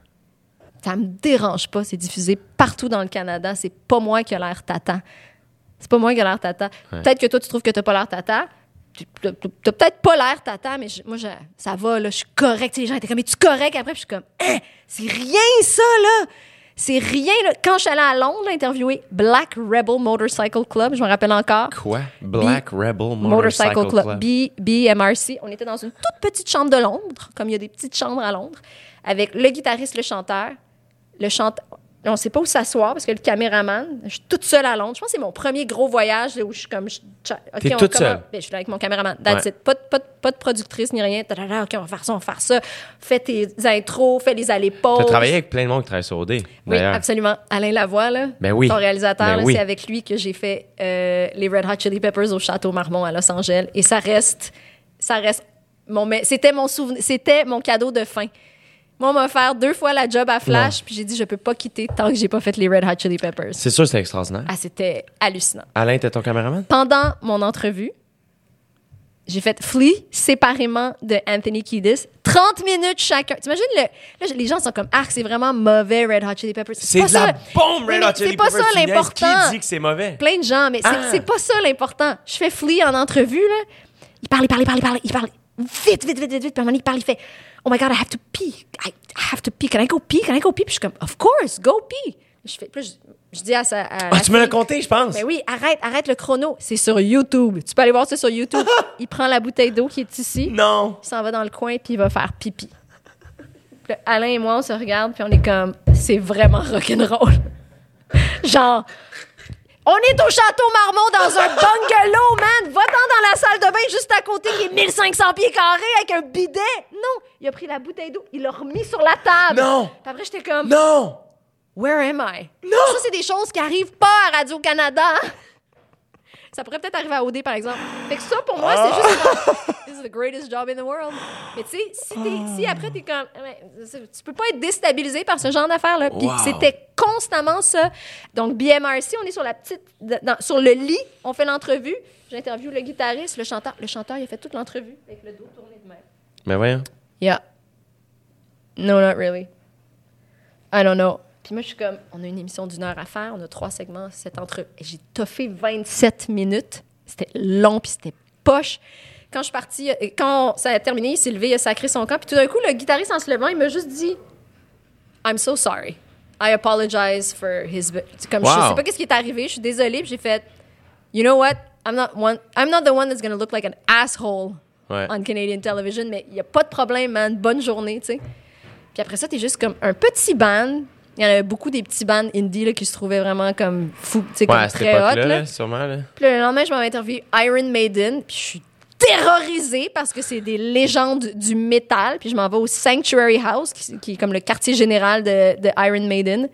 Ça me dérange pas, c'est diffusé partout dans le Canada. C'est pas moi qui a l'air tata. C'est pas moi qui a l'air tata. Ouais. Peut-être que toi, tu trouves que t'as pas l'air tata. Tu- T'as t'as peut-être pas l'air tata, mais je- moi, je- ça va, là, je suis correcte. Tu sais, les gens étaient comme, es-tu correct? Après, puis je suis comme, hein, c'est rien, ça, là! C'est rien, là. Quand je suis allée à Londres, là, interviewer Black Rebel Motorcycle Club, je me rappelle encore. Quoi? Black Rebel Motorcycle, Motorcycle Club, Club. B, B M R C. On était dans une toute petite chambre de Londres, comme il y a des petites chambres à Londres, avec le guitariste, le chanteur, le chanteur. On ne sait pas où s'asseoir parce que le caméraman, je suis toute seule à Londres. Je pense que c'est mon premier gros voyage là, où je suis comme. Je, je- OK, T'es on toute commence- seule? Ben, je suis là avec mon caméraman. That's Ouais. it. Pas, de- pas, de- pas de productrice ni rien. Tadada, OK, on va faire ça, on va faire ça. Fais tes intros, fais les allées-pauses. Tu as travaillé avec plein de monde qui travaille sur O D, Oui, d'ailleurs. absolument. Alain Lavoie, là, Ben oui. ton réalisateur, Ben là, oui. c'est avec lui que j'ai fait euh, les Red Hot Chili Peppers au Château Marmont à Los Angeles. Et ça reste, ça reste mon, mais c'était mon souvenir, c'était mon cadeau de fin. Moi, on m'a offert deux fois la job à Flash, puis j'ai dit, je peux pas quitter tant que j'ai pas fait les Red Hot Chili Peppers. C'est sûr, c'est extraordinaire. Ah, c'était hallucinant. Alain, t'es ton caméraman? Pendant mon entrevue, j'ai fait Flea séparément de Anthony Kiedis. trente minutes chacun. T'imagines, le, là, les gens sont comme, ah, c'est vraiment mauvais, Red Hot Chili Peppers. C'est pas de la ça. bombe, Oui, Red mais Hot Chili c'est pas Peppers. ça Tu niaises. l'important. Qui dit que c'est mauvais? Plein de gens, mais c'est, Ah. c'est pas ça l'important. Je fais Flea en entrevue, là. Il parle, il parle, il parle, il parle, il parle. Vite, vite, vite, vite, vite. Puis à un moment donné, il parle, il fait, oh my God, I have to pee. I have to pee. Can I go pee? Can I go pee? Puis je suis comme, of course, go pee. Je fais, puis là, je, je dis à sa. à Ah, la tu me l'as fille, compté, je pense. ben oui, arrête, arrête le chrono. C'est sur YouTube. Tu peux aller voir ça sur YouTube. Il prend la bouteille d'eau qui est ici. Non. Il s'en va dans le coin puis il va faire pipi. Puis là, Alain et moi, on se regarde puis on est comme, c'est vraiment rock'n'roll. Genre, on est au Château Marmont dans un bungalow, man. Va-t'en dans la salle de bain juste à côté qui est mille cinq cents pieds carrés avec un bidet. Non, il a pris la bouteille d'eau, il l'a remis sur la table. Non. Puis après, j'étais comme, Non. where am I? Non. Ça, c'est des choses qui arrivent pas à Radio-Canada. Ça pourrait peut-être arriver à O D, par exemple. Fait que ça, pour moi, c'est juste comme, this is the greatest job in the world. Mais tu sais, si, t'es- si après, t'es comme... ouais, c'est- tu peux pas être déstabilisé par ce genre d'affaires-là. Puis Wow. c'était constamment ça. Donc, B M R C, on est sur la petite... dans- sur le lit, on fait l'entrevue. J'interviewe le guitariste, le chanteur. Le chanteur, il a fait toute l'entrevue avec le dos tourné de même. Mais voyons. Yeah. No, not really. I don't know. Puis moi, je suis comme, on a une émission d'une heure à faire, on a trois segments, cette entre... Et j'ai toffé vingt-sept minutes. C'était long, puis c'était poche. Quand je suis partie, euh, quand ça a terminé, il s'est levé, il a sacré son camp. Puis tout d'un coup, le guitariste, en se levant, il m'a juste dit « I'm so sorry. I apologize for his... » C'est comme, Wow. je sais pas qu'est-ce qui est arrivé, je suis désolée. Puis j'ai fait « You know what? I'm not, one, I'm not the one that's gonna look like an asshole Ouais. on Canadian television, mais il n'y a pas de problème, man. Bonne journée, tu sais. » Puis après ça, t'es juste comme un petit band. Il y en avait beaucoup des petits bands indie là, qui se trouvaient vraiment comme fous, tu sais, Ouais, comme à cette très hot. époque-là, Là. là, sûrement. Là. Puis le lendemain, je m'en vais interviewer Iron Maiden, puis je suis terrorisée parce que c'est des légendes du métal. Puis je m'en vais au Sanctuary House, qui, qui est comme le quartier général de, de Iron Maiden.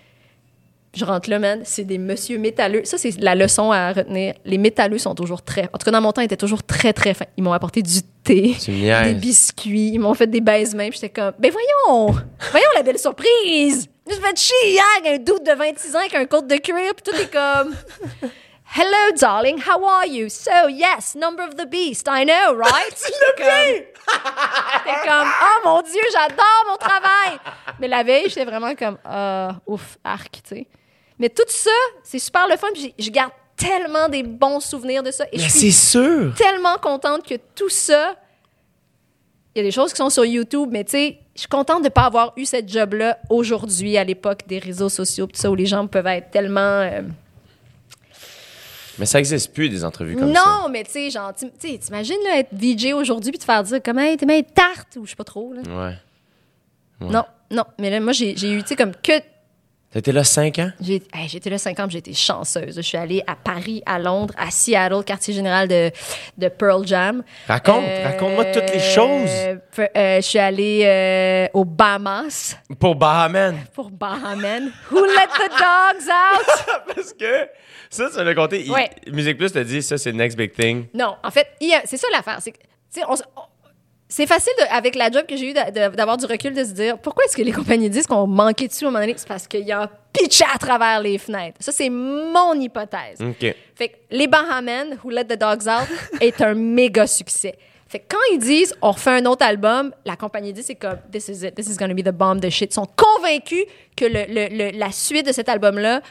Je rentre là, man, c'est des messieurs métalleux. Ça, c'est la leçon à retenir. Les métalleux sont toujours très... En tout cas, dans mon temps, ils étaient toujours très, très fins. Ils m'ont apporté du thé, Tu me niaises. des biscuits, ils m'ont fait des baisements. Puis j'étais comme, ben voyons! Voyons la belle surprise! Je vais te chier hier, un doute de vingt-six ans avec un côte de cuir, puis tout est comme... Hello, darling, how are you? So, yes, number of the beast, I know, right? Tu l'as bien! T'es comme, oh mon Dieu, j'adore mon travail! Mais la veille, j'étais vraiment comme, ah, uh, ouf, arc, tu sais. Mais tout ça, c'est super le fun, puis je garde tellement des bons souvenirs de ça. Et Mais je suis c'est sûr! tellement contente que tout ça, il y a des choses qui sont sur YouTube, mais tu sais, je suis contente de ne pas avoir eu cette job-là aujourd'hui, à l'époque des réseaux sociaux, tout ça, où les gens peuvent être tellement... Euh... Mais ça n'existe plus, des entrevues comme non, ça. Non, mais tu sais, genre, tu sais, t'imagines là, être V J aujourd'hui puis te faire dire comment hey, t'es bien tarte ou je sais pas trop. Là. Ouais. ouais. Non, non. Mais là, moi, j'ai, j'ai eu, tu sais, comme que. T'as été là cinq ans? J'ai, hey, j'ai été là cinq ans, puis j'ai été chanceuse. Je suis allée à Paris, à Londres, à Seattle, quartier général de, de Pearl Jam. Raconte, Euh, raconte-moi toutes les choses. Euh, euh, je suis allée euh, aux Bahamas. Pour Bahaman. Pour Bahaman. Who let the dogs out? Parce que ça, tu me l'as compté. Il- Ouais. Musique Plus t'a dit, ça, c'est next big thing. Non, en fait, il y a- c'est ça l'affaire. C'est, que, tu sais, on, s- on- c'est facile, de- avec la job que j'ai eue, de- de- d'avoir du recul, de se dire pourquoi est-ce que les compagnies disent qu'on manquait dessus à un moment donné? C'est parce qu'il y a un pitch à travers les fenêtres. Ça, c'est mon hypothèse. OK. Fait que les Bahamen, Who Let the Dogs Out, est un méga succès. Fait que quand ils disent on refait un autre album, la compagnie dit c'est comme this is it, this is gonna be the bomb de shit. Ils sont convaincus que le, le- le- la suite de cet album-là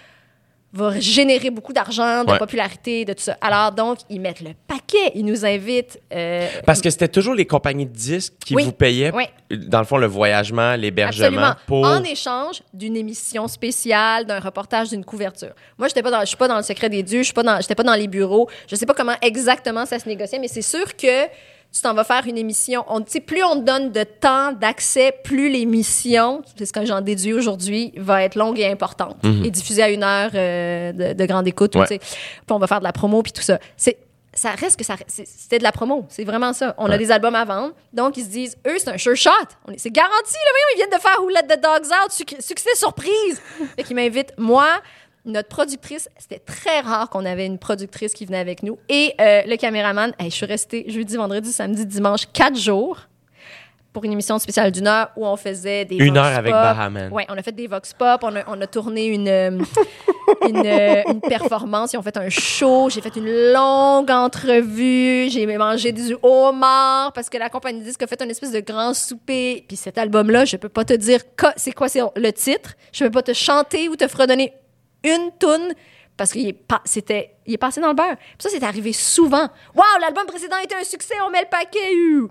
va générer beaucoup d'argent, de Ouais. popularité, de tout ça. Alors donc, ils mettent le paquet, ils nous invitent. euh, Parce que c'était toujours les compagnies de disques qui Oui. vous payaient, Oui. dans le fond, le voyagement, l'hébergement. Absolument. Pour... En échange d'une émission spéciale, d'un reportage, d'une couverture. Moi, j'étais pas dans, je suis pas dans le secret des dieux, je suis pas dans, j'étais pas dans les bureaux. Je sais pas comment exactement ça se négociait, mais c'est sûr que tu t'en vas faire une émission. On, tu sais, plus on te donne de temps d'accès, plus l'émission, c'est ce que j'en déduis aujourd'hui, va être longue et importante et diffusée à une heure euh, de, de grande écoute. Ouais. Tu sais. Puis on va faire de la promo puis tout ça. C'est ça reste que ça, c'est- c'était de la promo. C'est vraiment ça. On a Ouais. des albums à vendre. Donc, ils se disent, eux, c'est un sure shot. On est- c'est garanti, là. Voyons, ils viennent de faire Who Let the Dogs Out. Suc- succès surprise. Fait qu'ils m'invitent, moi, notre productrice. C'était très rare qu'on avait une productrice qui venait avec nous. Et euh, le caméraman. Hey, je suis restée jeudi, vendredi, samedi, dimanche, quatre jours pour une émission spéciale d'une heure où on faisait des Une vox heure avec pop. Bahaman. Ouais, on a fait des vox pop. On a, on a tourné une... euh, une, euh, une performance. Ils ont fait un show. J'ai fait une longue entrevue. J'ai mangé du homard parce que la compagnie disque a fait une espèce de grand souper. Puis cet album-là, je peux pas te dire co- c'est quoi c'est le titre. Je peux pas te chanter ou te fredonner une toune parce qu'il est, pas, c'était, il est passé dans le beurre. Puis ça, c'est arrivé souvent. Waouh, l'album précédent était un succès, on met le paquet. Uh!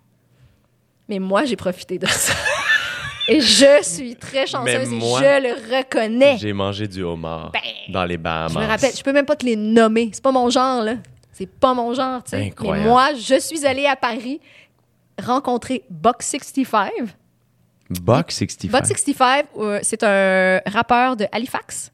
Mais moi, j'ai profité de ça. Et je suis très chanceuse Mais et moi, je le reconnais. J'ai mangé du homard Ben, dans les Bahamas. Je me rappelle, je peux même pas te les nommer. C'est pas mon genre, là. C'est pas mon genre, tu sais. Mais Incroyable. moi, je suis allée à Paris rencontrer Buck soixante-quinze. Buck soixante-quinze. Buck soixante-quinze, euh, c'est un rappeur de Halifax.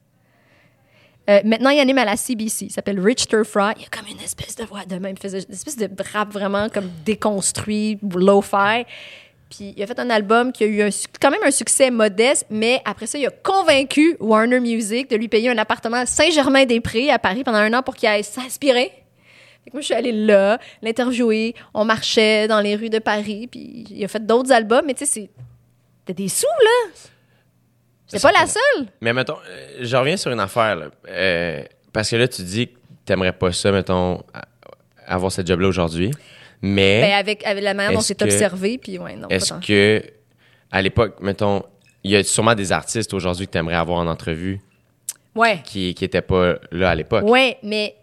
Euh, maintenant, il anime à la C B C. Il s'appelle Rich Turfry. Il a comme une espèce de voix de même. Il faisait une espèce de rap vraiment comme déconstruit, lo-fi. Puis il a fait un album qui a eu un, suc- quand même un succès modeste, mais après ça, il a convaincu Warner Music de lui payer un appartement à Saint-Germain-des-Prés à Paris pendant un an pour qu'il aille s'inspirer. Fait que moi, je suis allée là, l'interviewer. On marchait dans les rues de Paris, puis il a fait d'autres albums, mais tu sais, c'est... T'as des sous, là! C'est pas la seule! Mais mettons, euh, je reviens sur une affaire, là. Euh, parce que là, tu dis que t'aimerais pas ça, mettons, a- avoir ce job-là aujourd'hui. Mais Ben, avec, avec la manière dont est-ce c'est que- observé, puis ouais, non, pas est-ce tant. que, à l'époque, mettons, il y a sûrement des artistes aujourd'hui que t'aimerais avoir en entrevue Ouais, qui qui étaient pas là à l'époque. ouais, mais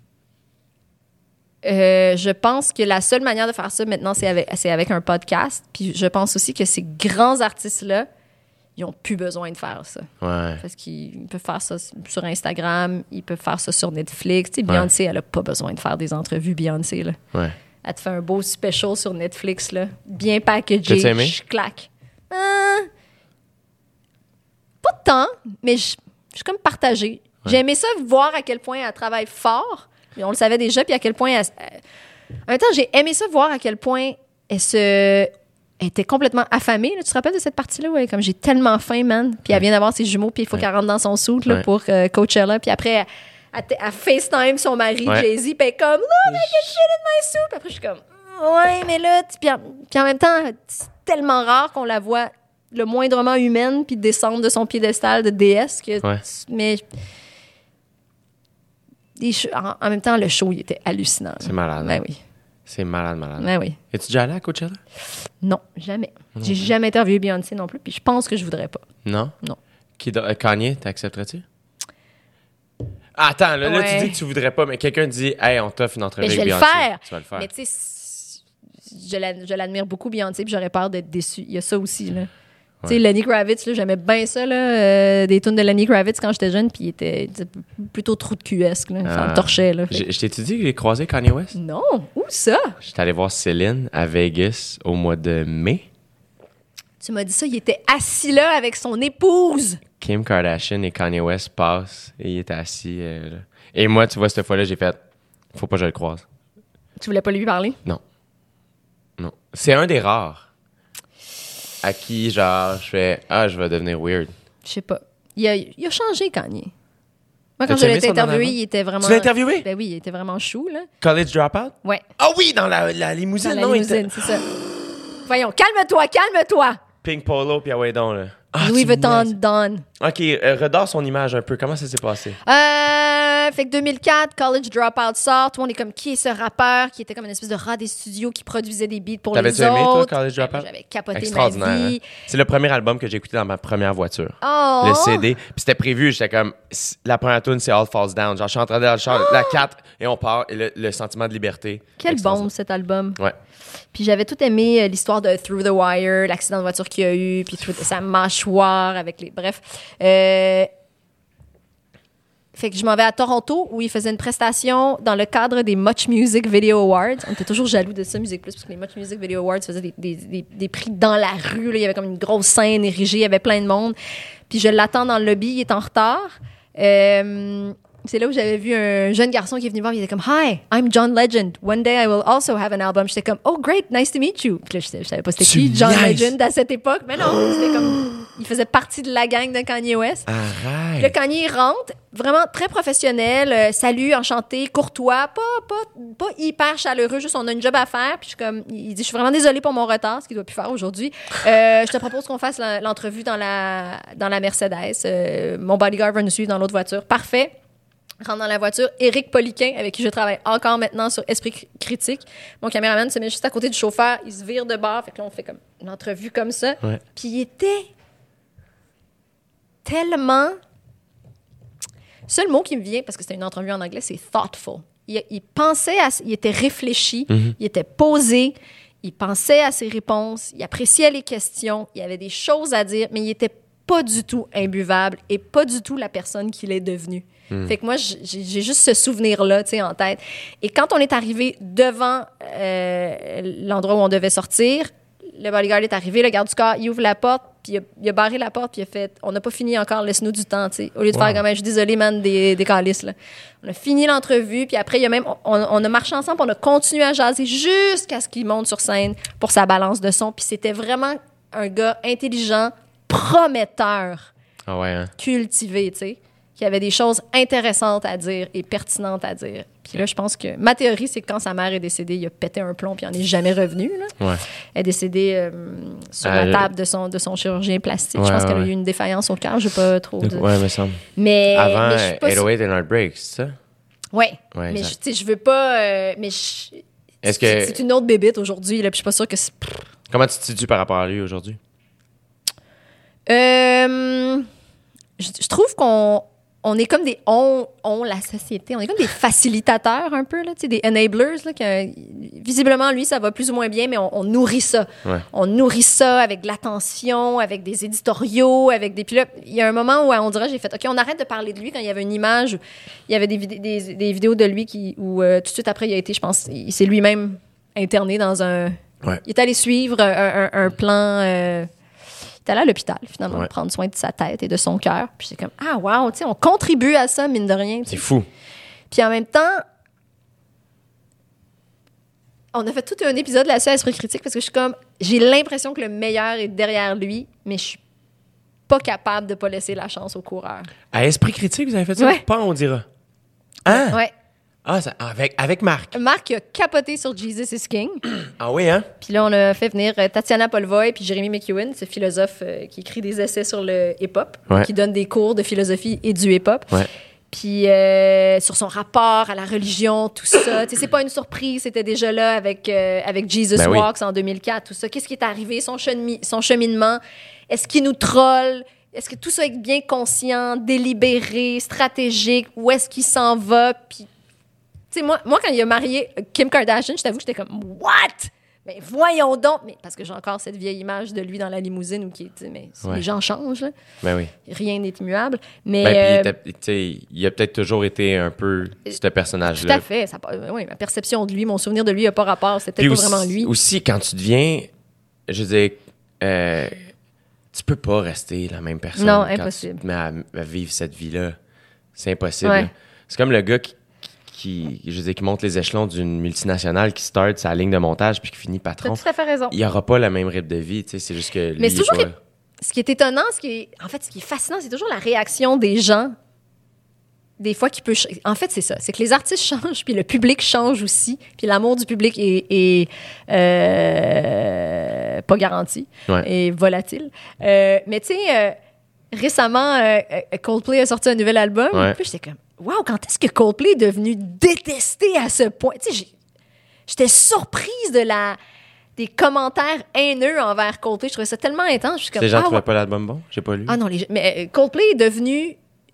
euh, je pense que la seule manière de faire ça maintenant, c'est avec, c'est avec un podcast. Puis je pense aussi que ces grands artistes-là, ils ont plus besoin de faire ça. Ouais. Parce qu'ils peuvent faire ça sur Instagram, ils peuvent faire ça sur Netflix. Tu sais, Beyoncé, elle a pas besoin de faire des entrevues, Beyoncé, là. Ouais. Elle te fait un beau special sur Netflix, là. Bien T'as-tu packagé. aimé? Je claque. Euh, pas de temps, mais je je suis comme partagée. J'ai aimé ça, voir à quel point elle travaille fort. Mais on le savait déjà, puis à quel point... Elle, elle- en même temps, j'ai aimé ça, voir à quel point elle se... Elle était complètement affamée. Là. Tu te rappelles de cette partie-là? Ouais, comme j'ai tellement faim, man. Puis elle vient d'avoir ses jumeaux, puis il faut Ouais. qu'elle rentre dans son suit là, Ouais. pour euh, Coachella. Puis après, elle, elle, t- elle FaceTime son mari, Ouais. Jay-Z, puis elle est comme « Look, I can shit in my soup! » Puis après, je suis comme « Ouais, mais là... » Puis en, puis en même temps, c'est tellement rare qu'on la voit le moindrement humaine puis descendre de son piédestal de déesse. Que, Ouais. Mais les shows- en, en même temps, le show, il était hallucinant. C'est malade. Ben hein? oui. C'est malade, malade. Ben oui. Es-tu déjà allé à Coachella? Non, jamais. J'ai jamais interviewé Beyoncé non plus, puis je pense que je voudrais pas. Non? Non. Qui, do- euh, Kanye, t'accepterais-tu? Ah, attends, là, là, Ouais. tu dis que tu voudrais pas, mais quelqu'un dit, hey, on t'offre une entrevue Mais je avec vais le Beyoncé. faire. Tu vas le faire. Mais tu sais, c- je la- je l'admire beaucoup, Beyoncé, puis j'aurais peur d'être déçue. Il y a ça aussi, là. Tu sais, Lenny Kravitz, là, j'aimais bien ça, là, euh, des tunes de Lenny Kravitz quand j'étais jeune, puis il était, il était plutôt trou de cul-esque, là. Ça Ah. me torchait, là. Fait J'ai- Je t'ai-tu dit que j'ai croisé Kanye West? que- Non, où ça? J'étais allé voir Céline à Vegas au mois de mai. Tu m'as dit ça, il était assis là avec son épouse. Kim Kardashian et Kanye West passent et il était assis euh, là. Et moi, tu vois, cette fois-là, j'ai fait, faut pas que je le croise. Tu voulais pas lui parler? Non. Non. C'est un des rares à qui, genre, je fais, ah, je vais devenir weird. Je sais pas. Il a, il a changé, Kanye. Moi, quand T'as-tu je l'ai aimé son interviewé, avant? il était vraiment... Tu l'as interviewé? Ben oui, il était vraiment chou, là. College Dropout? Ouais, Ah oui, dans la, la limousine, dans la non? il limousine, était- c'est ça. Voyons, calme-toi, calme-toi! Pink Polo, puis ah ouais, donc, là. Ah, Louis tu me Vuitton niaises. Don. OK, euh, redore son image un peu. Comment ça s'est passé? Euh, fait que deux mille quatre, College Dropout sort. Tout le monde est comme, qui est ce rappeur qui était comme une espèce de rat des studios qui produisait des beats pour les T'avais-tu autres. aimé, toi, College Ben, Dropout? J'avais capoté ma Extraordinaire. vie. hein? C'est le premier album que j'ai écouté dans ma première voiture. Oh! Le C D. Puis c'était prévu, j'étais comme, c- la première tune, c'est All Falls Down. Genre, je suis en train de dans le char, la quatre, et on part, et le, le sentiment de liberté. Quel Extraordinaire. bombe, cet album. Ouais. Puis j'avais tout aimé euh, l'histoire de Through the Wire, l'accident de voiture qu'il y a eu, puis tout, sa mâchoire avec les... Bref. Euh, Fait que je m'en vais à Toronto où il faisait une prestation dans le cadre des Much Music Video Awards. On était toujours jaloux de ça, Musique Plus, parce que les Much Music Video Awards faisaient des, des, des, des prix dans la rue. Là. Il y avait comme une grosse scène érigée, il y avait plein de monde. Puis je l'attends dans le lobby, il est en retard. Euh, c'est là où j'avais vu un jeune garçon qui est venu voir, il était comme « Hi, I'm John Legend. One day I will also have an album. » J'étais comme « Oh, great, nice to meet you. » Puis là, je, je savais pas c'était Tu qui, John niaises. Legend, à cette époque. Mais non, c'était comme... Il faisait partie de la gang de Kanye West. Arrête. Le Kanye rentre, vraiment très professionnel, euh, salut, enchanté, courtois, pas, pas, pas hyper chaleureux, juste on a une job à faire. Puis je suis comme, il dit, je suis vraiment désolée pour mon retard, ce qu'il doit plus faire aujourd'hui. Euh, je te propose qu'on fasse la- l'entrevue dans la, dans la Mercedes. Euh, mon bodyguard va nous suivre dans l'autre voiture. Parfait. Rentre dans la voiture. Éric Poliquin, avec qui je travaille encore maintenant sur Esprit Cri- Critique. Mon caméraman se met juste à côté du chauffeur. Il se vire de bord. Fait que là, on fait comme une entrevue comme ça. Ouais. Puis il était tellement... Seul mot qui me vient, parce que c'était une entrevue en anglais, c'est thoughtful. Il, il pensait, à, il était réfléchi, Mm-hmm. il était posé, il pensait à ses réponses, il appréciait les questions, il avait des choses à dire, mais il était pas du tout imbuvable et pas du tout la personne qu'il est devenu. Mm. Fait que moi, j'ai j'ai juste ce souvenir-là, tu sais, en tête. Et quand on est arrivé devant euh, l'endroit où on devait sortir, le bodyguard est arrivé, le garde du corps, il ouvre la porte, puis il a, il a barré la porte, puis il a fait « On n'a pas fini encore, laisse-nous du temps. » tu sais. Au lieu de Wow. faire comme « Je suis désolé, man, des, des calices. » là. On a fini l'entrevue, puis après, il y a même, on, on a marché ensemble, puis on a continué à jaser jusqu'à ce qu'il monte sur scène pour sa balance de son. Puis c'était vraiment un gars intelligent, prometteur, Ah ouais, hein? cultivé, tu sais, qui avait des choses intéressantes à dire et pertinentes à dire. Puis là, je pense que ma théorie, c'est que quand sa mère est décédée, il a pété un plomb puis il n'en est jamais revenu. Là. Ouais. Elle est décédée euh, sur Elle- la table de son, de son chirurgien plastique. Ouais, je pense qu'elle ouais. a eu une défaillance au cœur. Je ne pas trop dire. Ouais, me semble. Mais, Avant, mais je suis pas eight oh eight and Heartbreak, c'est ça? Ouais. Ouais, mais je, exact. tu sais, je veux pas. euh, mais je- Est-ce c'est- que- c'est une autre bébite aujourd'hui. Là, puis je suis pas sûre que c'est. Comment tu te situes par rapport à lui aujourd'hui? Euh, je, je trouve qu'on on est comme des on, on la société, on est comme des facilitateurs un peu là, tu sais, des enablers là, que visiblement lui ça va plus ou moins bien, mais on, on nourrit ça, Ouais. on nourrit ça avec de l'attention, avec des éditoriaux, avec des puis là il y a un moment où on dirait j'ai fait ok on arrête de parler de lui quand il y avait une image, il y avait des, vid- des, des vidéos de lui qui où euh, tout de suite après il a été je pense il s'est lui-même interné dans un, Ouais. il est allé suivre un, un- un plan. Euh, il est allé à l'hôpital, finalement, Ouais. prendre soin de sa tête et de son cœur. Puis c'est comme, ah, wow, tu sais, on contribue à ça, mine de rien. tu sais. C'est fou. Puis en même temps, on a fait tout un épisode là-dessus à Esprit Critique parce que je suis comme, j'ai l'impression que le meilleur est derrière lui, mais je suis pas capable de pas laisser la chance au coureur. À Esprit Critique, vous avez fait ça? Ouais. Pas, on dira. Hein? Ouais. Ah, ça, avec, avec Marc. Marc qui a capoté sur Jesus is King. Ah oui, hein? Puis là, on a fait venir euh, Tatiana Polvoy puis Jeremy McEwen, ce philosophe euh, qui écrit des essais sur le hip-hop, Ouais. qui donne des cours de philosophie et du hip-hop. Ouais. Puis euh, sur son rapport à la religion, tout ça. Tu sais, c'est pas une surprise, c'était déjà là avec, euh, avec Jesus Ben oui. Walks en deux mille quatre, tout ça. Qu'est-ce qui est arrivé, son, chemi- son cheminement? Est-ce qu'il nous troll? Est-ce que tout ça est bien conscient, délibéré, stratégique? Où est-ce qu'il s'en va? Puis, tu sais, moi, moi, quand il a marié Kim Kardashian, je t'avoue que j'étais comme « What? » Mais voyons donc! Mais parce que j'ai encore cette vieille image de lui dans la limousine où qui est, mais Ouais. les gens changent, là. Ben oui. Rien n'est immuable. Mais, Ben, euh, puis, il était- tu sais, il a peut-être toujours été un peu ce tout personnage-là. à fait. Ça, a- oui, ma perception de lui, mon souvenir de lui n'a pas rapport. C'était Puis peut-être pas aussi, vraiment lui. aussi, quand tu deviens, je veux dire, euh, tu peux pas rester la même personne. Non, quand impossible. Tu te mets à, à vivre cette vie-là. C'est impossible. Ouais. là. C'est comme le gars qui, qui, je veux dire, qui monte les échelons d'une multinationale, qui start sa ligne de montage puis qui finit Tu as patron. tout à fait raison. Il n'y aura pas le même rythme de vie, tu sais. C'est juste que lui, Mais c'est il est toujours... pas- Ce qui est étonnant, ce qui est... en fait, ce qui est fascinant, c'est toujours la réaction des gens. Des fois, qui peut... ch- En fait, c'est ça. C'est que les artistes changent, puis le public change aussi. Puis l'amour du public est, est, euh, pas garanti, Ouais. est volatile. Euh, mais tu sais, euh, récemment, euh, Coldplay a sorti un nouvel album. Ouais. Puis j'étais comme, wow, quand est-ce que Coldplay est devenu détesté à ce point? Tu sais, j'ai- j'étais surprise de la... des commentaires haineux envers Coldplay. Je trouvais ça tellement intense. Je suis comme, Les gens ah, trouvaient ouais. pas l'album bon? J'ai pas lu. Ah non, les... mais euh, Coldplay est devenu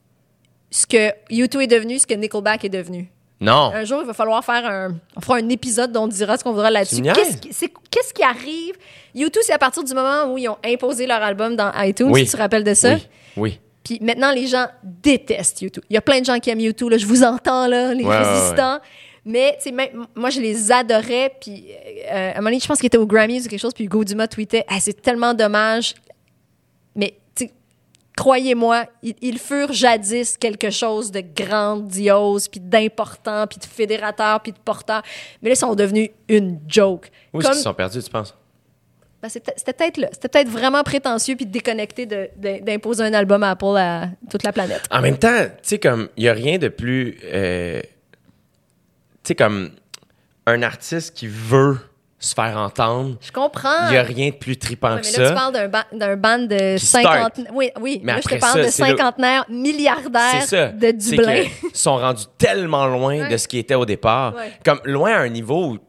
ce que U deux est devenu, ce que Nickelback est devenu. Non! Un jour, il va falloir faire un... On fera un épisode dont on dira ce qu'on voudra là-dessus. Tu me niaises? Qu'est-ce qui, c'est- qu'est-ce qui arrive? U deux, c'est à partir du moment où ils ont imposé leur album dans iTunes, Oui. si tu te rappelles de ça. Oui, oui. Puis maintenant, les gens détestent U deux. Il y a plein de gens qui aiment U deux, là, je vous entends, là, les Ouais, ouais, résistants. Mais, tu sais, même, moi, je les adorais. Puis, euh, à un moment donné, je pense qu'il était au Grammys ou quelque chose, puis Hugo Dumas tweetait ah, « c'est tellement dommage. » Mais, tu sais, croyez-moi, ils, ils furent jadis quelque chose de grandiose, puis d'important, puis de fédérateur, puis de porteur. Mais là, ils sont devenus une joke. Où est-ce Comme- qu'ils sont perdus, tu penses? ben, c'était, c'était peut-être là. C'était peut-être vraiment prétentieux puis déconnecté de, de- d'imposer un album à Apple à toute la planète. En même temps, tu sais, comme, il n'y a rien de plus. euh, tu sais, comme un artiste qui veut se faire entendre, Je comprends. il n'y a rien de plus trippant Ouais, que mais ça. là, tu parles d'un, ba- d'un band de Qui cinquante... start. Oui, oui. Mais là, je après te parle ça, de c'est le- cinquantenaires milliardaires C'est ça. de C'est Dublin. qu'ils sont rendus tellement loin Ouais. de ce qui était au départ. Ouais. Comme loin à un niveau où.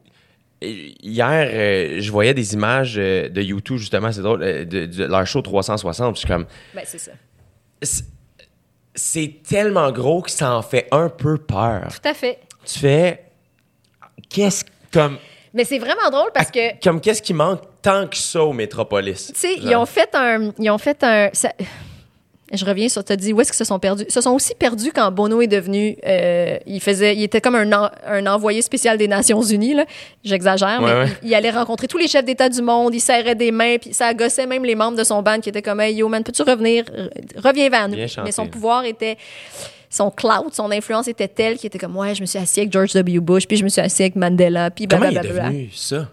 Hier, euh, je voyais des images euh, de U deux, justement, c'est drôle, euh, de, de leur show trois cent soixante. Je suis comme. Ben, c'est ça. C'est, c'est tellement gros que ça en fait un peu peur. Tout à fait. Tu fais. Qu'est-ce. Comme. Mais c'est vraiment drôle parce que... Comme qu'est-ce qui manque tant que ça au Métropolis? Tu sais, ils Genre. ont fait un... Ils ont fait un... ça- Je reviens sur... Tu as dit, où est-ce qu'ils se sont perdus? Ils se sont aussi perdus quand Bono est devenu... euh, il faisait... Il était comme un, en- un envoyé spécial des Nations Unies, là. J'exagère, Ouais, mais ouais. Il, il allait rencontrer tous les chefs d'État du monde, il serrait des mains, puis ça gossait même les membres de son band qui étaient comme « Hey, yo, man, peux-tu revenir? Reviens vers nous. » Viens chanter. Mais son pouvoir était... Son clout, son influence était telle qu'il était comme « Ouais, je me suis assis avec George W. Bush, puis je me suis assis avec Mandela, puis Comment il est blablabla. » devenu ça?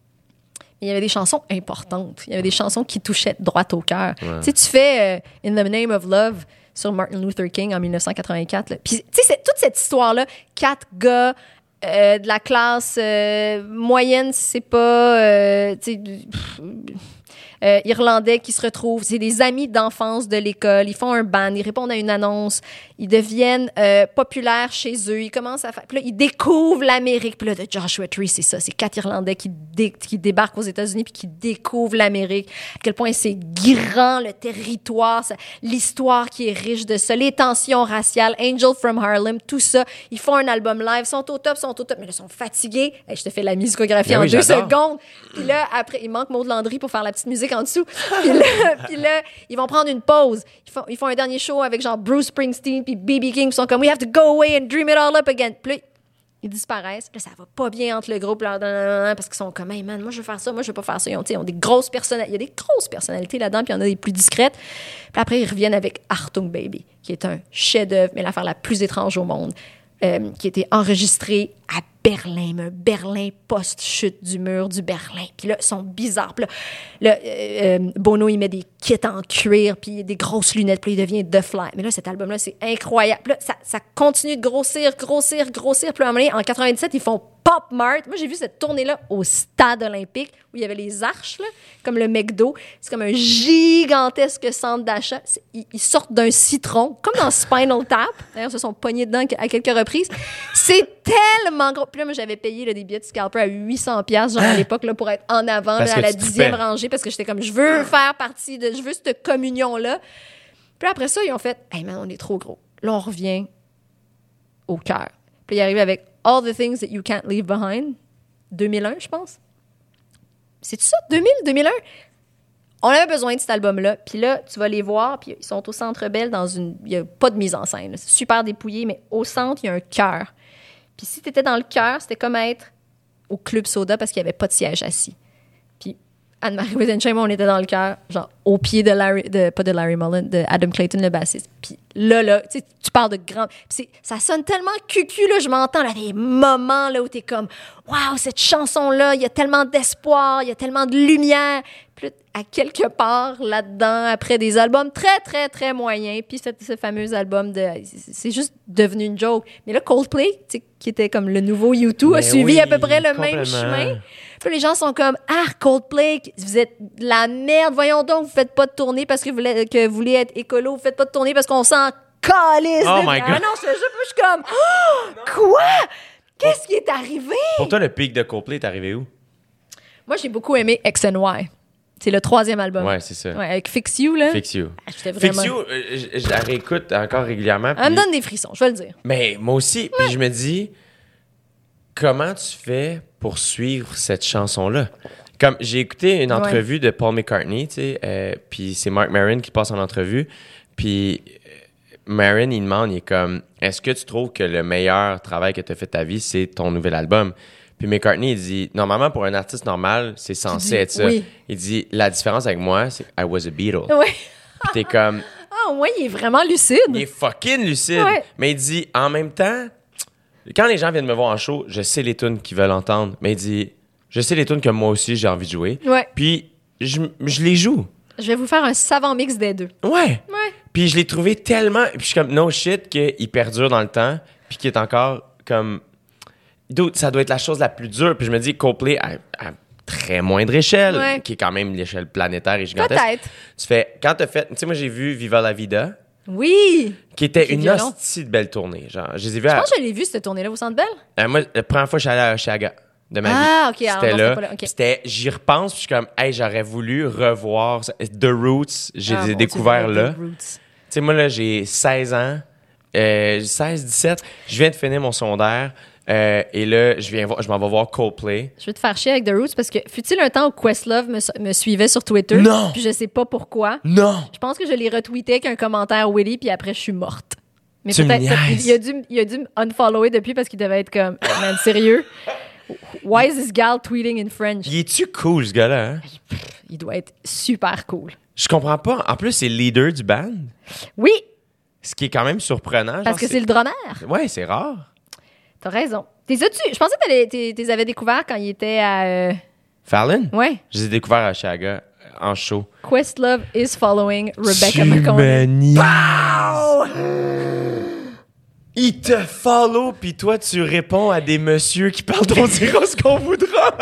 Il y avait des chansons importantes. Il y avait des chansons qui touchaient droit au cœur. Tu sais, tu fais euh, In the Name of Love sur Martin Luther King en dix-neuf cent quatre-vingt-quatre. là. Puis, tu sais, c'est- toute cette histoire-là, quatre gars euh, de la classe euh, moyenne, c'est pas... euh, tu sais, pff, euh, irlandais qui se retrouvent. C'est des amis d'enfance de l'école. Ils font un band, ils répondent à une annonce. Ils deviennent euh, populaires chez eux. Ils commencent à faire... Puis là, ils découvrent l'Amérique. Puis là, de Joshua Tree, c'est ça. C'est quatre Irlandais qui, dé- qui débarquent aux États-Unis puis qui découvrent l'Amérique. À quel point c'est grand, le territoire, ça- l'histoire qui est riche de ça, les tensions raciales, Angel from Harlem, tout ça. Ils font un album live, sont au top, sont au top, mais là, ils sont fatigués. Hey, je te fais la musicographie Ben en oui, deux j'adore. secondes. Puis là, après, il manque Maud Landry pour faire la petite musique en dessous. Puis là, puis là, ils vont prendre une pause. Ils font, ils font un dernier show avec genre Bruce Springsteen puis B B King. Ils sont comme « We have to go away and dream it all up again ». Puis là, ils disparaissent. Là, ça va pas bien entre le groupe là, parce qu'ils sont comme « Hey man, moi je veux faire ça, moi je veux pas faire ça ». Ils ont, tu sais, ils ont des grosses personnalités. Il y a des grosses personnalités là-dedans, puis il y en a des plus discrètes. Puis après, ils reviennent avec « Achtung Baby », qui est un chef-d'œuvre, mais l'affaire la plus étrange au monde, euh, qui a été enregistrée à Berlin, mais un Berlin post-chute du mur du Berlin. Puis là, ils sont bizarres. Puis là, là euh, Bono, il met des kits en cuir, puis des grosses lunettes, puis il devient The Fly. Mais là, cet album-là, c'est incroyable. Puis là, ça, ça continue de grossir, grossir, grossir. Puis là, à un moment donné, en quatre-vingt-dix-sept, ils font Pop Mart. Moi, j'ai vu cette tournée-là au Stade olympique, où il y avait les arches, là, comme le McDo. C'est comme un gigantesque centre d'achat. C'est, ils, ils sortent d'un citron, comme dans Spinal Tap. D'ailleurs, ils se sont pognés dedans à quelques reprises. C'est tellement gros. Puis là, moi, j'avais payé là, des billets de scalper à huit cents dollars genre à l'époque, là, pour être en avant, là, à la dixième rangée, parce que j'étais comme, je veux faire partie de, je veux cette communion-là. Puis là, après ça, ils ont fait, hey man, on est trop gros. Là, on revient au cœur. Puis il arrive avec All the Things That You Can't Leave Behind, deux mille un, je pense. C'est ça, deux mille, deux mille un? On avait besoin de cet album-là. Puis là, tu vas les voir, puis ils sont au Centre Bell dans une... Il n'y a pas de mise en scène. Là. C'est super dépouillé, mais au centre, il y a un cœur. Puis si tu étais dans le cœur, c'était comme être au Club Soda parce qu'il n'y avait pas de siège assis. Puis Anne-Marie Wittensheim, on était dans le cœur, genre au pied de Larry... De, pas de Larry Mullen, de Adam Clayton, le bassiste. Puis là, là, tu sais, tu parles de grand... Puis ça sonne tellement cucu, là, je m'entends, là, des moments, là, où t'es comme, waouh, cette chanson-là, il y a tellement d'espoir, il y a tellement de lumière. Puis là, à quelque part, là-dedans, après des albums très, très, très moyens, puis ce, ce fameux album de... C'est juste devenu une joke. Mais là, Coldplay, tu sais, qui était comme le nouveau U deux, a suivi oui, à peu près le même chemin. Puis les gens sont comme, ah, Coldplay, vous êtes de la merde, voyons donc, vous faites pas de tournée parce que vous voulez, que vous voulez être écolo, vous faites pas de tournée parce qu'on s'en calisse. Oh de... my God. Ah non, je, je, je suis comme, oh, quoi? Qu'est-ce qui est arrivé? Pour toi, le pic de Coldplay est arrivé où? Moi, j'ai beaucoup aimé X and Y. C'est le troisième album. Ouais, c'est ça. Ouais, avec Fix You, là. Fix You. Ah, j'étais vraiment... Fix You, euh, je, je la réécoute encore régulièrement. Elle me puis- donne des frissons, je vais le dire. Mais moi aussi. Puis je me dis, comment tu fais pour suivre cette chanson-là? Comme j'ai écouté une entrevue de Paul McCartney, tu sais, euh, puis c'est Mark Maron qui passe en entrevue, puis euh, Maron, il demande, il est comme, est-ce que tu trouves que le meilleur travail que tu as fait de ta vie, c'est ton nouvel album? Puis McCartney, il dit, normalement, pour un artiste normal, c'est censé dis, être ça. oui. Il dit, la différence avec moi, c'est I was a Beatle. Ouais. Puis t'es comme, Ah, ouais, il est vraiment lucide. il est fucking lucide. Ouais. Mais il dit, en même temps, quand les gens viennent me voir en show, je sais les tunes qu'ils veulent entendre. Mais il dit, je sais les tunes que moi aussi j'ai envie de jouer. Ouais. Puis je, je les joue. Je vais vous faire un savant mix des deux. Ouais. Ouais. Puis je l'ai trouvé tellement. Puis je suis comme, no shit, qu'il perdure dans le temps. Puis qu'il est encore comme. Dude, ça doit être la chose la plus dure. Puis je me dis, Coldplay, à, à très moindre échelle, Ouais. qui est quand même l'échelle planétaire et gigantesque. Peut-être. Tu fais, quand t'as fait. Tu sais, moi j'ai vu Viva la Vida, Oui. qui était Qui est une violent. hostie de belle tournée. Genre, je les ai vus Je à. pense que je l'ai vu, cette tournée-là, au Centre Bell. Euh, moi, la première fois que je suis allé à Oshaga de ma vie. Ah, OK. alors C'était non, là. pas là. OK. Puis c'était, j'y repense, puis je suis comme, hey, j'aurais voulu revoir ça. The Roots. J'ai Ah, mon découvert Dieu, là. The Tu Roots. sais, moi, là, j'ai seize ans. Euh, seize, dix-sept. Je viens de finir mon secondaire. Euh, et là, je, viens voir, je m'en vais voir Coldplay. Je vais te faire chier avec The Roots parce que fut-il un temps où Questlove me, me suivait sur Twitter? Non! Puis je sais pas pourquoi. Non! Je pense que je l'ai retweeté avec un commentaire Willy, puis après, je suis morte. Mais Tu me peut-être niaises. il a dû il a dû me unfollower depuis parce qu'il devait être comme hey, man, sérieux? Why is this gal tweeting in French? Il est-tu cool, ce gars-là? Hein? Il doit être super cool. Je comprends pas. En plus, c'est le leader du band. Oui, Ce qui est quand même surprenant. parce genre, que c'est le drummer. Ouais, c'est rare. T'as raison. T'es as-tu? Je pensais que tu les avais découverts quand il était à. euh, Fallon? Ouais. Je les ai découverts à Oshaga en show. Questlove is following Rebecca Tu McConnell. me niaises. Il te follow, puis toi, tu réponds à des messieurs qui parlent on dira ce qu'on voudra.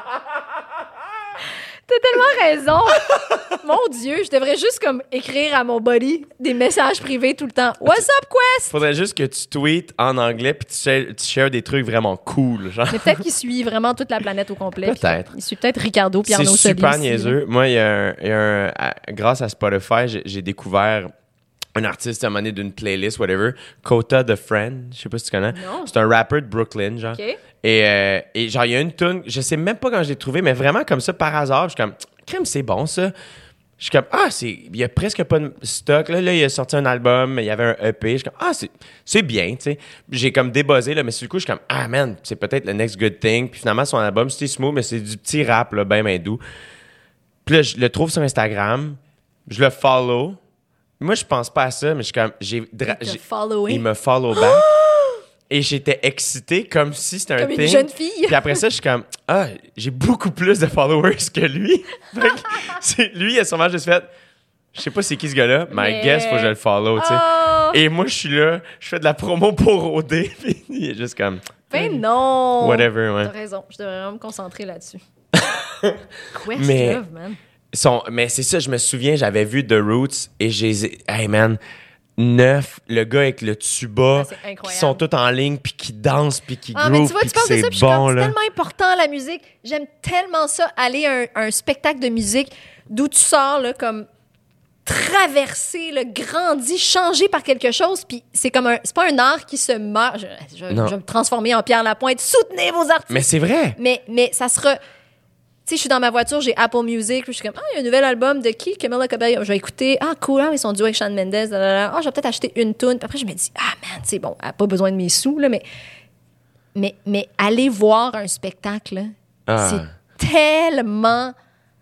T'as tellement raison. Mon Dieu, je devrais juste comme écrire à mon buddy des messages privés tout le temps. What's up, Quest? Faudrait juste que tu tweets en anglais, puis tu shares, tu shares des trucs vraiment cool, genre. Mais peut-être qu'il suit vraiment toute la planète au complet. Peut-être. Il suit peut-être Ricardo puis C'est Arnaud Soli super aussi. niaiseux. Moi, il y a un, il y a un- à- grâce à Spotify, j'ai, j'ai découvert un artiste à un moment donné d'une playlist, whatever, Kota the Friend, je sais pas si tu connais. Non. C'est un rapper de Brooklyn, genre. OK. Et, euh, et genre, il y a une tune, je sais même pas quand je l'ai trouvé, mais vraiment comme ça, par hasard, je suis comme, crème, c'est bon ça. Je suis comme, ah, c'est, il y a presque pas de stock. Là, là, il a sorti un album, il y avait un E P. Je suis comme, ah, c'est, c'est bien, tu sais. J'ai comme débuzzé, là, mais sur le coup, je suis comme, ah, man, c'est peut-être le next good thing. Puis finalement, son album, c'était smooth, mais c'est du petit rap, là, ben, ben doux. Puis là, je le trouve sur Instagram, je le follow. Moi, je pense pas à ça, mais je suis comme, j'ai, dra- Il te j'ai- followé. il me follow back. Et j'étais excité comme si c'était un Comme thing. une jeune fille. Puis après ça, je suis comme, ah, j'ai beaucoup plus de followers que lui. Fait que c'est, lui, il a sûrement juste fait, je sais pas c'est qui ce gars-là, mais I guess faut que je le follow, tu sais. Oh. Et moi, je suis là, je fais de la promo pour O D, puis il est juste comme... Ben non! Whatever, ouais. T'as raison, je devrais vraiment me concentrer là-dessus. Questlove, Mais- man. Son, mais c'est ça, je me souviens, j'avais vu The Roots et j'ai... Hey, man, neuf, le gars avec le tuba, Ah, c'est incroyable. qui sont tous en ligne, puis qui dansent, puis qui Ah, mais groove, tu vois, puis tu que parles de c'est ça, puis je suis bon, comme, c'est là. tellement important, la musique. J'aime tellement ça, aller à un, un spectacle de musique d'où tu sors, là, comme traversé, là, grandi, changé par quelque chose, puis c'est comme un... C'est pas un art qui se meurt. Je, je- Non. je vais me transformer en Pierre Lapointe. Soutenez vos artistes! Mais c'est vrai. Mais, mais ça sera... Tu sais, je suis dans ma voiture, j'ai Apple Music, puis je suis comme, ah, il y a un nouvel album de qui? Camila Cabello. Je vais écouter, ah, cool, ah, ils sont duo avec Shawn Mendes, là, là, là. Ah, je vais peut-être acheter une tune. Puis après, je me dis, ah, man, c'est bon, elle n'a pas besoin de mes sous, là, mais, mais, mais aller voir un spectacle, là, Ah. c'est tellement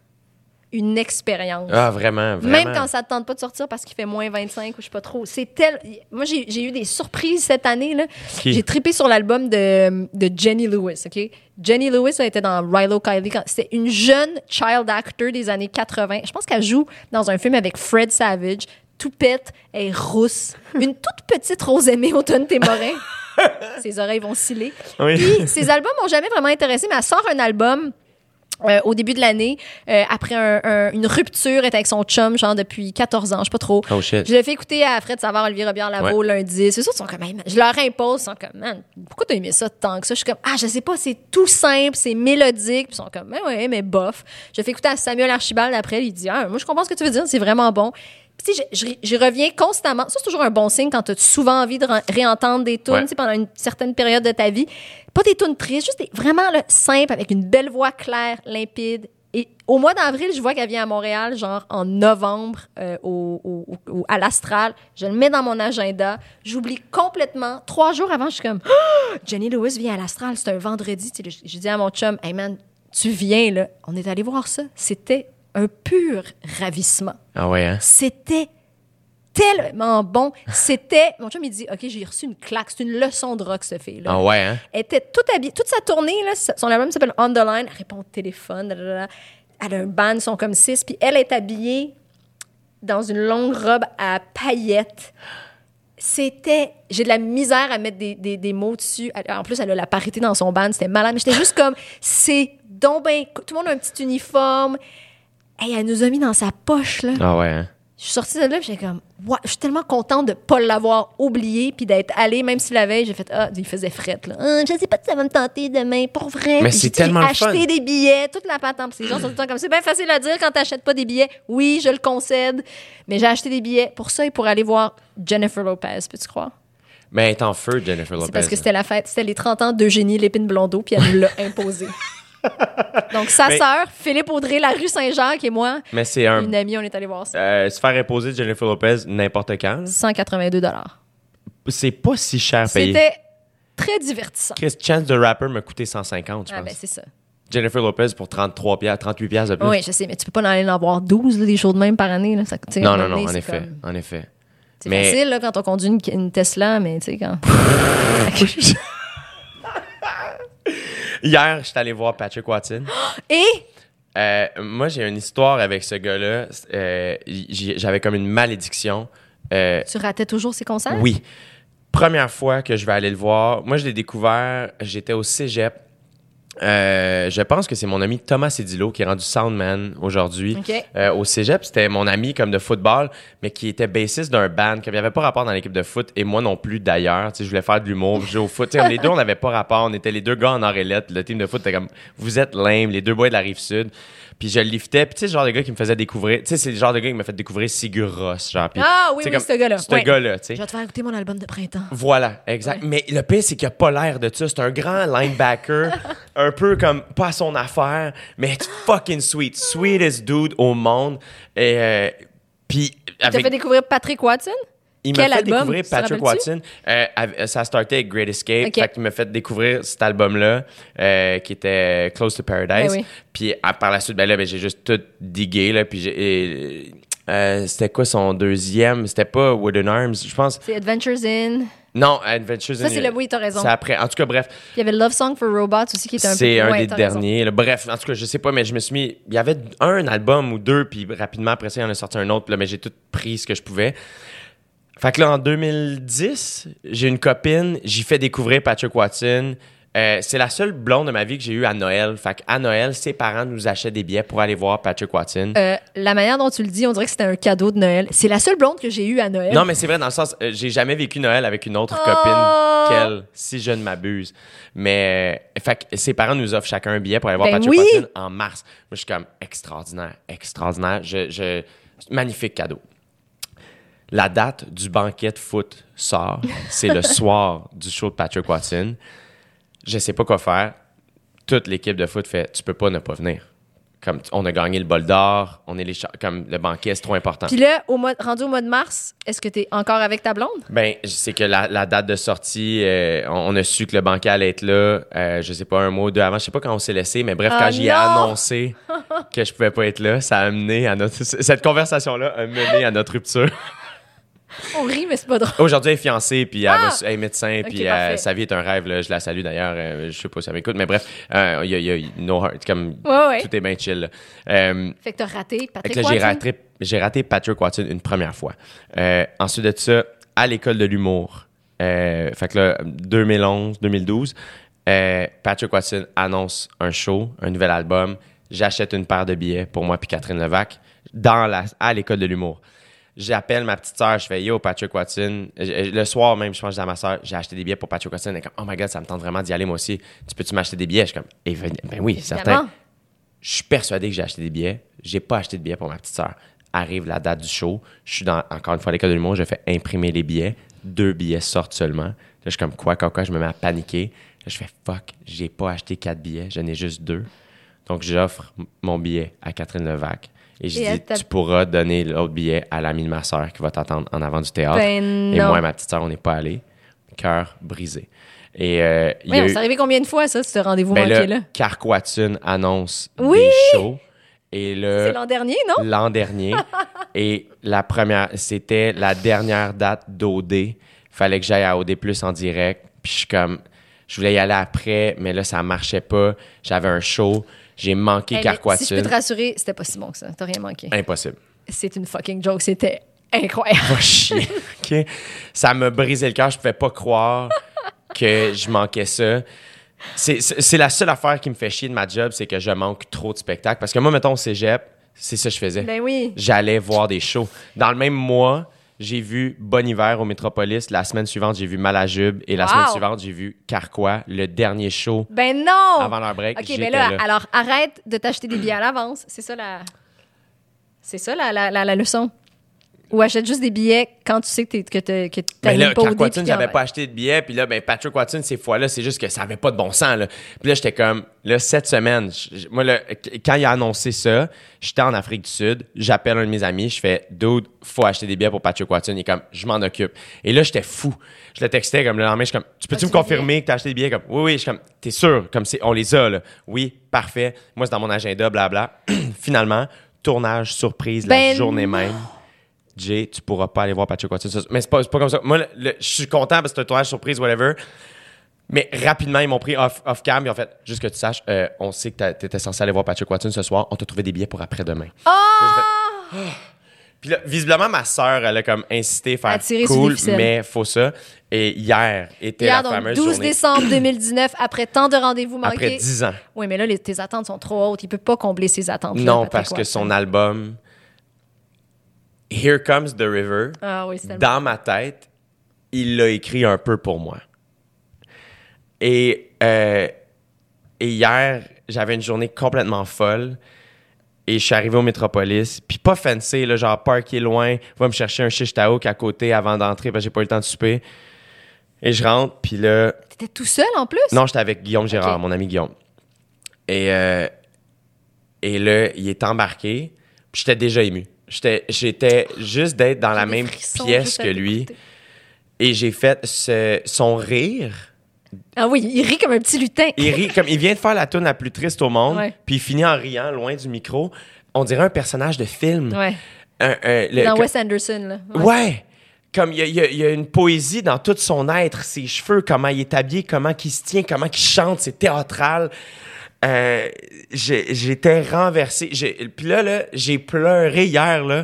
une expérience. Ah, vraiment, vraiment. Même quand ça ne te tente pas de sortir parce qu'il fait moins vingt-cinq ou je sais pas trop. C'est tel... Moi, j'ai, j'ai eu des surprises cette année. Là. Qui? J'ai trippé sur l'album de, de Jenny Lewis. OK? Jenny Lewis a été dans Rilo Kiley. Quand... C'était une jeune child actor des années quatre-vingts. Je pense qu'elle joue dans un film avec Fred Savage. Toupette, elle est rousse. Une toute petite Rosemée Automne-Témorin. Ses oreilles vont sciller. Oui. Puis, ses albums m'ont jamais vraiment intéressé, mais elle sort un album... Euh, au début de l'année, euh, après un, un, une rupture, elle est avec son chum, genre depuis quatorze ans, je sais pas trop. Oh shit. Je l'ai fait écouter à Fred Savard, Olivier Robillard-Lavaux Ouais. lundi. C'est sûr, ils sont comme, hey, man, je leur impose, ils sont comme, man, pourquoi t'as aimé ça tant que ça? Je suis comme, ah, je sais pas, c'est tout simple, c'est mélodique. Puis ils sont comme, mais ouais, mais bof. Je fais écouter à Samuel Archibald après, il dit, ah, moi, je comprends ce que tu veux dire, c'est vraiment bon. Puis, tu sais, je- je- j'y reviens constamment. Ça, c'est toujours un bon signe quand tu as souvent envie de re- réentendre des tunes, Ouais. tu sais, pendant une certaine période de ta vie. Pas des tunes tristes, juste des, vraiment là, simples, avec une belle voix claire, limpide. Et au mois d'avril, je vois qu'elle vient à Montréal, genre en novembre, euh, au, au- au- à l'Astral. Je le mets dans mon agenda. J'oublie complètement. Trois jours avant, je suis comme, oh, Jenny Lewis vient à l'Astral, c'est un vendredi. Tu sais, je dis à mon chum, hey man, tu viens, là. On est allé voir ça. C'était un pur ravissement. Ah ouais, hein? C'était tellement bon. C'était... Mon chum, il dit, OK, j'ai reçu une claque. C'est une leçon de rock, cette fille-là. Ah ouais, hein? Elle était toute habillée. Toute sa tournée, là, son album s'appelle On the Line. Elle répond au téléphone. Blablabla. Elle a un band, ils sont comme six. Puis elle est habillée dans une longue robe à paillettes. C'était... J'ai de la misère à mettre des, des, des mots dessus. Elle- en plus, elle a la parité dans son band. C'était malade. Mais j'étais juste comme... C'est donc ben... Tout le monde a un petit uniforme. Hey, elle nous a mis dans sa poche, là. Ah ouais, hein? Je suis sortie de là, puis j'étais comme, ouais, je suis tellement contente de ne pas l'avoir oublié, puis d'être allée, même si la veille, j'ai fait, ah, il faisait frette, là. Ah, je sais pas si ça va me tenter demain, pour vrai. Mais Puis c'est j'ai- tellement j'ai le fun. acheté des billets, toute la patente. Puis les gens sont tout le temps comme, c'est bien facile à dire quand t'achètes pas des billets. Oui, je le concède, mais j'ai acheté des billets pour ça et pour aller voir Jennifer Lopez, peux-tu croire? Mais elle est en feu, Jennifer Lopez. C'est parce que c'était la fête, c'était les trente ans d'Eugénie Lépine-Blondeau, puis elle nous l'a imposé. Donc, sa Mais- sœur, Philippe Audrey, la rue Saint-Jacques et moi, Mais c'est un... une amie, on est allé voir ça. euh, se faire imposer Jennifer Lopez n'importe quand, cent quatre-vingt-deux dollars. c'est pas si cher payé. C'était très divertissant. Chris, Chance the Rapper m'a coûté cent cinquante, je Ah pense. ben c'est ça. Jennifer Lopez pour trente-trois piastres, trente-huit piastres de plus. Oui, je sais, mais tu peux pas en aller en voir douze, là, des shows de même par année. Là. Ça, tu sais, Non, à un non, moment non, donné, en c'est effet, comme- en effet. C'est Mais- facile là, quand on conduit une, une Tesla, mais tu sais, quand... Hier, j'étais allé voir Patrick Watson. Et... Euh, moi, j'ai une histoire avec ce gars-là. Euh, j'ai- J'avais comme une malédiction. Euh, Tu ratais toujours ses concerts? oui. Première fois que je vais aller le voir. Moi, je l'ai découvert, j'étais au cégep. Euh, je pense que c'est mon ami Thomas Cédillo qui est rendu soundman aujourd'hui. OK. Euh, au cégep, c'était mon ami comme de football, mais qui était bassiste d'un band, qui n'avait pas rapport dans l'équipe de foot, et moi non plus d'ailleurs. Tu sais, je voulais faire de l'humour, jouer au foot. Tu sais, comme les deux, on n'avait pas rapport. On était les deux gars en orélette. Le team de foot était comme, vous êtes lame, les deux boys de la Rive-Sud. Puis je le liftais. Puis tu sais, le genre de gars qui me faisait découvrir. Tu sais, c'est le genre de gars qui m'a fait découvrir Sigur Rós. Genre, puis, Ah oui, tu sais, oui, comme- ce gars-là. Ce Ouais. gars-là, tu sais. Je vais te faire écouter mon album de printemps. Voilà, exact. Mais le pire, c'est qu'il a pas l'air de ça. C'est un grand linebacker, un peu comme pas à son affaire, mais fucking sweet. Sweetest dude au monde. Et euh, puis T'as avec, fait découvrir Patrick Watson? il m'a quel fait album? découvrir Tu te Patrick rappelles-tu? Watson. Euh, avec- ça a starté avec Great Escape. Ok. Fait qu'il m'a fait découvrir cet album-là, euh, qui était Close to Paradise. Ben oui. Puis à- par la suite, ben là, ben, j'ai juste tout digué. Là, puis j'ai, et, euh, c'était quoi son deuxième? C'était pas Wooden Arms, je pense. C'est Adventures in... Non, Adventures Ça, in... c'est le... Oui, t'as raison. C'est après. En tout cas, bref. Il y avait Love Song for Robots aussi, qui était un peu... C'est un ouais, des t'as derniers. Là. Bref, en tout cas, je sais pas, mais je me suis mis... Il y avait un album ou deux, puis rapidement, après ça, il y en a sorti un autre, là, mais j'ai tout pris ce que je pouvais. Fait que là, en deux mille dix, j'ai une copine, j'y fais découvrir Patrick Watson. Euh, c'est la seule blonde de ma vie que j'ai eue à Noël. Fait qu'à Noël, ses parents nous achètent des billets pour aller voir Patrick Watson. Euh, la manière dont tu le dis, on dirait que c'était un cadeau de Noël. C'est la seule blonde que j'ai eue à Noël. Non, mais c'est vrai, dans le sens, euh, j'ai jamais vécu Noël avec une autre Oh! copine qu'elle, si je ne m'abuse. Mais, euh, fait que ses parents nous offrent chacun un billet pour aller voir Ben Patrick oui! Watson en mars. Moi, je suis comme extraordinaire, extraordinaire. Je, je... Magnifique cadeau. La date du banquet de foot sort. C'est le soir du show de Patrick Watson. Je sais pas quoi faire. Toute l'équipe de foot fait « Tu peux pas ne pas venir. » Comme on a gagné le bol d'or, on est les cha- comme le banquet, c'est trop important. Puis là, au mois, rendu au mois de mars, est-ce que t'es encore avec ta blonde? Ben, c'est que la, la date de sortie, euh, on, on a su que le banquet allait être là. Euh, je sais pas, un mois ou deux avant. Je sais pas quand on s'est laissé, mais bref, Oh quand j'y ai non! annoncé que je pouvais pas être là, ça a mené à notre... Cette conversation-là a mené à notre rupture. On rit, mais c'est pas drôle. Aujourd'hui, elle est fiancée, puis elle, Ah! va, elle est médecin, Ok, puis euh, parfait. sa vie est un rêve. Là, je la salue d'ailleurs. Euh, je sais pas si elle m'écoute, mais bref, euh, il y, a- il y a no heart, comme Ouais, ouais. tout est bien chill. Là. Euh, Fait que t'as raté fait Patrick que là, j'ai Watson. raté, j'ai raté Patrick Watson une première fois. Euh, ensuite de ça, à l'école de l'humour. Euh, fait que là, deux mille onze, deux mille douze, euh, Patrick Watson annonce un show, un nouvel album. J'achète une paire de billets pour moi puis Catherine Levac dans la, à l'école de l'humour. J'appelle ma petite sœur, je fais « Yo, Patrick Watson. » Le soir même, je pense que je dis à ma sœur, j'ai acheté des billets pour Patrick Watson. Elle est comme « Oh my God, ça me tente vraiment d'y aller moi aussi. Tu peux-tu m'acheter des billets? » Je suis comme eh, « Ben oui, certain. Évidemment. » Je suis persuadé que j'ai acheté des billets. J'ai pas acheté de billets pour ma petite sœur. Arrive la date du show. Je suis dans, encore une fois à l'école de l'humour. Je fais imprimer les billets. Deux billets sortent seulement. Là, je suis comme quoi, quoi, quoi. Je me mets à paniquer. Là, je fais fuck, j'ai pas acheté quatre billets. J'en ai juste deux. Donc, j'offre mon billet à Catherine Levac. Et je Et dis, elle t'a- tu pourras donner l'autre billet à l'ami de ma sœur qui va t'attendre en avant du théâtre. Ben et non. moi et ma petite sœur, on n'est pas allés. Cœur brisé. Et euh, il Oui, y a eu- c'est arrivé combien de fois, ça, ce rendez-vous ben manqué, là, là? Carc Watson annonce Oui! des shows. Et le, C'est l'an dernier, non? l'an dernier. Et la première, c'était la dernière date d'O D. Fallait que j'aille à O D plus en direct. Puis je suis comme, je voulais y aller après, mais là, ça marchait pas. J'avais un show. J'ai manqué Hey, Carc mais si je peux Watson. te rassurer, c'était pas si bon que ça. T'as rien manqué. Impossible. C'est une fucking joke. C'était incroyable. Va chier. OK? Ça m'a brisé le cœur. Je pouvais pas croire que je manquais ça. C'est, c'est, c'est la seule affaire qui me fait chier de ma job, c'est que je manque trop de spectacles. Parce que moi, mettons, au cégep, c'est ça que je faisais. Ben oui. J'allais voir des shows. Dans le même mois, j'ai vu Bon Hiver au Métropolis. La semaine suivante, j'ai vu Malajube. Et la Wow. semaine suivante, j'ai vu Carquois, le dernier show Ben non! avant leur break. OK, J'étais mais là, là. alors arrête de t'acheter des billets à l'avance. C'est ça la. C'est ça la, la, la, la leçon. Ou achète juste des billets quand tu sais que, t'es, que, t'es, que t'as Mais là, pas au Carc dé, Watson, puis j'avais qu'en- pas acheté de billets. Puis là, ben, Patrick Watson, ces fois-là, c'est juste que ça avait pas de bon sens. Là. Puis là, j'étais comme, là, cette semaine, je- moi, là, quand il a annoncé ça, j'étais en Afrique du Sud. J'appelle un de mes amis. Je fais, dude, faut acheter des billets pour Patrick Watson. Il est comme, je m'en occupe. Et là, j'étais fou. Je le textais comme le lendemain. Je suis comme, tu peux-tu As-tu me des confirmer que t'as acheté des billets? Comme, oui, oui. Je suis comme, t'es sûr? Comme, c'est, on les a, là. Oui, parfait. Moi, c'est dans mon agenda, blabla. Finalement, tournage surprise la Ben journée non. même. Jay, tu pourras pas aller voir Patrick Watson. ce soir. Mais c'est pas, c'est pas comme ça. Moi, le- le- je suis content parce que c'est un tournage surprise, whatever. Mais rapidement, ils m'ont pris off, off cam. Ils ont fait, juste que tu saches, euh, on sait que tu étais censé aller voir Patrick Watson ce soir. On t'a trouvé des billets pour après-demain. Oh! Puis là, visiblement, ma sœur, elle a comme incité à À faire tirer sur les cool, ficelles. mais faut ça. Et hier était Hier, la donc, fameuse douze journée. décembre deux mille dix-neuf, après tant de rendez-vous manqués. Après dix ans. Oui, mais là, les- tes attentes sont trop hautes. Il peut pas combler ses attentes. Non, parce que son album Here Comes the River, Ah oui, c'était dans ma tête, il l'a écrit un peu pour moi. Et, euh, et hier, j'avais une journée complètement folle. Et je suis arrivé au Métropolis. Puis pas fancy, là, genre parké loin, va me chercher un shish taouk à côté avant d'entrer parce que j'ai pas eu le temps de souper. Et je rentre, puis là... T'étais tout seul en plus? Non, j'étais avec Guillaume Gérard, Ok. mon ami Guillaume. Et, euh, et là, il est embarqué. Puis j'étais déjà ému. J'étais, j'étais juste d'être dans la J'ai des même frissons pièce juste à que lui. t'écouter. Et j'ai fait ce- son rire. Ah oui, il rit comme un petit lutin. Il rit comme il vient de faire la tune la plus triste au monde. Ouais. Puis il finit en riant loin du micro. On dirait un personnage de film. Ouais. Un- un- le- Dans que- Wes Anderson, là. Ouais. comme il y a, il y a- il y a une poésie dans tout son être, ses cheveux, comment il est habillé, comment il se tient, comment il chante, c'est théâtral. Euh, j'ai- j'étais renversé. J'ai- Puis là, là, j'ai pleuré hier là,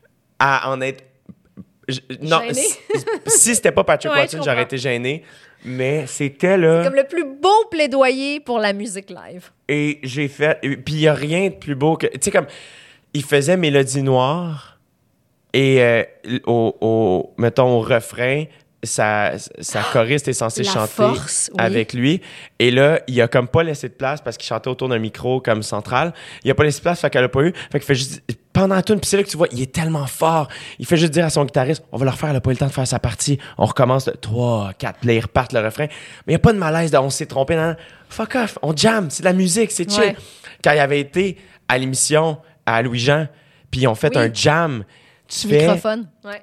à en être... je- Non, Gêné? si, si c'était pas Patrick Ouais, je Watson, comprends. j'aurais été gêné. Mais c'était là... Comme le plus beau plaidoyer pour la musique live. Et j'ai fait... et Puis il y a rien de plus beau que... Tu sais, comme... Il faisait Mélodie Noire et euh, au, au... Mettons, au refrain, sa, sa choriste est censée La chanter force, oui. avec lui. Et là, il a comme pas laissé de place parce qu'il chantait autour d'un micro comme central. Il a pas laissé de place, fait qu'elle a pas eu. Fait qu'il fait juste... Pendant tout, puis c'est là que tu vois, il est tellement fort. Il fait juste dire à son guitariste, on va le refaire, elle a pas eu le temps de faire sa partie. On recommence de trois, quatre, là, ils repartent le refrain. Mais il n'y a pas de malaise de on s'est trompé. Non, non. Fuck off, on jam, c'est de la musique, c'est chill. Ouais. Quand il avait été à l'émission à Louis-Jean, puis ils ont fait Oui. un jam, tu fais... Microphone. Ouais.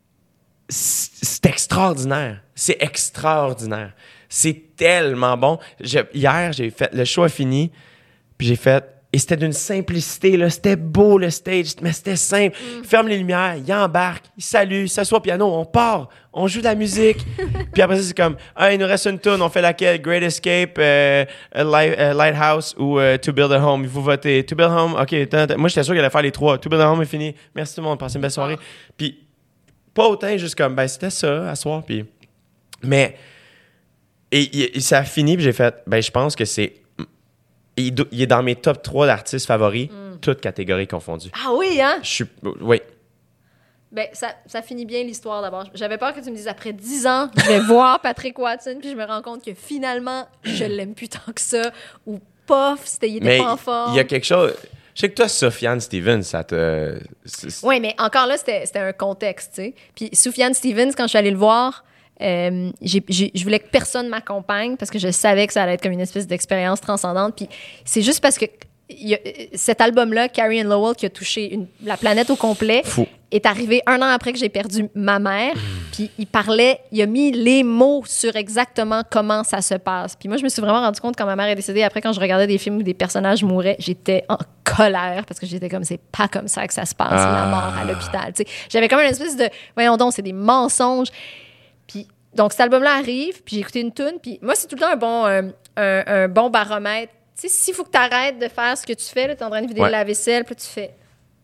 C'est c'est extraordinaire. C'est extraordinaire. C'est tellement bon. Je- hier, j'ai fait... Le show a fini, puis j'ai fait... Et c'était d'une simplicité, là. C'était beau, le stage, mais c'était simple. Il ferme les lumières, il embarque, il salue, il s'assoit au piano, on part, on joue de la musique. Puis après ça, c'est comme, ah, il nous reste une tune, on fait laquelle? Great Escape, euh, a Light- a Lighthouse ou euh, To Build a Home. Vous votez. To Build a Home, OK. tant, tant. Moi, j'étais sûr qu'il allait faire les trois. To Build a Home est fini. Merci tout le monde, passez une belle soirée. Puis, pas autant, juste comme, ben, c'était ça, à soir. Puis, mais, et, et ça a fini, puis j'ai fait, ben, je pense que c'est. Il, do- il est dans mes top trois d'artistes favoris, toutes catégories confondues. Ah oui, hein? Je suis. Oui. Ben, ça, ça finit bien l'histoire d'abord. J'avais peur que tu me dises après dix ans, je vais voir Patrick Watson, puis je me rends compte que finalement, je l'aime plus tant que ça. Ou pof, c'était, il était Mais pas en forme. il y a quelque chose. Je sais que toi, Sofiane Stevens, ça te. c'est- c'est- Oui, mais encore là, c'était, c'était un contexte, tu sais. Puis Soufiane Stevens, quand je suis allée le voir, euh, j'ai, j'ai- je voulais que personne m'accompagne parce que je savais que ça allait être comme une espèce d'expérience transcendante. Puis c'est juste parce que il y a- cet album-là, Carrie and Lowell, qui a touché une- la planète au complet, Fou. est arrivé un an après que j'ai perdu ma mère. Puis il parlait, il a mis les mots sur exactement comment ça se passe. Puis moi, je me suis vraiment rendu compte quand ma mère est décédée, après quand je regardais des films où des personnages mouraient, j'étais en colère parce que j'étais comme, c'est pas comme ça que ça se passe, Ah. la mort à l'hôpital. Tu sais, j'avais comme une espèce de, voyons donc, c'est des mensonges. Puis donc cet album-là arrive, puis j'ai écouté une tune, puis moi, c'est tout le temps un bon, euh, un, un bon baromètre. Tu sais, s'il faut que tu arrêtes de faire ce que tu fais, là, t'es en train de vider Ouais. la vaisselle, puis là, tu fais...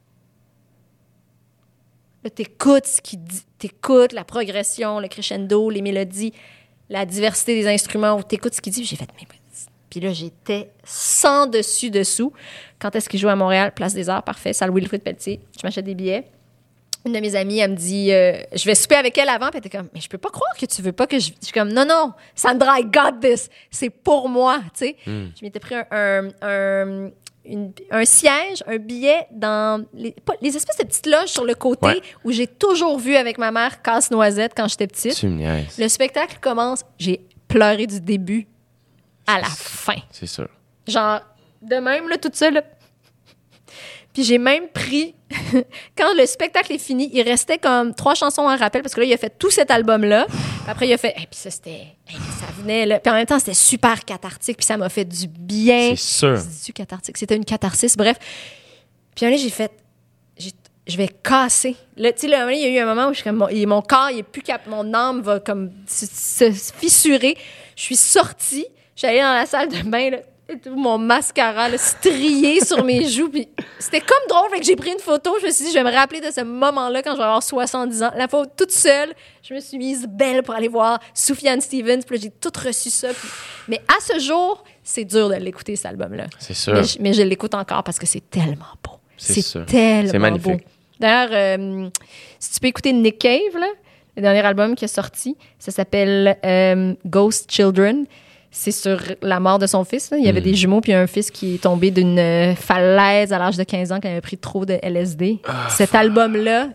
Là, t'écoutes ce qu'il dit, t'écoutes la progression, le crescendo, les mélodies, la diversité des instruments, ou t'écoutes ce qu'il dit. Puis j'ai fait, mais... Puis là, j'étais sans dessus dessous. Quand est-ce qu'il joue à Montréal? Place des Arts, parfait. Salle Wilfrid Pelletier. Je m'achète des billets. Une de mes amies, elle me dit, euh, je vais souper avec elle avant. Puis elle était comme, mais je peux pas croire que tu veux pas que je... Je suis comme, non, non, Sandra, I got this. C'est pour moi, tu sais. Je m'étais pris un... un, un Une- un siège, un billet dans les, pas- les espèces de petites loges sur le côté Ouais. où j'ai toujours vu avec ma mère Casse-Noisette quand j'étais petite. Tu me niaises. Le spectacle commence, j'ai pleuré du début à la fin. C'est sûr. Genre, de même, là, toute seule. là. Puis j'ai même pris, quand le spectacle est fini, il restait comme trois chansons en rappel, parce que là, il a fait tout cet album-là. Puis après, il a fait, et puis ça, c'était, hey, ça venait, là. Puis en même temps, c'était super cathartique, puis ça m'a fait du bien. C'est sûr. C'est-tu cathartique? C'était une catharsis, bref. Puis là, j'ai fait, j'ai- je vais casser. Là, tu sais, là, il y a eu un moment où je suis comme, mon, il- mon corps, il est plus cap, mon âme va comme se, se fissurer. Je suis sortie, je suis allée dans la salle de bain, là, et tout mon mascara là, strié sur mes joues. Puis c'était comme drôle, fait que j'ai pris une photo. Je me suis dit, je vais me rappeler de ce moment-là quand je vais avoir soixante-dix ans. La fois où, toute seule, je me suis mise belle pour aller voir Soufiane Stevens. Puis là, j'ai tout reçu ça. Puis- Mais à ce jour, c'est dur de l'écouter, cet album-là. C'est sûr. Mais, je- mais je l'écoute encore parce que c'est tellement beau. C'est C'est sûr. tellement C'est magnifique. beau. D'ailleurs, euh, si tu peux écouter Nick Cave, là, le dernier album qui est sorti, ça s'appelle euh, Ghost Children. C'est sur la mort de son fils. Là. Il y avait Mm. des jumeaux, puis un fils qui est tombé d'une euh, falaise à l'âge de quinze ans quand il avait pris trop de L S D. Ah, Cet album-là,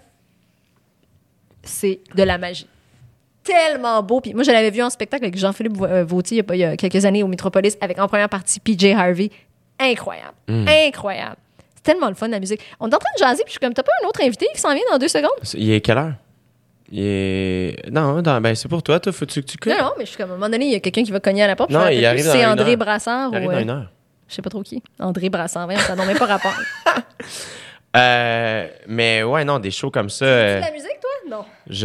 c'est de la magie. Tellement beau. Puis moi, je l'avais vu en spectacle avec Jean-Philippe Vo- euh, Vautier il y a pas- il y a quelques années au Metropolis, avec en première partie P J Harvey. Incroyable. Mm. Incroyable. C'est tellement le fun, la musique. On est en train de jaser, puis je suis comme, t'as pas un autre invité qui s'en vient dans deux secondes? Il est quelle heure? Il est. Non, non, ben c'est pour toi. Toi, faut-tu que tu Non, coupes? non, mais je suis comme, à un moment donné, il y a quelqu'un qui va cogner à la porte. Non, je me rappelle il plus arrive si dans c'est une André heure. Brassard Il arrive ou... dans euh, une heure. Je sais pas trop qui. André Brassard, voyons, ça n'a même pas rapport. Euh, mais ouais, non, des shows comme ça. Tu euh, fais de la musique, toi? Non. je.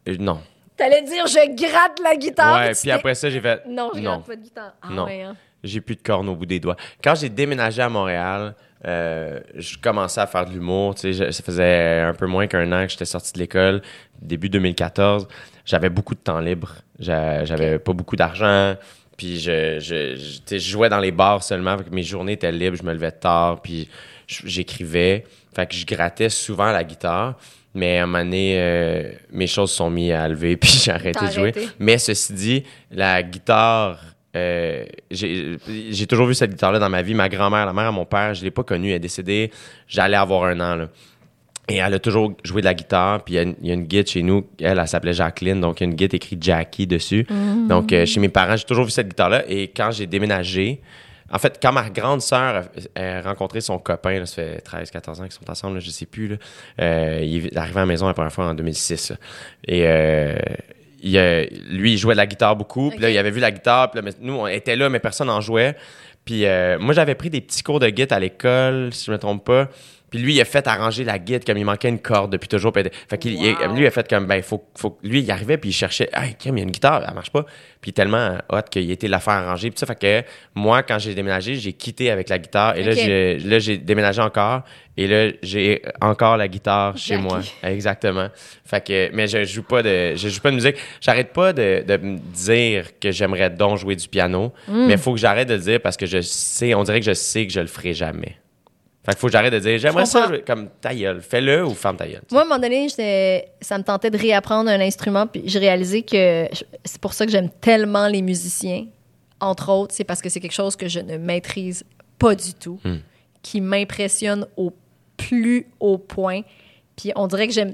Euh, non. T'allais dire, je gratte la guitare. Ouais, tu puis t'es- après ça, j'ai fait... Non, je non. gratte pas de guitare. Ah Non. ouais, hein. J'ai plus de cornes au bout des doigts. Quand j'ai déménagé à Montréal, euh, je commençais à faire de l'humour. Tu sais, je- ça faisait un peu moins qu'un an que j'étais sorti de l'école, début deux mille quatorze. J'avais beaucoup de temps libre. J'a- J'avais pas beaucoup d'argent. Puis je, je, je, tu sais, je jouais dans les bars seulement. Fait que mes journées étaient libres. Je me levais tard. Puis je- j'écrivais. Fait que je grattais souvent la guitare. Mais à un moment donné, euh, mes choses se sont mises à lever. Puis j'ai arrêté T'as de jouer. arrêté. Mais ceci dit, la guitare... Euh, j'ai j'ai toujours vu cette guitare-là dans ma vie. Ma grand-mère, la mère à mon père, je ne l'ai pas connue. Elle est décédée. J'allais avoir un an. Là. Et elle a toujours joué de la guitare. Puis il y a une, il y a une guitare chez nous. Elle, elle s'appelait Jacqueline. Donc, il y a une guitare écrite Jackie dessus. Mm. Donc, euh, chez mes parents, j'ai toujours vu cette guitare-là. Et quand j'ai déménagé, en fait, quand ma grande sœur a, a rencontré son copain, là, ça fait treize quatorze ans qu'ils sont ensemble, là, je ne sais plus. Là, euh, il est arrivé à la maison la première fois en deux mille six. Là. Et... Euh, Il, euh, lui, il jouait de la guitare beaucoup. Puis là, Ok. il avait vu la guitare. Puis là, mais nous, on était là, mais personne n'en jouait. Puis euh, moi, j'avais pris des petits cours de guitare à l'école, si je me trompe pas. Puis lui, il a fait arranger la guitare comme il manquait une corde depuis toujours. Puis, fait qu'il, il- Wow. lui, il a fait comme, ben, faut, faut... Lui, il arrivait, puis il cherchait, hey, Kim, il y a une guitare, elle marche pas. Puis tellement hot qu'il était la faire arranger. Puis ça fait que moi, quand j'ai déménagé, j'ai quitté avec la guitare. Et là, Ok. j'ai, là, j'ai déménagé encore. Et là, j'ai encore la guitare chez Jackie. moi. Exactement. Fait que, mais je joue pas de, je joue pas de musique. J'arrête pas de, de me dire que j'aimerais donc jouer du piano, Mm. mais il faut que j'arrête de le dire parce que je sais, on dirait que je sais que je le ferai jamais. Fait qu'il faut que j'arrête de dire, j'aimerais ça, comprends. jouer comme ta gueule. Fais-le ou ferme ta gueule. Moi, à un moment donné, j'étais- ça me tentait de réapprendre un instrument, puis j'ai réalisé que je- c'est pour ça que j'aime tellement les musiciens. Entre autres, c'est parce que c'est quelque chose que je ne maîtrise pas du tout, Hmm. qui m'impressionne au plus haut point. Puis on dirait que j'aime,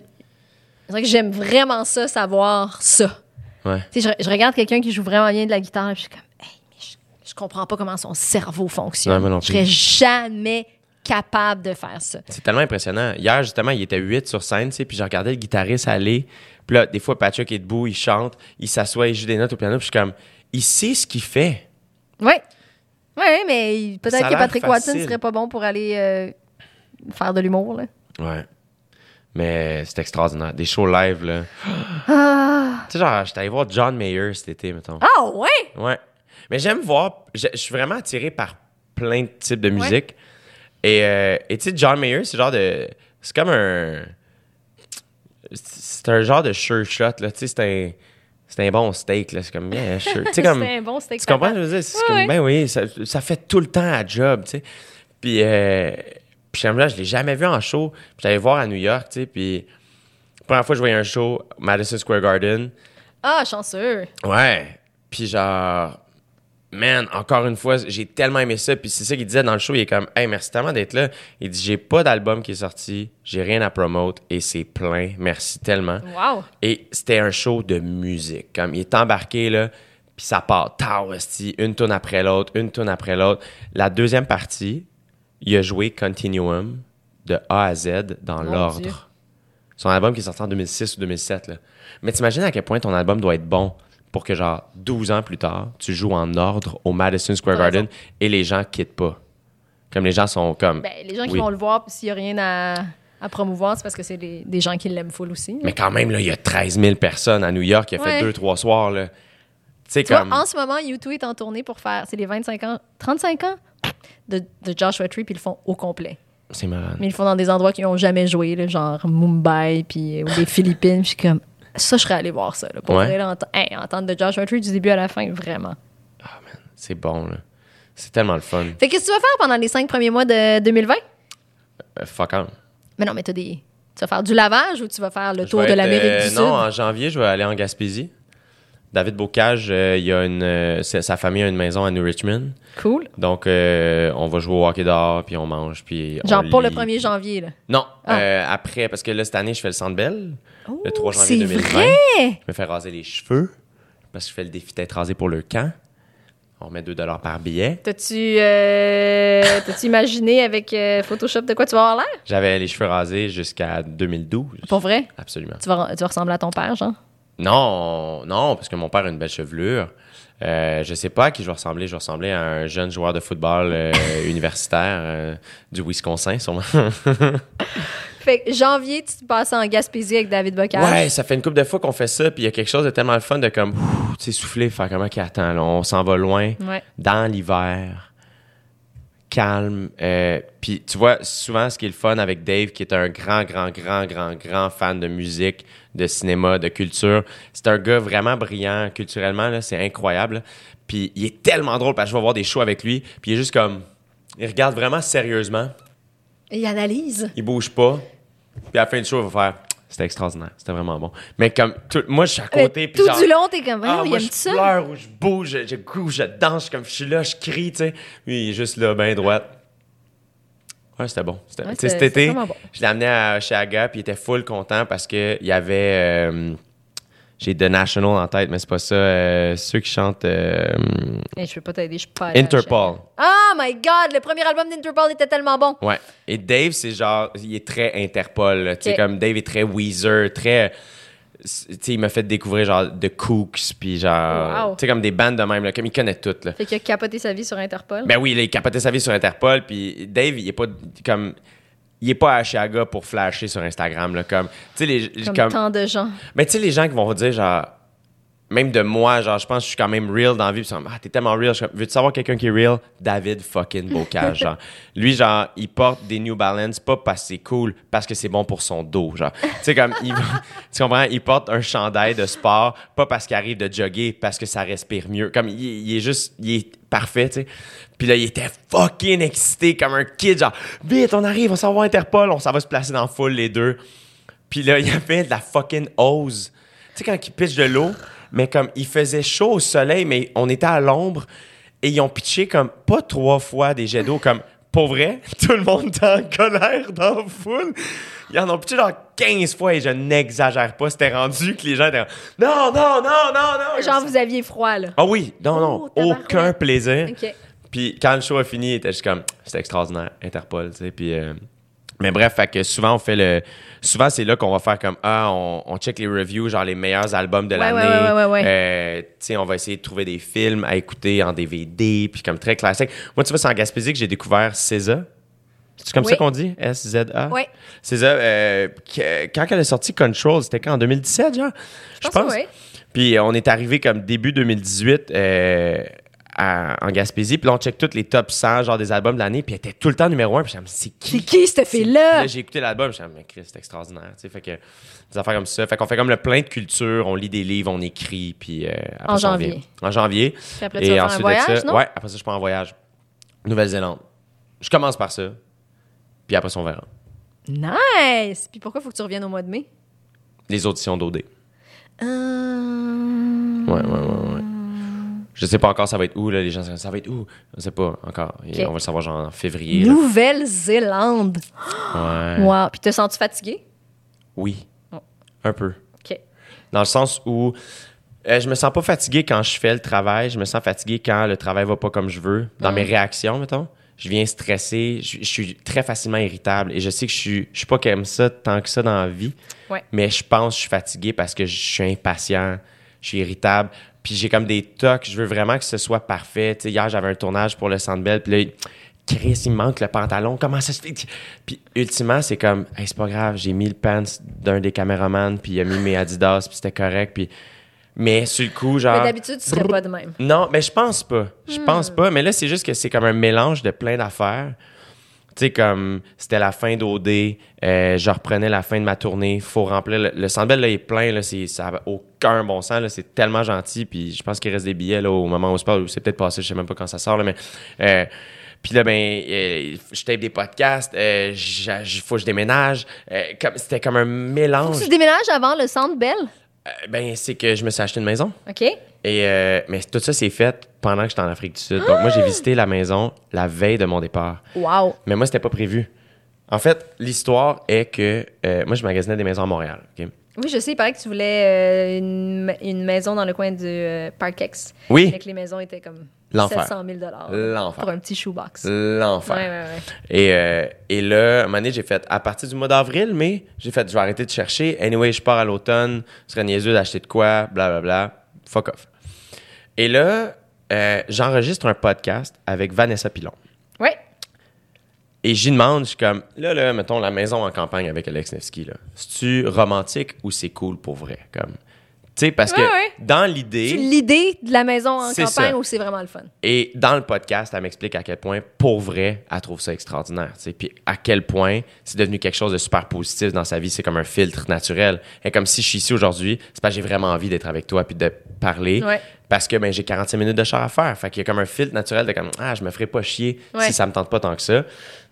on dirait que j'aime vraiment ça, savoir ça. Ouais. Tu sais, je, je regarde quelqu'un qui joue vraiment bien de la guitare, et puis je suis comme, hey, mais je, je comprends pas comment son cerveau fonctionne. Ouais, moi non je plus. serais jamais capable de faire ça. C'est tellement impressionnant. Hier, justement, il était huit sur scène, tu sais, puis je regardais le guitariste aller. Puis là, des fois, Patrick est debout, il chante, il s'assoit, il joue des notes au piano, puis je suis comme, il sait ce qu'il fait. Oui. Oui, mais peut-être Ça a que l'air Patrick Watson facile. serait pas bon pour aller euh, faire de l'humour. Là. Ouais. Mais c'est extraordinaire. Des shows live, là. Ah, Tu sais, genre, j'étais allé voir John Mayer cet été, mettons. ah ouais? Ouais. Mais j'aime voir. Je je suis vraiment attiré par plein de types de musique. Et euh, et tu sais, John Mayer, c'est genre de. C'est comme un. C'est un genre de sure shot, là. Tu sais, c'est un. C'est un bon steak, là. C'est comme, yeah, sure. Tu sais, comme. C'est un bon steak Tu comprends ce patate. que je veux dire? C'est Ouais, comme, ouais. ben oui, ça, ça fait tout le temps à job, tu sais. Puis, euh, puis j'aime là, je l'ai jamais vu en show. Puis j'allais voir à New York, tu sais. Puis, la première fois que je voyais un show, Madison Square Garden. Ah, chanceux. Ouais. Puis genre, man, encore une fois, j'ai tellement aimé ça. Puis c'est ça qu'il disait dans le show. Il est comme, hey, merci tellement d'être là. Il dit, j'ai pas d'album qui est sorti, j'ai rien à promote et c'est plein. Merci tellement. Wow. Et c'était un show de musique. Comme il est embarqué là, puis ça part, tard, esti, une tune après l'autre, une tune après l'autre. La deuxième partie, il a joué Continuum de A à Z dans Mon l'ordre. Dieu. Son album qui est sorti en deux mille six ou deux mille sept. Là. Mais t'imagines à quel point ton album doit être bon pour que, genre, douze ans plus tard, tu joues en ordre au Madison Square T'as Garden raison. et les gens quittent pas. Comme les gens sont comme... Ben, les gens qui Oui. vont le voir, puis s'il n'y a rien à, à promouvoir, c'est parce que c'est des, des gens qui l'aiment full aussi. là. Mais quand même, là, il y a treize mille personnes à New York qui a fait Ouais. deux, trois soirs, là. Tu sais, Tu comme... vois, en ce moment, U deux est en tournée pour faire, c'est les vingt-cinq ans, trente-cinq ans de, de Joshua Tree, puis ils le font au complet. C'est marrant. Mais ils le font dans des endroits qu'ils n'ont jamais joué, là, genre Mumbai, puis, ou les Philippines. Puis je suis comme, ça, je serais allé voir ça. Là, pour Ouais. vrai, là, ent- hey, entendre de Joshua Tree du début à la fin, vraiment. C'est bon, là. C'est tellement le fun. Fait que qu'est-ce que tu vas faire pendant les cinq premiers mois de deux mille vingt? Euh, fuck on. Mais non, mais t'as des... Tu vas faire du lavage ou tu vas faire le Je tour vais de être, l'Amérique euh, du Non, Sud? en janvier, je vais aller en Gaspésie. David Bocage, euh, il y a une, euh, sa sa famille a une maison à New Richmond. Cool. Donc, euh, on va jouer au hockey dehors, puis on mange, puis on Genre pour le lit. premier janvier, là. Non, Ah. euh, après, parce que là, cette année, je fais le Centre Bell, le Oh, trois janvier c'est deux mille vingt. vrai? Je me fais raser les cheveux, parce que je fais le défi d'être rasé pour le camp. On remet deux dollars par billet. T'as-tu euh, t'as-tu imaginé avec euh, Photoshop de quoi tu vas avoir l'air? J'avais les cheveux rasés jusqu'à deux mille douze. Pour vrai? Absolument. Tu vas, tu vas ressembler à ton père, genre? Non, non, parce que mon père a une belle chevelure. Euh, je sais pas à qui je vais ressembler. Je vais ressembler à un jeune joueur de football euh, universitaire euh, du Wisconsin, sûrement. Fait que janvier, tu te passes en Gaspésie avec David Bocage. Ouais, ça fait une couple de fois qu'on fait ça, puis il y a quelque chose de tellement le fun de comme, tu sais, souffler, faire comment qui attend, là, on s'en va loin, Ouais. dans l'hiver, calme. Euh, puis tu vois, souvent, ce qui est le fun avec Dave, qui est un grand, grand, grand, grand, grand fan de musique, de cinéma, de culture, c'est un gars vraiment brillant culturellement, là, c'est incroyable. Là. Puis il est tellement drôle, parce que je vais voir des shows avec lui, puis il est juste comme, il regarde vraiment sérieusement. Et il analyse. Il bouge pas. Puis à la fin du show, il va faire « C'était extraordinaire. C'était vraiment bon. » Mais comme, tout, moi, je suis à côté. Mais puis tout genre, du long, t'es comme, ah, il moi, aime je ça. pleure ou je bouge, je, je couche, je danse, comme je suis là, je crie, tu sais. Lui, il est juste là, bien droit. Ouais, c'était bon. C'était, Ouais, tu sais, c'était- cet été, c'était vraiment bon. je l'ai amené à Oshéaga, puis il était full content parce qu'il y avait... euh, j'ai The National en tête, mais c'est pas ça. euh, ceux qui chantent... euh, Hey, je peux pas t'aider, je suis pas allée à Interpol. Oh my God, le premier album d'Interpol était tellement bon. Ouais. Et Dave, c'est genre, il est très Interpol. là. Tu sais, Ok. comme Dave est très Weezer, très. Tu sais, il m'a fait découvrir genre The Kooks, puis genre. Wow. Tu sais, comme des bandes de même, là, comme il connaît toutes. Là. Fait qu'il a capoté sa vie sur Interpol. Ben oui, là, il capotait sa vie sur Interpol, puis Dave, il est pas comme. Il est pas à Oshéaga pour flasher sur Instagram, là, comme. Tu sais, les. comme, comme- tant de gens. Mais tu sais, les gens qui vont dire, genre, même de moi, genre, je pense que je suis quand même real dans la vie. Puis ils sont comme, ah, t'es tellement real. Je suis comme, veux-tu savoir quelqu'un qui est real? David fucking Bocage, genre. Lui, genre, il porte des New Balance, pas parce que c'est cool, parce que c'est bon pour son dos, genre. Tu sais, comme, il, tu comprends? Il porte un chandail de sport, pas parce qu'il arrive de jogger, parce que ça respire mieux. Comme, il, il est juste, il est parfait, tu sais. Puis là, il était fucking excité, comme un kid, genre, vite, on arrive, on s'en va à Interpol, on s'en va se placer dans la foule, les deux. Puis là, il y avait de la fucking hose. Tu sais, quand il pitch de l'eau, mais comme il faisait chaud au soleil, mais on était à l'ombre et ils ont pitché comme pas trois fois des jets d'eau, comme pour vrai, tout le monde était en colère dans la foule. Ils en ont pitché genre quinze fois et je n'exagère pas. C'était rendu que les gens étaient non, non, non, non, non. Genre, vous aviez froid, là. Ah oui, non, non, Oh, tabarouette. aucun plaisir. OK. Puis quand le show a fini, il était juste comme, c'était extraordinaire, Interpol, tu sais. Puis, euh, mais bref, fait que souvent, on fait le. Souvent, c'est là qu'on va faire comme, ah, on, on check les reviews, genre les meilleurs albums de Ouais, l'année. ouais, ouais, ouais, ouais. Euh, tu sais, on va essayer de trouver des films à écouter en D V D, puis comme très classique. Moi, tu vois, c'est en Gaspésie que j'ai découvert S Z A. C'est comme Oui. ça qu'on dit? S Z A? Oui. S Z A, euh, que- quand elle a sorti Control, c'était quand? En deux mille dix-sept, genre? Je pense que oui. Puis euh, on est arrivé comme début deux mille dix-huit euh, à- en Gaspésie. Puis là, on check tous les top cent genre des albums de l'année. Puis elle était tout le temps numéro un. Puis je me c'est qui? C'est qui, cette C'est- fille-là? Là, j'ai écouté l'album. Je me suis dit, mais Chris, c'est extraordinaire. Tu sais, fait que des affaires comme ça. Fait qu'on fait comme le plein de culture. On lit des livres, on écrit. Puis euh, après En ça, on janvier. vient. En janvier. Puis après, tu vas faire un ensuite de voyage, ça, non? ouais, après ça, je pars en voyage. Nouvelle-Zélande. Je commence par ça. Puis après ça, on verra. Nice! Puis pourquoi faut que tu reviennes au mois de mai? Les auditions d'O D. Euh... Ouais, ouais, ouais, ouais. Je sais pas encore ça va être où, là. Les gens ça va être où? Je sais pas encore. Et Ok. on va le savoir genre en février. là. Nouvelle-Zélande! Ouais. Wow! Puis te sens-tu fatigué? Oui. Oh. Un peu. OK. Dans le sens où euh, je me sens pas fatigué quand je fais le travail. Je me sens fatigué quand le travail va pas comme je veux. Dans Mm. mes réactions, mettons. Je viens stressé. Je, je suis très facilement irritable. Et je sais que je suis, je suis pas comme ça tant que ça dans la vie. Ouais. Mais je pense que je suis fatigué parce que je suis impatient. Je suis irritable. Puis j'ai comme des tocs. Je veux vraiment que ce soit parfait. Tu sais, hier, j'avais un tournage pour le Centre Bell. Puis là, Chris, il me manque le pantalon. Comment ça se fait? Puis ultimement, c'est comme, hey, c'est pas grave. J'ai mis le pants d'un des caméramans. Puis il a mis mes Adidas. Puis c'était correct. Puis... Mais sur le coup, genre... Mais d'habitude, tu serais pas de même. Non, mais je pense pas. Je pense pas. Mais là, c'est juste que c'est comme un mélange de plein d'affaires. Tu sais, comme c'était la fin d'O D, euh, je reprenais la fin de ma tournée, faut remplir. Le, le Centre Bell, là, est plein, là, c'est, ça n'a aucun bon sens, là, c'est tellement gentil. Puis je pense qu'il reste des billets là, au moment où je parle, ou c'est peut-être passé, je sais même pas quand ça sort, là, mais. Euh, puis là, ben, euh, je tape des podcasts, il faut que je déménage. Euh, comme, c'était comme un mélange. Tu déménages avant le Centre Bell? Euh, ben, c'est que je me suis acheté une maison. OK. Et euh, mais tout ça, c'est fait pendant que j'étais en Afrique du Sud. Donc, moi, j'ai visité la maison la veille de mon départ. Wow. Mais moi, c'était pas prévu. En fait, l'histoire est que euh, moi, je magasinais des maisons à Montréal. OK? Oui, je sais, il paraît que tu voulais euh, une, une maison dans le coin du euh, Parkex. Oui. Mais que les maisons étaient comme L'enfer. sept cent mille dollars L'enfer. pour un petit shoebox. L'enfer. Ouais, ouais, ouais. Et, euh, et là, à un moment donné, j'ai fait, à partir du mois d'avril, mai, j'ai fait, je vais arrêter de chercher. Anyway, je pars à l'automne. Ce serait niaiseux d'acheter de quoi, blablabla. Bla, bla. Fuck off. Et là, euh, j'enregistre un podcast avec Vanessa Pilon. Ouais. Et j'y demande, je suis comme, là, là, mettons, la maison en campagne avec Alex Nevsky, là. C'est-tu romantique ou c'est cool pour vrai? Comme, tu sais, parce Ouais, que ouais. dans l'idée... C'est l'idée de la maison en C'est campagne ça. où c'est vraiment le fun. Et dans le podcast, elle m'explique à quel point, pour vrai, elle trouve ça extraordinaire. T'sais. Puis à quel point c'est devenu quelque chose de super positif dans sa vie. C'est comme un filtre naturel. Et comme si je suis ici aujourd'hui, c'est parce que j'ai vraiment envie d'être avec toi puis de parler. Ouais. Parce que ben, j'ai quarante-cinq minutes de char à faire. Fait qu'il y a comme un filtre naturel de comme, ah, je me ferais pas chier Ouais. si ça me tente pas tant que ça.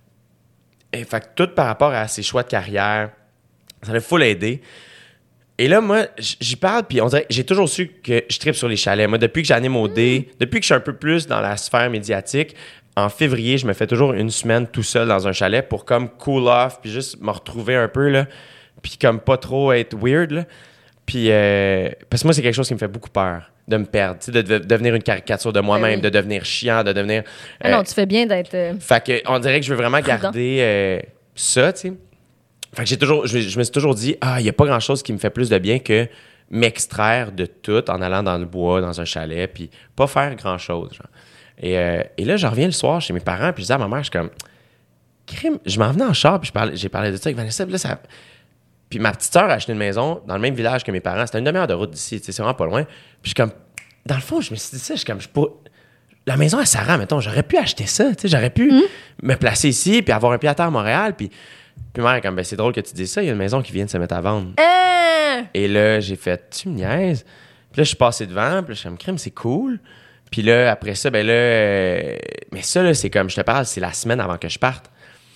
Et fait que tout par rapport à ses choix de carrière, ça l'a full aidé. Et là, moi, j- j'y parle, puis on dirait j'ai toujours su que je tripe sur les chalets. Moi, depuis que j'anime au D, depuis que je suis un peu plus dans la sphère médiatique, en février, je me fais toujours une semaine tout seul dans un chalet pour comme cool off, puis juste me retrouver un peu, là, puis comme pas trop être weird, là. Puis, euh, parce que moi, c'est quelque chose qui me fait beaucoup peur, de me perdre, tu sais, de, de devenir une caricature de moi-même, Ben oui. de devenir chiant, de devenir... Ah euh, non, tu fais bien d'être... euh, fait que, on dirait que je veux vraiment Prudent. garder euh, ça, tu sais. Fait que j'ai toujours, je, je me suis toujours dit, ah, il n'y a pas grand-chose qui me fait plus de bien que m'extraire de tout en allant dans le bois, dans un chalet, puis pas faire grand-chose, genre. Et, euh, et là, je reviens le soir chez mes parents, puis je dis à ma mère, je suis comme, crime, je m'en venais en char, puis je parlais- j'ai parlé de ça avec Vanessa, puis là, ça... Puis ma petite sœur a acheté une maison dans le même village que mes parents. C'était une demi-heure de route d'ici, tu sais, c'est vraiment pas loin. Puis je suis comme, dans le fond, je me suis dit ça, je suis comme, je pourrais... La maison à Sarah, mettons, j'aurais pu acheter ça, tu sais, j'aurais pu me placer ici, puis avoir un pied à terre à Montréal, puis... Puis ma mère est comme, ben c'est drôle que tu dises ça, il y a une maison qui vient de se mettre à vendre. Ah! Et là, j'ai fait, tu me niaises? Puis là, je suis passé devant, puis là, je suis comme, crème, c'est cool. Puis là, après ça, ben là... euh, Mais ça, là, c'est comme, je te parle, c'est la semaine avant que je parte.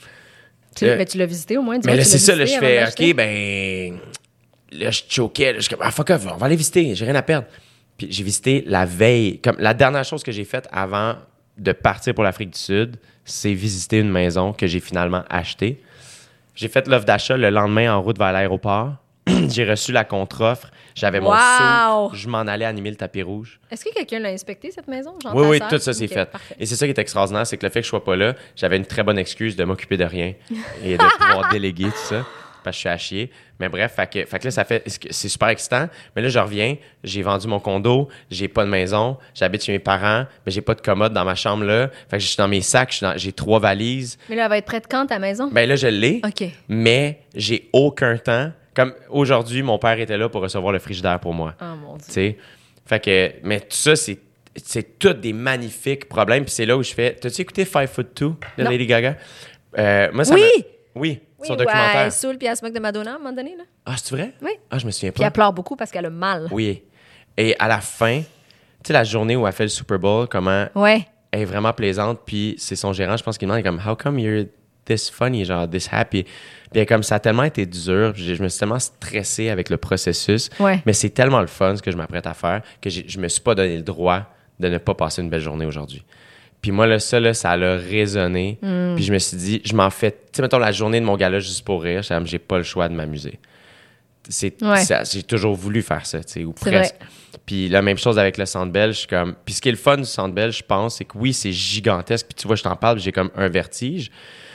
Tu, Euh, mais tu l'as visité au moins? dis-moi Mais là, que tu c'est l'as ça, là, je visité fais, avant d'acheter. OK, ben... Là, je choquais, là, je suis comme, ah, fuck off, on va aller visiter, j'ai rien à perdre. Puis j'ai visité la veille, comme la dernière chose que j'ai faite avant de partir pour l'Afrique du Sud, c'est visiter une maison que j'ai finalement achetée. J'ai fait l'offre d'achat le lendemain en route vers l'aéroport. J'ai reçu la contre-offre. J'avais mon Wow! saut. Je m'en allais animer le tapis rouge. Est-ce que quelqu'un l'a inspecté, cette maison? Genre Oui, ta oui, sœur? tout ça, c'est Ok, fait. parfait. Et c'est ça qui est extraordinaire, c'est que le fait que je sois pas là, j'avais une très bonne excuse de m'occuper de rien et de pouvoir déléguer tout ça, parce que je suis à chier. Mais bref, fait que, fait que là, ça fait, c'est super excitant. Mais là, je reviens, j'ai vendu mon condo, j'ai pas de maison, j'habite chez mes parents, mais j'ai pas de commode dans ma chambre là. Fait que je suis dans mes sacs, je suis dans- j'ai trois valises. Mais là, elle va être prête quand, ta maison? Ben là, je l'ai, OK. mais j'ai aucun temps. Comme aujourd'hui, mon père était là pour recevoir le frigidaire pour moi. Oh mon Dieu. Tu sais. Fait que, mais tout ça, c'est, c'est tous des magnifiques problèmes. Puis c'est là où je fais. T'as-tu écouté Five Foot Two de Non. Lady Gaga? Euh, moi, ça Oui! me- Oui, Oui, son ouais, documentaire. elle saoule puis elle se moque de Madonna à un moment donné, là. Ah, c'est vrai? Oui. Ah, je me souviens Puis pas. elle pleure beaucoup parce qu'elle a mal. Oui. Et à la fin, tu sais, la journée où elle fait le Super Bowl, comment Ouais. elle est vraiment plaisante. Puis c'est son gérant, je pense qu'il demande, il est comme, How come you're this funny, genre, this happy? Puis elle est comme, ça a tellement été dur. Puis je je me suis tellement stressé avec le processus. Ouais. Mais c'est tellement le fun ce que je m'apprête à faire que j'ai- je me suis pas donné le droit de ne pas passer une belle journée aujourd'hui. Puis moi, là, ça, là, ça l'a résonné. Mm. Puis je me suis dit, je m'en fais... Tu sais, mettons, la journée de mon gala juste pour rire, j'étais comme, j'ai pas le choix de m'amuser. C'est, Ouais. ça- j'ai toujours voulu faire ça, tu sais, ou C'est presque. vrai. Puis la même chose avec le Centre Bell, je suis comme... Puis ce qui est le fun du Centre Bell, je pense, c'est que oui, c'est gigantesque. Puis tu vois, je t'en parle, puis j'ai comme un vertige.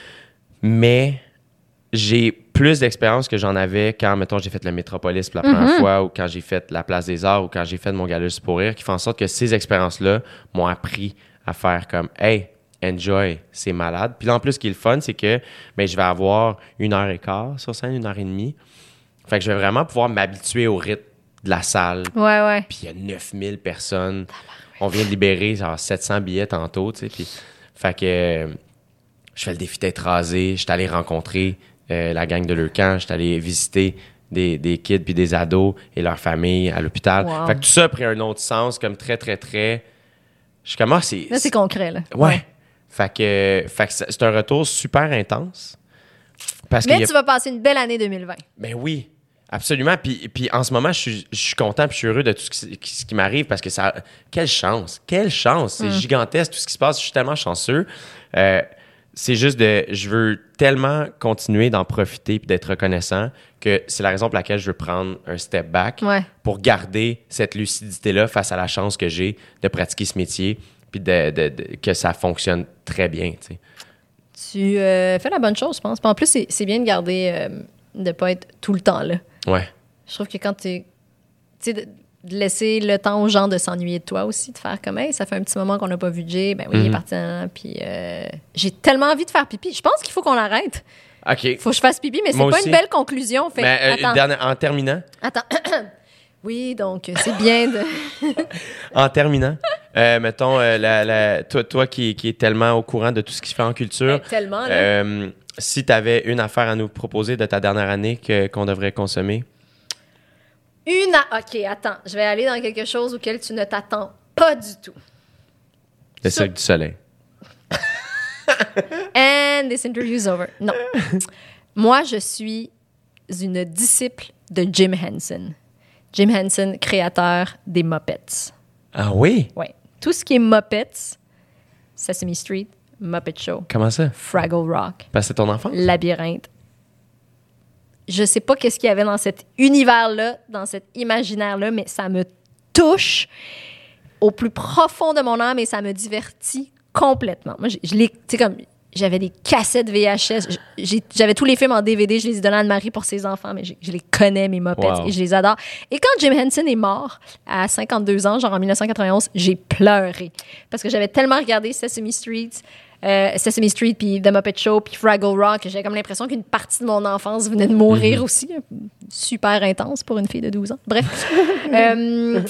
Mais j'ai plus d'expérience que j'en avais quand, mettons, j'ai fait le Métropolis pour la première fois, ou quand j'ai fait la Place des Arts, ou quand j'ai fait mon gala juste pour rire, qui font en sorte que ces expériences-là m'ont appris à faire comme « Hey, enjoy, c'est malade ». Puis là, en plus, ce qui est le fun, c'est que ben, je vais avoir une heure et quart sur scène, une heure et demie. Fait que je vais vraiment pouvoir m'habituer au rythme de la salle. Ouais, ouais. Puis il y a neuf mille personnes. On vient de libérer genre sept cents billets tantôt, tu sais. Puis, fait que euh, je fais le défi d'être rasé. Je suis allé rencontrer euh, la gang de Leucan. Je suis allé visiter des, des kids puis des ados et leurs familles à l'hôpital. Wow. Fait que tout ça a pris un autre sens, comme très, très, très... Je commence... C'est, Là, c'est concret, là. Ouais. Fait que, fait que c'est c'est un retour super intense. Parce Mais qu'il y a- tu vas passer une belle année deux mille vingt. ben oui, absolument. Puis, puis en ce moment, je suis, je suis content puis je suis heureux de tout ce qui, ce qui m'arrive parce que ça... Quelle chance! Quelle chance! C'est gigantesque tout ce qui se passe. Je suis tellement chanceux. Euh, c'est juste de... Je veux tellement continuer d'en profiter puis d'être reconnaissant que c'est la raison pour laquelle je veux prendre un step back Ouais. pour garder cette lucidité-là face à la chance que j'ai de pratiquer ce métier puis de, de- de- que ça fonctionne très bien, tu sais. Tu euh, fais la bonne chose, je pense. Puis en plus, c'est, c'est bien de garder... euh, de pas être tout le temps là. Ouais. Je trouve que quand tu... Tu sais, de- de laisser le temps aux gens de s'ennuyer de toi aussi, de faire comme, hey, ça fait un petit moment qu'on n'a pas vu Jay. Ben oui, mm-hmm. il est parti. Hein, puis euh, j'ai tellement envie de faire pipi. Je pense qu'il faut qu'on l'arrête. OK. Faut que je fasse pipi, mais c'est Moi pas aussi. une belle conclusion. Fait, mais, euh, attends. Dernière, en terminant. Attends. Oui, donc c'est bien de... En terminant, euh, mettons, euh, la, la, toi, toi qui, qui es tellement au courant de tout ce qui se fait en culture, ben, tellement, là. Euh, si tu avais une affaire à nous proposer de ta dernière année que, qu'on devrait consommer. Une... A... OK, attends. Je vais aller dans quelque chose auquel tu ne t'attends pas du tout. Le Cirque du Soleil. And this interview's over. Non. Moi, je suis une disciple de Jim Henson. Jim Henson, créateur des Muppets. Ah oui? Oui. Tout ce qui est Muppets, Sesame Street, Muppet Show. Comment ça? Fraggle Rock. Parce que c'est ton enfance? Labyrinthe. Je sais pas qu'est-ce qu'il y avait dans cet univers-là, dans cet imaginaire-là, mais ça me touche au plus profond de mon âme et ça me divertit complètement. Moi, je, je l'ai, tu sais, comme, j'avais des cassettes V H S, j'ai, j'avais tous les films en D V D, je les ai donnés à Anne-Marie pour ses enfants, mais je, je les connais, mes Muppets, wow. Et je les adore. Et quand Jim Henson est mort, à cinquante-deux ans, genre en dix-neuf cent quatre-vingt-onze, j'ai pleuré. Parce que j'avais tellement regardé Sesame Street, euh, Sesame Street, puis The Muppet Show, puis Fraggle Rock, que j'avais comme l'impression qu'une partie de mon enfance venait de mourir mm-hmm. aussi. Super intense pour une fille de douze ans. Bref. euh,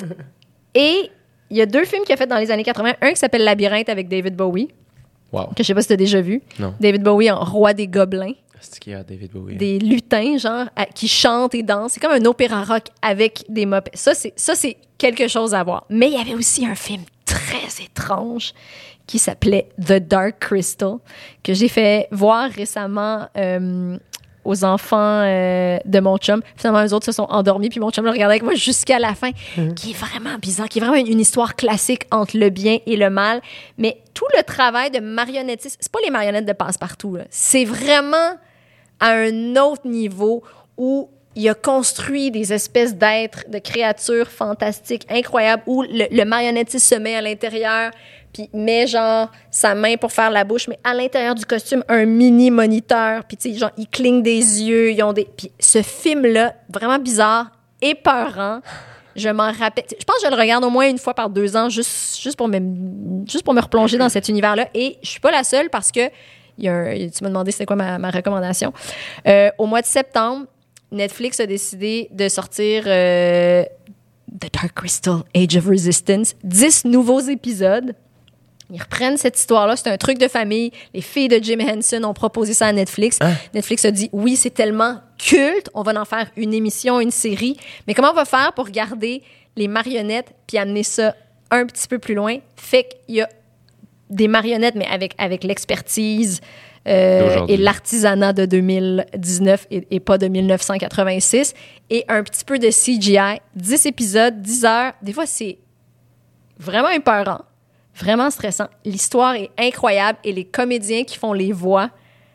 et il y a deux films qu'il a fait dans les années quatre-vingt. Un qui s'appelle Labyrinthe avec David Bowie. Wow. Que je sais pas si tu as déjà vu. Non. David Bowie en roi des gobelins. C'est qui a David Bowie? Des lutins, genre, à, qui chantent et dansent. C'est comme un opéra rock avec des Muppets. Ça, c'est, ça, c'est quelque chose à voir. Mais il y avait aussi un film très étrange qui s'appelait The Dark Crystal, que j'ai fait voir récemment euh, aux enfants euh, de mon chum. Finalement, eux autres se sont endormis, puis mon chum le regardait avec moi jusqu'à la fin, mm-hmm. qui est vraiment bizarre, qui est vraiment une, une histoire classique entre le bien et le mal. Mais tout le travail de marionnettiste, c'est pas les marionnettes de Passe-Partout, là. C'est vraiment à un autre niveau où il a construit des espèces d'êtres, de créatures fantastiques, incroyables, où le, le marionnettiste se met à l'intérieur, puis met genre sa main pour faire la bouche, mais à l'intérieur du costume, un mini moniteur, puis tu sais, genre, ils clignent des yeux, ils ont des... Puis ce film-là, vraiment bizarre, épeurant, je m'en rappelle... Je pense que je le regarde au moins une fois par deux ans, juste, juste, pour, me, juste pour me replonger dans cet univers-là, et je suis pas la seule parce que, il y a un, tu m'as demandé c'était quoi ma, ma recommandation. Euh, au mois de septembre, Netflix a décidé de sortir euh, The Dark Crystal, Age of Resistance, dix nouveaux épisodes. Ils reprennent cette histoire-là. C'est un truc de famille. Les filles de Jim Henson ont proposé ça à Netflix. Hein? Netflix a dit, oui, c'est tellement culte, on va en faire une émission, une série. Mais comment on va faire pour garder les marionnettes puis amener ça un petit peu plus loin? Fait qu'il y a des marionnettes, mais avec, avec l'expertise euh, et l'artisanat de deux mille dix-neuf et, et pas de dix-neuf cent quatre-vingt-six. Et un petit peu de C G I. dix épisodes, dix heures. Des fois, c'est vraiment épeurant. Vraiment stressant. L'histoire est incroyable et les comédiens qui font les voix,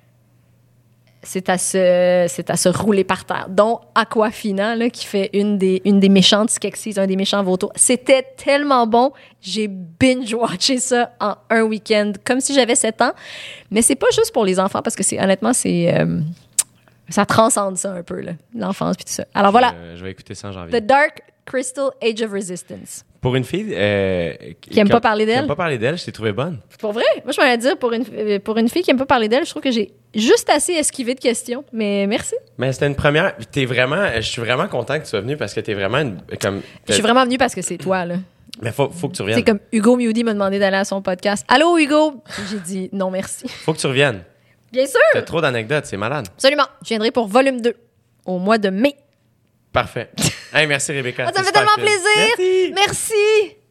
c'est à se, c'est à se rouler par terre. Dont Aquafina, là, qui fait une des, une des méchantes Skeksis, un des méchants vautours. C'était tellement bon. J'ai binge-watché ça en un week-end, comme si j'avais sept ans. Mais c'est pas juste pour les enfants, parce que c'est, honnêtement, c'est... Euh, ça transcende ça un peu, là, l'enfance puis tout ça. Alors voilà. Euh, je vais écouter ça en janvier. The Dark Crystal, Age of Resistance. Pour une fille euh, qui n'aime pas parler d'elle. Qui n'aime pas parler d'elle, je t'ai trouvé bonne. Pour vrai? Moi, je m'allais dire, pour une, pour une fille qui n'aime pas parler d'elle, je trouve que j'ai juste assez esquivé de questions. Mais merci. Mais c'était une première. T'es vraiment, je suis vraiment content que tu sois venue parce que t'es vraiment une, comme. Je suis vraiment venue parce que c'est toi, là. Mais faut, faut que tu reviennes. C'est comme Hugo Mewdy m'a demandé d'aller à son podcast. Allô, Hugo? J'ai dit non, merci. Faut que tu reviennes. Bien sûr. T'as trop d'anecdotes, c'est malade. Absolument. Je viendrai pour volume deux au mois de mai. Parfait. Hey, merci, Rebecca. Oh, ça me fait tellement plaisir. Merci. Merci.